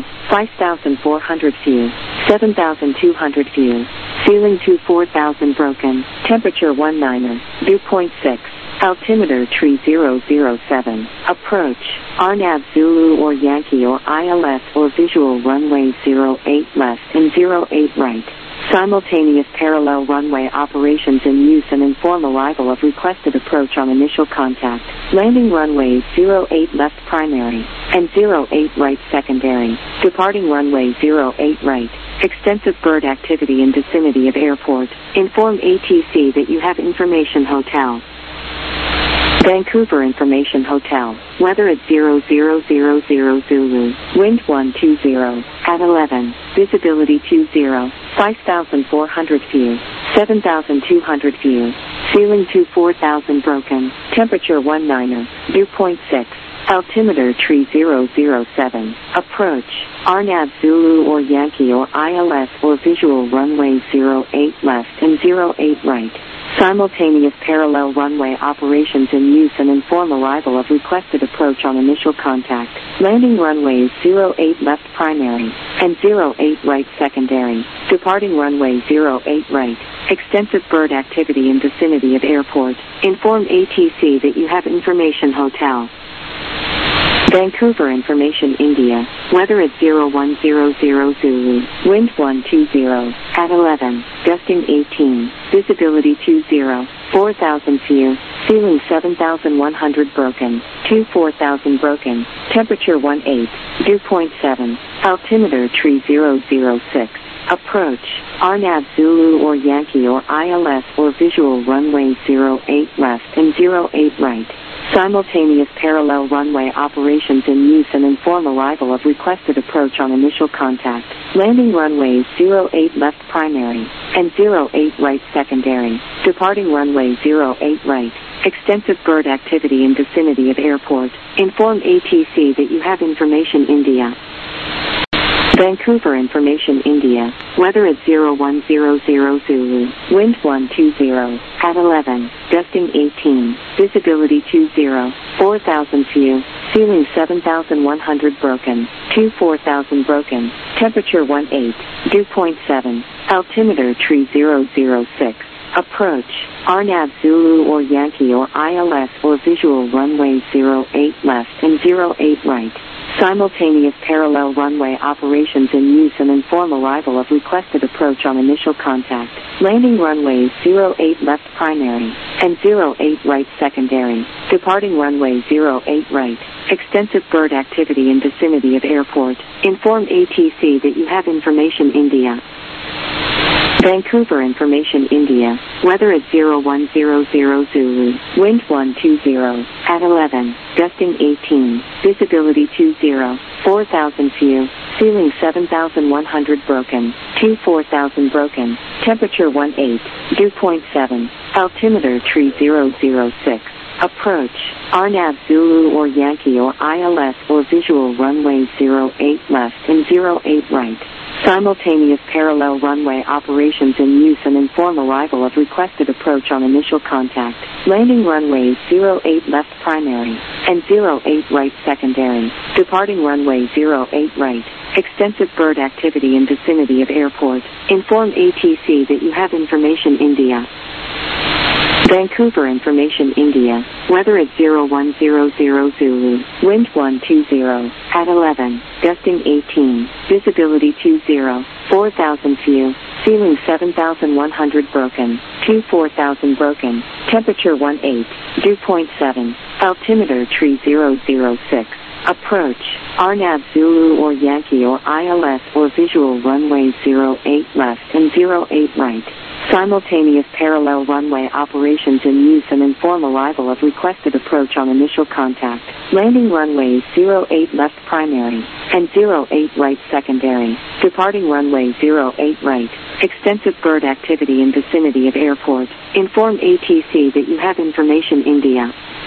5,400 view. 7,200 view. Ceiling 4,000 broken. Temperature 19. Dew point 6. Altimeter 3007. Approach. RNAV Zulu or Yankee or ILS or visual runway 08 left and 08 right. Simultaneous parallel runway operations in use and inform arrival of requested approach on initial contact. Landing runways 08 left primary and 08 right secondary. Departing runway 08 right. Extensive bird activity in vicinity of airport. Inform ATC that you have information hotel. Vancouver Information Hotel. Weather at 0000 Zulu. Wind 120 at 11. Visibility 20. 5,400 view. 7,200 view. Ceiling 4,000 broken. Temperature 19. Dew point 6. Altimeter 3007. Approach. RNAV Zulu or Yankee or ILS or visual runway 08 left and 08 right. Simultaneous parallel runway operations in use and inform arrival of requested approach on initial contact. Landing runways 08 left primary and 08 right secondary. Departing runway 08 right. Extensive bird activity in vicinity of airport. Inform ATC that you have information hotel. Vancouver Information India. Weather at 0100 Zulu. Wind 120 at 11. Gusting 18. Visibility 20. 4,000 view. Ceiling 7,100 broken. 4,000 broken. Temperature 18. Dew point 7. Altimeter 3006. Approach. RNAV Zulu or Yankee or ILS or visual runway 08 left and 08 right. Simultaneous parallel runway operations in use and inform arrival of requested approach on initial contact. Landing runways 08 left primary and 08 right secondary. Departing runway 08 right. Extensive bird activity in vicinity of airport. Inform ATC that you have information India. Vancouver Information India. Weather at 0100 Zulu. Wind 120 at 11. Gusting 18. Visibility 20. 4,000 view. Ceiling 7,100 broken. 4,000 broken. Temperature 18. Dew point 7. Altimeter 3006. Approach. RNAV Zulu or Yankee or ILS or visual runway 08 left and 08 right. Simultaneous parallel runway operations in use and inform arrival of requested approach on initial contact. Landing runways 08 left primary and 08 right secondary. Departing runway 08 right. Extensive bird activity in vicinity of airport. Inform ATC that you have information India. Vancouver information India. Weather at 0100 Zulu. Wind 120. At 11. Gusting 18. Visibility 20. 4,000 few. Ceiling 7,100 broken. 4,000 broken. Temperature 18. Dew point 7. Altimeter 3006. Approach. RNAV Zulu or Yankee or ILS or visual runway 08 left and 08 right. Simultaneous parallel runway operations in use and inform arrival of requested approach on initial contact. Landing runways 08 left primary and 08 right secondary. Departing runway 08 right. Extensive bird activity in vicinity of airport. Inform ATC that you have information India. Vancouver information India. Weather at 0100 Zulu. Wind 120. At 11. Gusting 18. Visibility 20. 4,000 few. Ceiling 7,100 broken. 4,000 broken. Temperature 18. Dew point 7. Altimeter 3006. Approach. RNAV Zulu or Yankee or ILS or visual runway 08 left and 08 right. Simultaneous parallel runway operations in use and inform arrival of requested approach on initial contact. Landing runways 08 left primary and 08 right secondary. Departing runway 08 right. Extensive bird activity in vicinity of airport. Inform ATC that you have information India.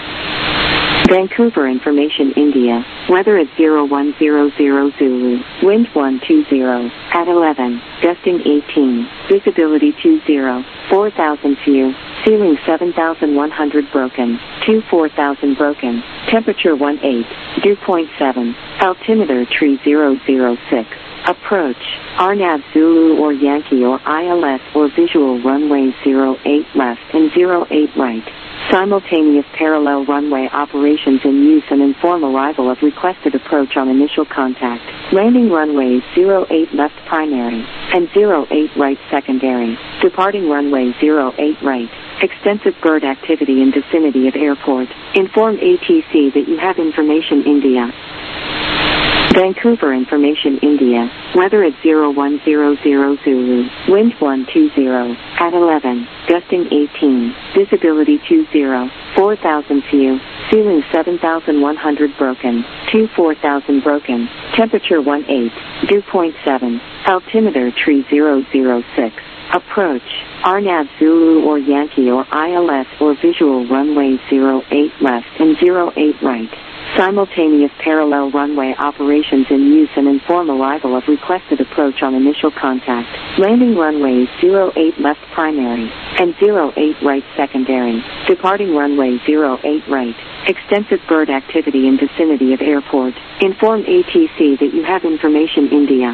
Vancouver information India. Weather at 0100 Zulu. Wind 120. At 11. Gusting 18. Visibility 20. 4,000 few. Ceiling 7,100 broken. 4,000 broken. Temperature 18. Dew point 7. Altimeter 3006. Approach. RNAV Zulu or Yankee or ILS or visual runway 08 left and 08 right. Simultaneous parallel runway operations in use and inform arrival of requested approach on initial contact. Landing runways 08 left primary and 08 right secondary. Departing runway 08 right. Extensive bird activity in vicinity of airport. Inform ATC that you have information India. Vancouver information India. Weather at 0100 Zulu. Wind 120. At 11. Gusting 18. Visibility 20. 4,000 few. Ceiling 7,100 broken. 4,000 broken. Temperature 18. Dew point 7. Altimeter 3006. Approach. RNAV Zulu or Yankee or ILS or visual runway 08 left and 08 right. Simultaneous parallel runway operations in use and inform arrival of requested approach on initial contact. Landing runways 08 left primary and 08 right secondary. Departing runway 08 right. Extensive bird activity in vicinity of airport. Inform ATC that you have information India.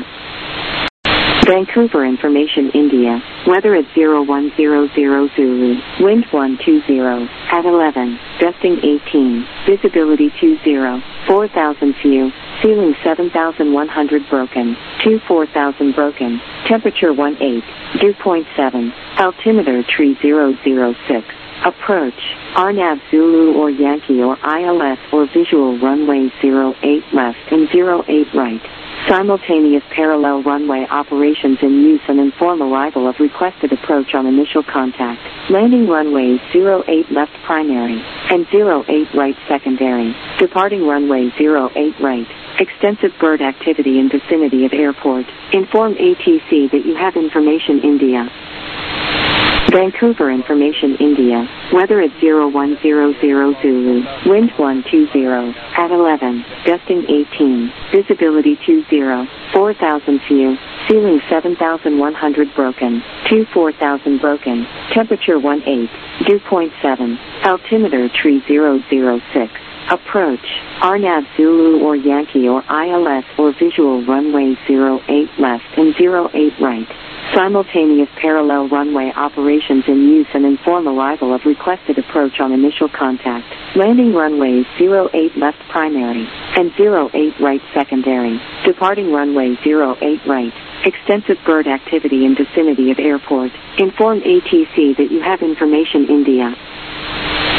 Vancouver information India. Weather at 0100 Zulu. Wind 120. At 11. Gusting 18. Visibility 20. 4,000 few. Ceiling 7,100 broken. 4,000 broken. Temperature 18. Dew point 7. Altimeter 3006. Approach. RNAV Zulu or Yankee or ILS or visual runway 08 left and 08 right. Simultaneous parallel runway operations in use and inform arrival of requested approach on initial contact. Landing runways 08 left primary and 08 right secondary. Departing runway 08 right. Extensive bird activity in vicinity of airport. Inform ATC that you have information India. Vancouver information India. Weather at 0100 Zulu. Wind 120. At 11. Gusting 18. Visibility 20. 4,000 few. Ceiling 7,100 broken. 4,000 broken. Temperature 18. Dew point 7. Altimeter 3006. Approach. RNAV Zulu or Yankee or ILS or visual runway 08 left and 08 right. Simultaneous parallel runway operations in use and inform arrival of requested approach on initial contact. Landing runways 08 left primary and 08 right secondary. Departing runway 08 right. Extensive bird activity in vicinity of airport. Inform ATC that you have information India.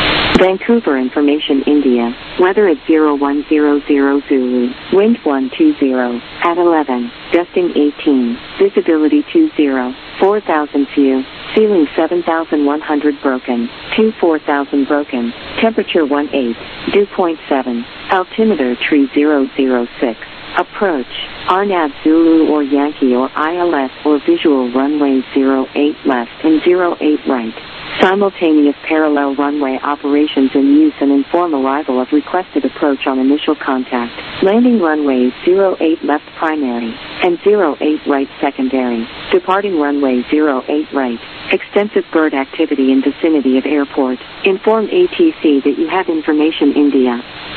Vancouver Information India. Weather at 0100 Zulu. Wind 120. At 11. Gusting 18. Visibility 20. 4,000 few. Ceiling 7,100 broken. 4,000 broken. Temperature 18. Dew point 7. Altimeter 3006. Approach. RNAV Zulu or Yankee or ILS or visual runway 08 left and 08 right. Simultaneous parallel runway operations in use and inform arrival of requested approach on initial contact. Landing runways 08 left primary and 08 right secondary. Departing runway 08 right. Extensive bird activity in vicinity of airport. Inform ATC that you have information India.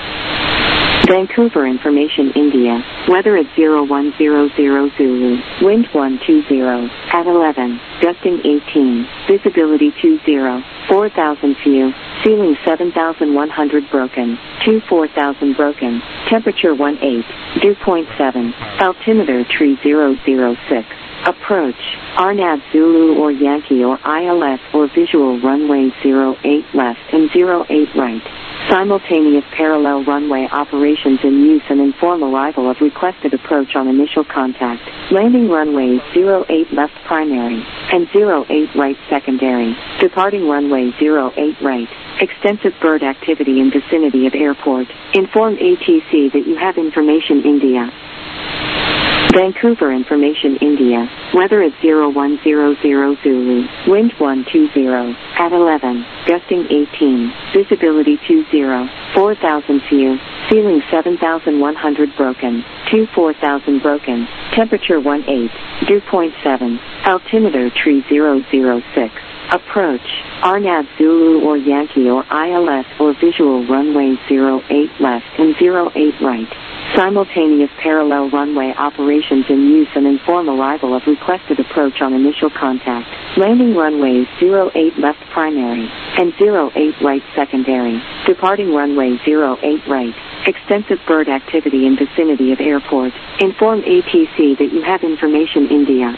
Vancouver Information India. Weather at 0100 Zulu. Wind 120. At 11. Gusting 18. Visibility 20. 4,000 few. Ceiling 7,100 broken. 4,000 broken. Temperature 18. Dew point 7. Altimeter 3006. Approach. RNAV Zulu or Yankee or ILS or visual runway 08 left and 08 right. Simultaneous parallel runway operations in use and inform arrival of requested approach on initial contact. Landing runways 08 left primary and 08 right secondary. Departing runway 08 right. Extensive bird activity in vicinity of airport. Inform ATC that you have information India. Vancouver Information India. Weather at 0100 Zulu. Wind 120. At 11. Gusting 18. Visibility 20. 4,000 few. Ceiling 7,100 broken. 4,000 broken. Temperature 18. Dew point 7. Altimeter 3006. Approach. RNAV Zulu or Yankee or ILS or visual runway 08 left and 08 right. Simultaneous parallel runway operations in use and inform arrival of requested approach on initial contact. Landing runways 08 left primary and 08 right secondary. Departing runway 08 right. Extensive bird activity in vicinity of airport. Inform ATC that you have information India.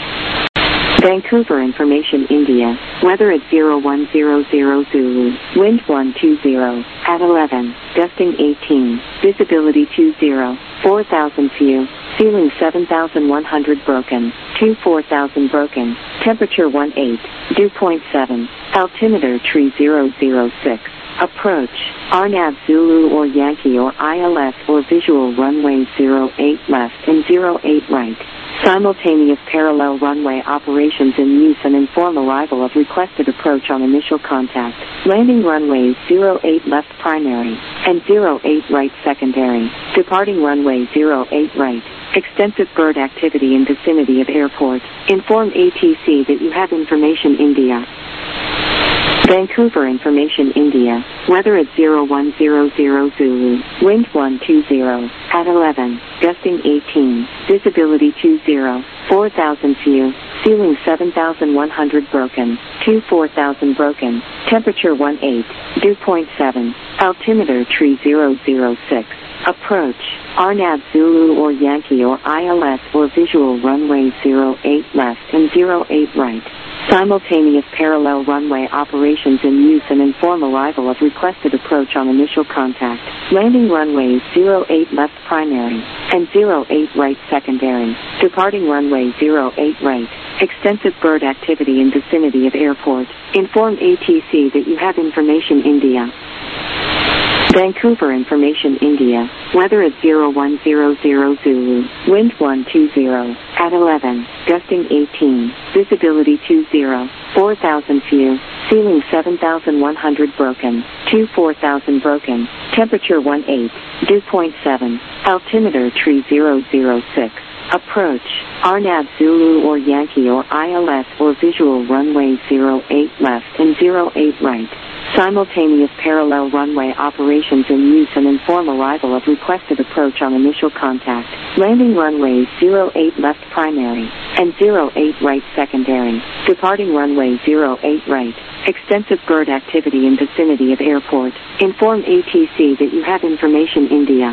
Vancouver Information India. Weather at 0100 Zulu. Wind 120. At 11. Gusting 18. Visibility 20. 4,000 few. Ceiling 7,100 broken. 4,000 broken. Temperature 18. Dew point 7. Altimeter 3006. Approach. RNAV Zulu or Yankee or ILS or visual runway 08 left and 08 right. Simultaneous parallel runway operations in use and inform arrival of requested approach on initial contact. Landing runways 08 left primary and 08 right secondary. Departing runway 08 right. Extensive bird activity in vicinity of airport. Inform ATC that you have information India. Vancouver Information India. Weather at 0100 Zulu. Wind 120. At 11. Gusting 18. Visibility 20. 4,000 few. Ceiling 7,100 broken. 4,000 broken. Temperature 18. Dew point 7. Altimeter 3006. Approach. RNAV Zulu or Yankee or ILS or visual runway 08 left and 08 right. Simultaneous parallel runway operations in use and inform arrival of requested approach on initial contact. Landing runways 08 left primary and 08 right secondary. Departing runway 08 right. Extensive bird activity in vicinity of airport. Inform ATC that you have information India. Vancouver Information India. Weather at 0100 Zulu. Wind 120. At 11. Gusting 18. Visibility 20. 4,000 few. Ceiling 7,100 broken. 4,000 broken. Temperature 18. Dew point 7. Altimeter 3006. Approach. RNAV Zulu or Yankee or ILS or visual runway 08 left and 08 right. Simultaneous parallel runway operations in use and inform arrival of requested approach on initial contact. Landing runways 08 left primary and 08 right secondary. Departing runway 08 right. Extensive bird activity in vicinity of airport. Inform ATC that you have information India.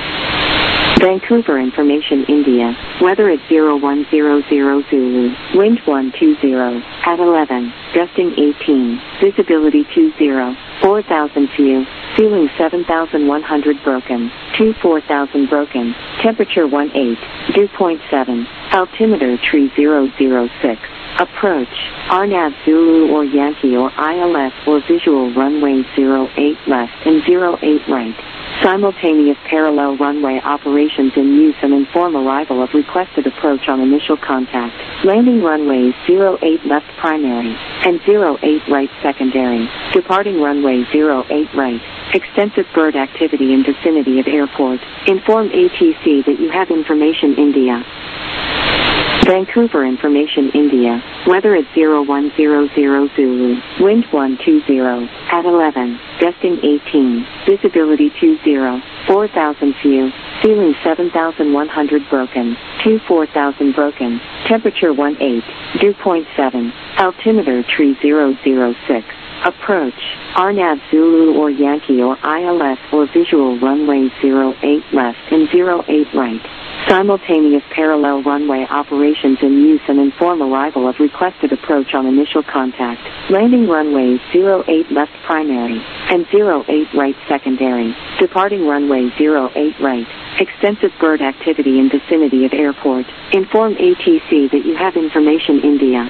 Vancouver Information India. Weather at 0100 Zulu. Wind 120. At 11. Gusting 18. Visibility 20. 4,000 view, ceiling 7,100 broken, 4,000 broken, temperature 18, dew point 7, altimeter tree 006. Approach, RNAV Zulu or Yankee or ILS or visual runway 08 left and 08 right. Simultaneous parallel runway operations in use and inform arrival of requested approach on initial contact. Landing runways 08 left primary and 08 right secondary. Departing runway 08 right. Extensive bird activity in vicinity of airport. Inform ATC that you have information India. Vancouver Information India. Weather at 0100 Zulu. Wind 120. At 11. Gusting 18. Visibility 20. 4,000 view. Ceiling 7,100 broken. 4,000 broken. Temperature 18. Dew point 7. Altimeter tree 006. Approach, RNAV Zulu or Yankee or ILS or visual runway 08 left and 08 right. Simultaneous parallel runway operations in use and inform arrival of requested approach on initial contact. Landing runways 08 left primary and 08 right secondary. Departing runway 08 right. Extensive bird activity in vicinity of airport. Inform ATC that you have information India.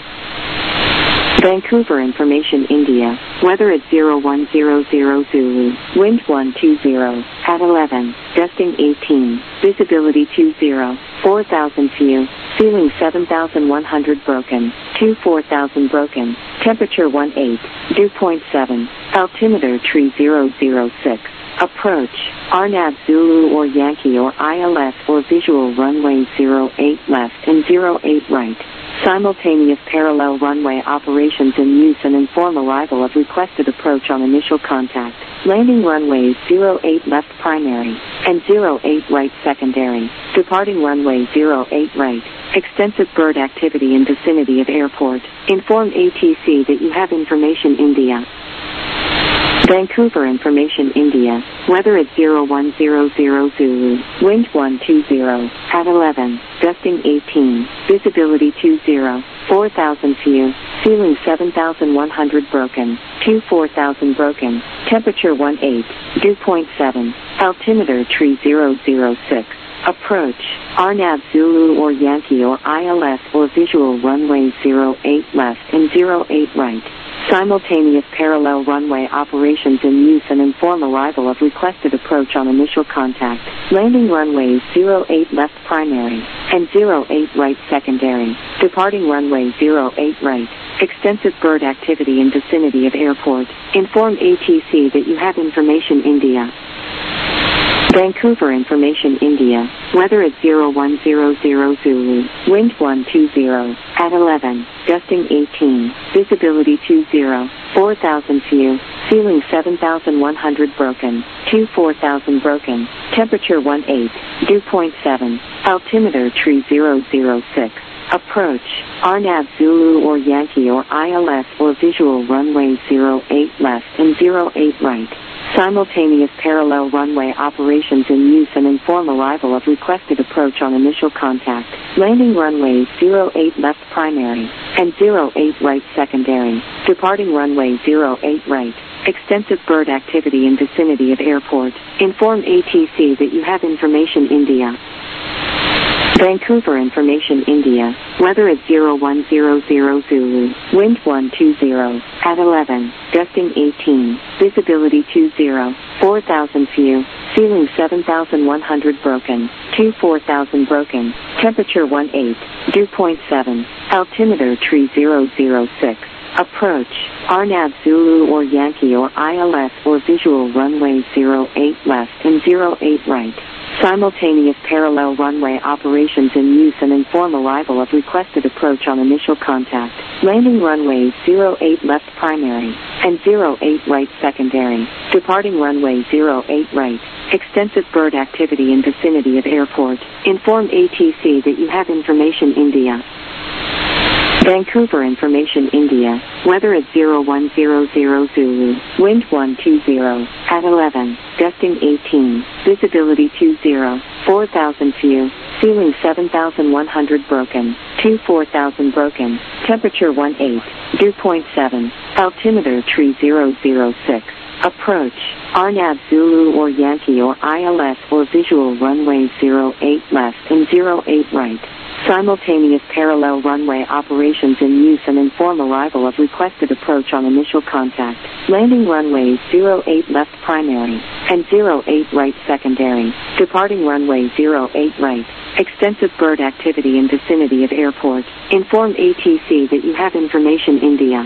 Vancouver Information India. Weather at 0100 Zulu. Wind 120. At 11. Gusting 18. Visibility 20. 4,000 view. Ceiling 7,100 broken. 4,000 broken. Temperature 18. Dew point 7. Altimeter tree 006. Approach, RNAV Zulu or Yankee or ILS or visual runway 08 left and 08 right. Simultaneous parallel runway operations in use and inform arrival of requested approach on initial contact. Landing runways 08 left primary and 08 right secondary. Departing runway 08 right. Extensive bird activity in vicinity of airport. Inform ATC that you have information India. Vancouver Information India. Weather at 0100 Zulu. Wind 120. At 11. Gusting 18. Visibility 20. 4,000 view. Ceiling 7,100 broken. 4,000 broken. Temperature 18. Dew point 7. Altimeter tree 006. Approach, RNAV Zulu or Yankee or ILS or visual runway 08 left and 08 right. Simultaneous parallel runway operations in use and inform arrival of requested approach on initial contact. Landing runways 08 left primary and 08 right secondary. Departing runway 08 right. Extensive bird activity in vicinity of airport. Inform ATC that you have information India. Vancouver Information India. Weather at 0100 Zulu. Wind 120. At 11. Gusting 18. Visibility 20. 4,000 view. Ceiling 7,100 broken. 4,000 broken. Temperature 18. Dew point 7. Altimeter tree 006. Approach, RNAV Zulu or Yankee or ILS or visual runway 08 left and 08 right. Simultaneous parallel runway operations in use and inform arrival of requested approach on initial contact. Landing runways 08 left primary and 08 right secondary. Departing runway 08 right. Extensive bird activity in vicinity of airport. Inform ATC that you have information India. Vancouver Information India. Weather at 0100 Zulu. Wind 120. At 11. Gusting 18. Visibility 20. 4,000 view. Ceiling 7,100 broken. 4,000 broken. Temperature 18. Dew point 7. Altimeter tree 006. Approach, RNAV Zulu or Yankee or ILS or visual runway 08 left and 08 right. Simultaneous parallel runway operations in use and inform arrival of requested approach on initial contact. Landing runways 08 left primary and 08 right secondary. Departing runway 08 right. Extensive bird activity in vicinity of airport. Inform ATC that you have information India. Vancouver Information India. Weather at 0100 Zulu. Wind 120. At 11. Gusting 18. Visibility 20. 4,000 view. Ceiling 7,100 broken. 4,000 broken. Temperature 18. Dew point 7. Altimeter tree 006. Approach, RNAV Zulu or Yankee or ILS or visual runway 08 left and 08 right. Simultaneous parallel runway operations in use and inform arrival of requested approach on initial contact. Landing runways 08 left primary and 08 right secondary. Departing runway 08 right. Extensive bird activity in vicinity of airport. Inform ATC that you have information India.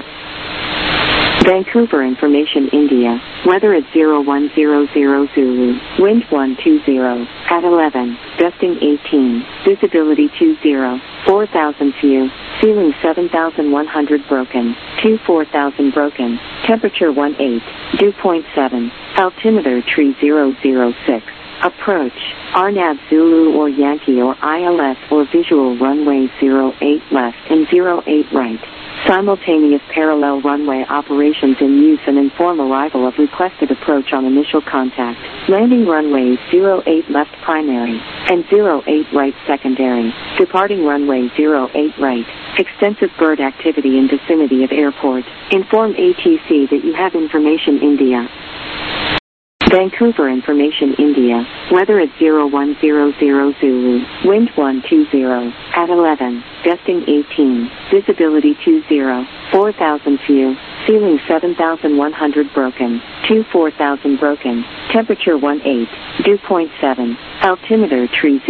Vancouver Information India. Weather at 0100 Zulu. Wind 120. At 11. Gusting 18. Visibility 20. 4,000 few. Ceiling 7,100 broken. 4,000 broken. Temperature 18. Dew point 7. Altimeter 3006. Approach, RNAV Zulu or Yankee or ILS or visual runway 08 left and 08 right. Simultaneous parallel runway operations in use and inform arrival of requested approach on initial contact. Landing runways 08 left primary and 08 right secondary. Departing runway 08 right. Extensive bird activity in vicinity of airport. Inform ATC that you have information India. Vancouver Information India. Weather at 0100 Zulu. Wind 120. At 11. Gusting 18. Visibility 20. 4,000 few. Ceiling 7,100 broken. 4,000 broken. Temperature 18. Dew point 7. Altimeter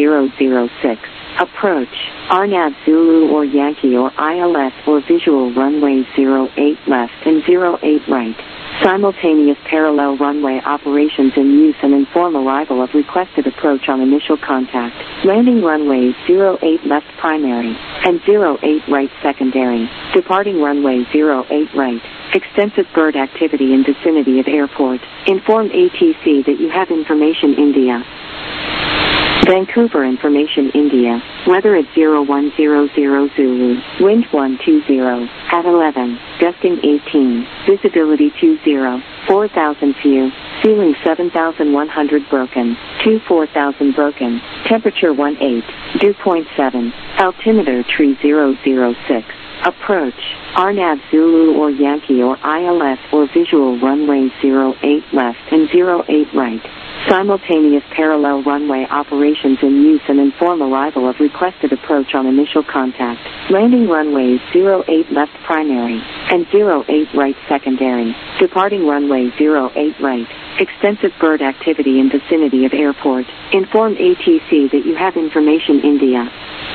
3006. Approach, RNAV Zulu or Yankee or ILS or visual runway 08 left and 08 right. Simultaneous parallel runway operations in use and inform arrival of requested approach on initial contact. Landing runways 08 left primary and 08 right secondary. Departing runway 08 right. Extensive bird activity in vicinity of airport. Inform ATC that you have information India. Vancouver Information India. Weather at 0100 Zulu. Wind 120. At 11. Gusting 18. Visibility 20. 4,000 few. Ceiling 7,100 broken. 4,000 broken. Temperature 18. Dew point 7. Altimeter 3006. Approach, RNAV Zulu or Yankee or ILS or visual runway 08 left and 08 right. Simultaneous parallel runway operations in use and inform arrival of requested approach on initial contact. Landing runways 08 left primary and 08 right secondary. Departing runway 08 right. Extensive bird activity in vicinity of airport. Inform ATC that you have information India.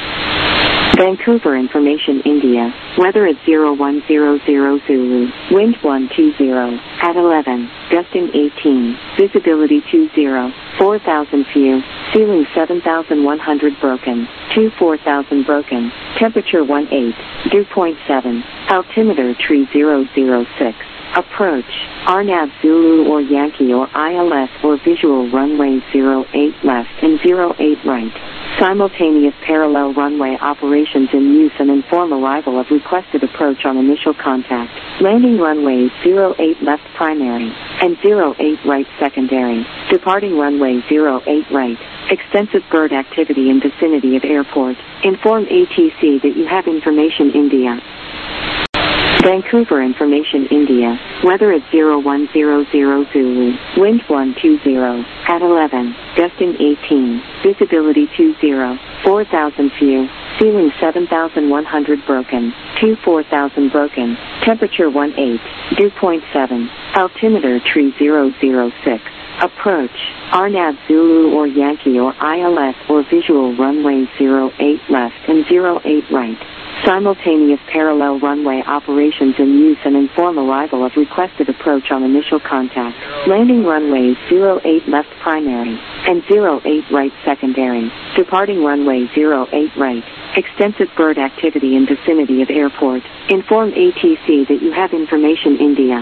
Vancouver Information India. Weather at 0100 Zulu. Wind 120. At 11. Gusting 18. Visibility 20. 4,000 few. Ceiling 7,100 broken. 4,000 broken. Temperature 18. Dew point 7. Altimeter 3006. Approach, RNAV Zulu or Yankee or ILS or visual runway 08 left and 08 right. Simultaneous parallel runway operations in use and inform arrival of requested approach on initial contact. Landing runways 08 left primary and 08 right secondary. Departing runway 08 right. Extensive bird activity in vicinity of airport. Inform ATC that you have information India. Vancouver Information India. Weather at 0100 Zulu. Wind 120. At 11. Gusting 18. Visibility 20. 4,000 few. Ceiling 7,100 broken. 4,000 broken. Temperature 18. Dew point 7. Altimeter 3006. Approach, RNAV Zulu or Yankee or ILS or visual runway 08 left and 08 right. Simultaneous parallel runway operations in use and inform arrival of requested approach on initial contact. Landing runways 08 left primary and 08 right secondary. Departing runway 08 right. Extensive bird activity in vicinity of airport. Inform ATC that you have information India.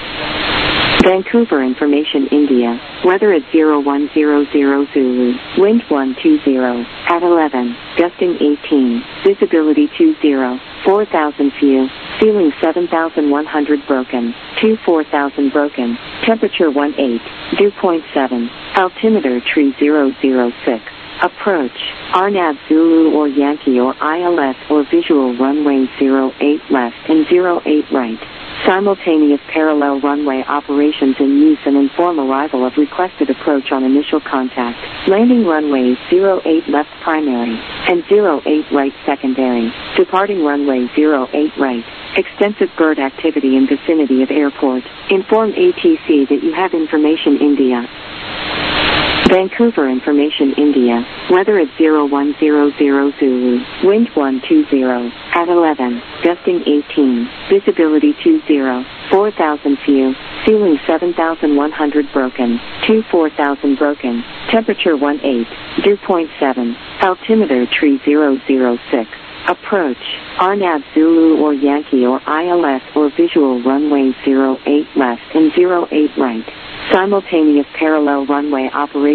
Vancouver Information India. Weather at 0100 Zulu. Wind 120. At 11. Gusting 18. Visibility 20. 4,000 few. Ceiling 7,100 broken. 4,000 broken. Temperature 18. Dew point 7. Altimeter 3006. Approach, RNAV Zulu or Yankee or ILS or visual runway 08 left and 08 right. Simultaneous parallel runway operations in use and inform arrival of requested approach on initial contact. Landing runways 08 left primary and 08 right secondary. Departing runway 08 right. Extensive bird activity in vicinity of airport. Inform ATC that you have information India. Vancouver Information India. Weather at 0100 Zulu. Wind 120. At 11. Gusting 18. Visibility 20. 4,000 few. Ceiling 7,100 broken. 4,000 broken. Temperature 18. Dew point 7. Altimeter tree 006. Approach. RNAV Zulu or Yankee or ILS or visual runway 08 left and 08 right. Simultaneous parallel runway operation.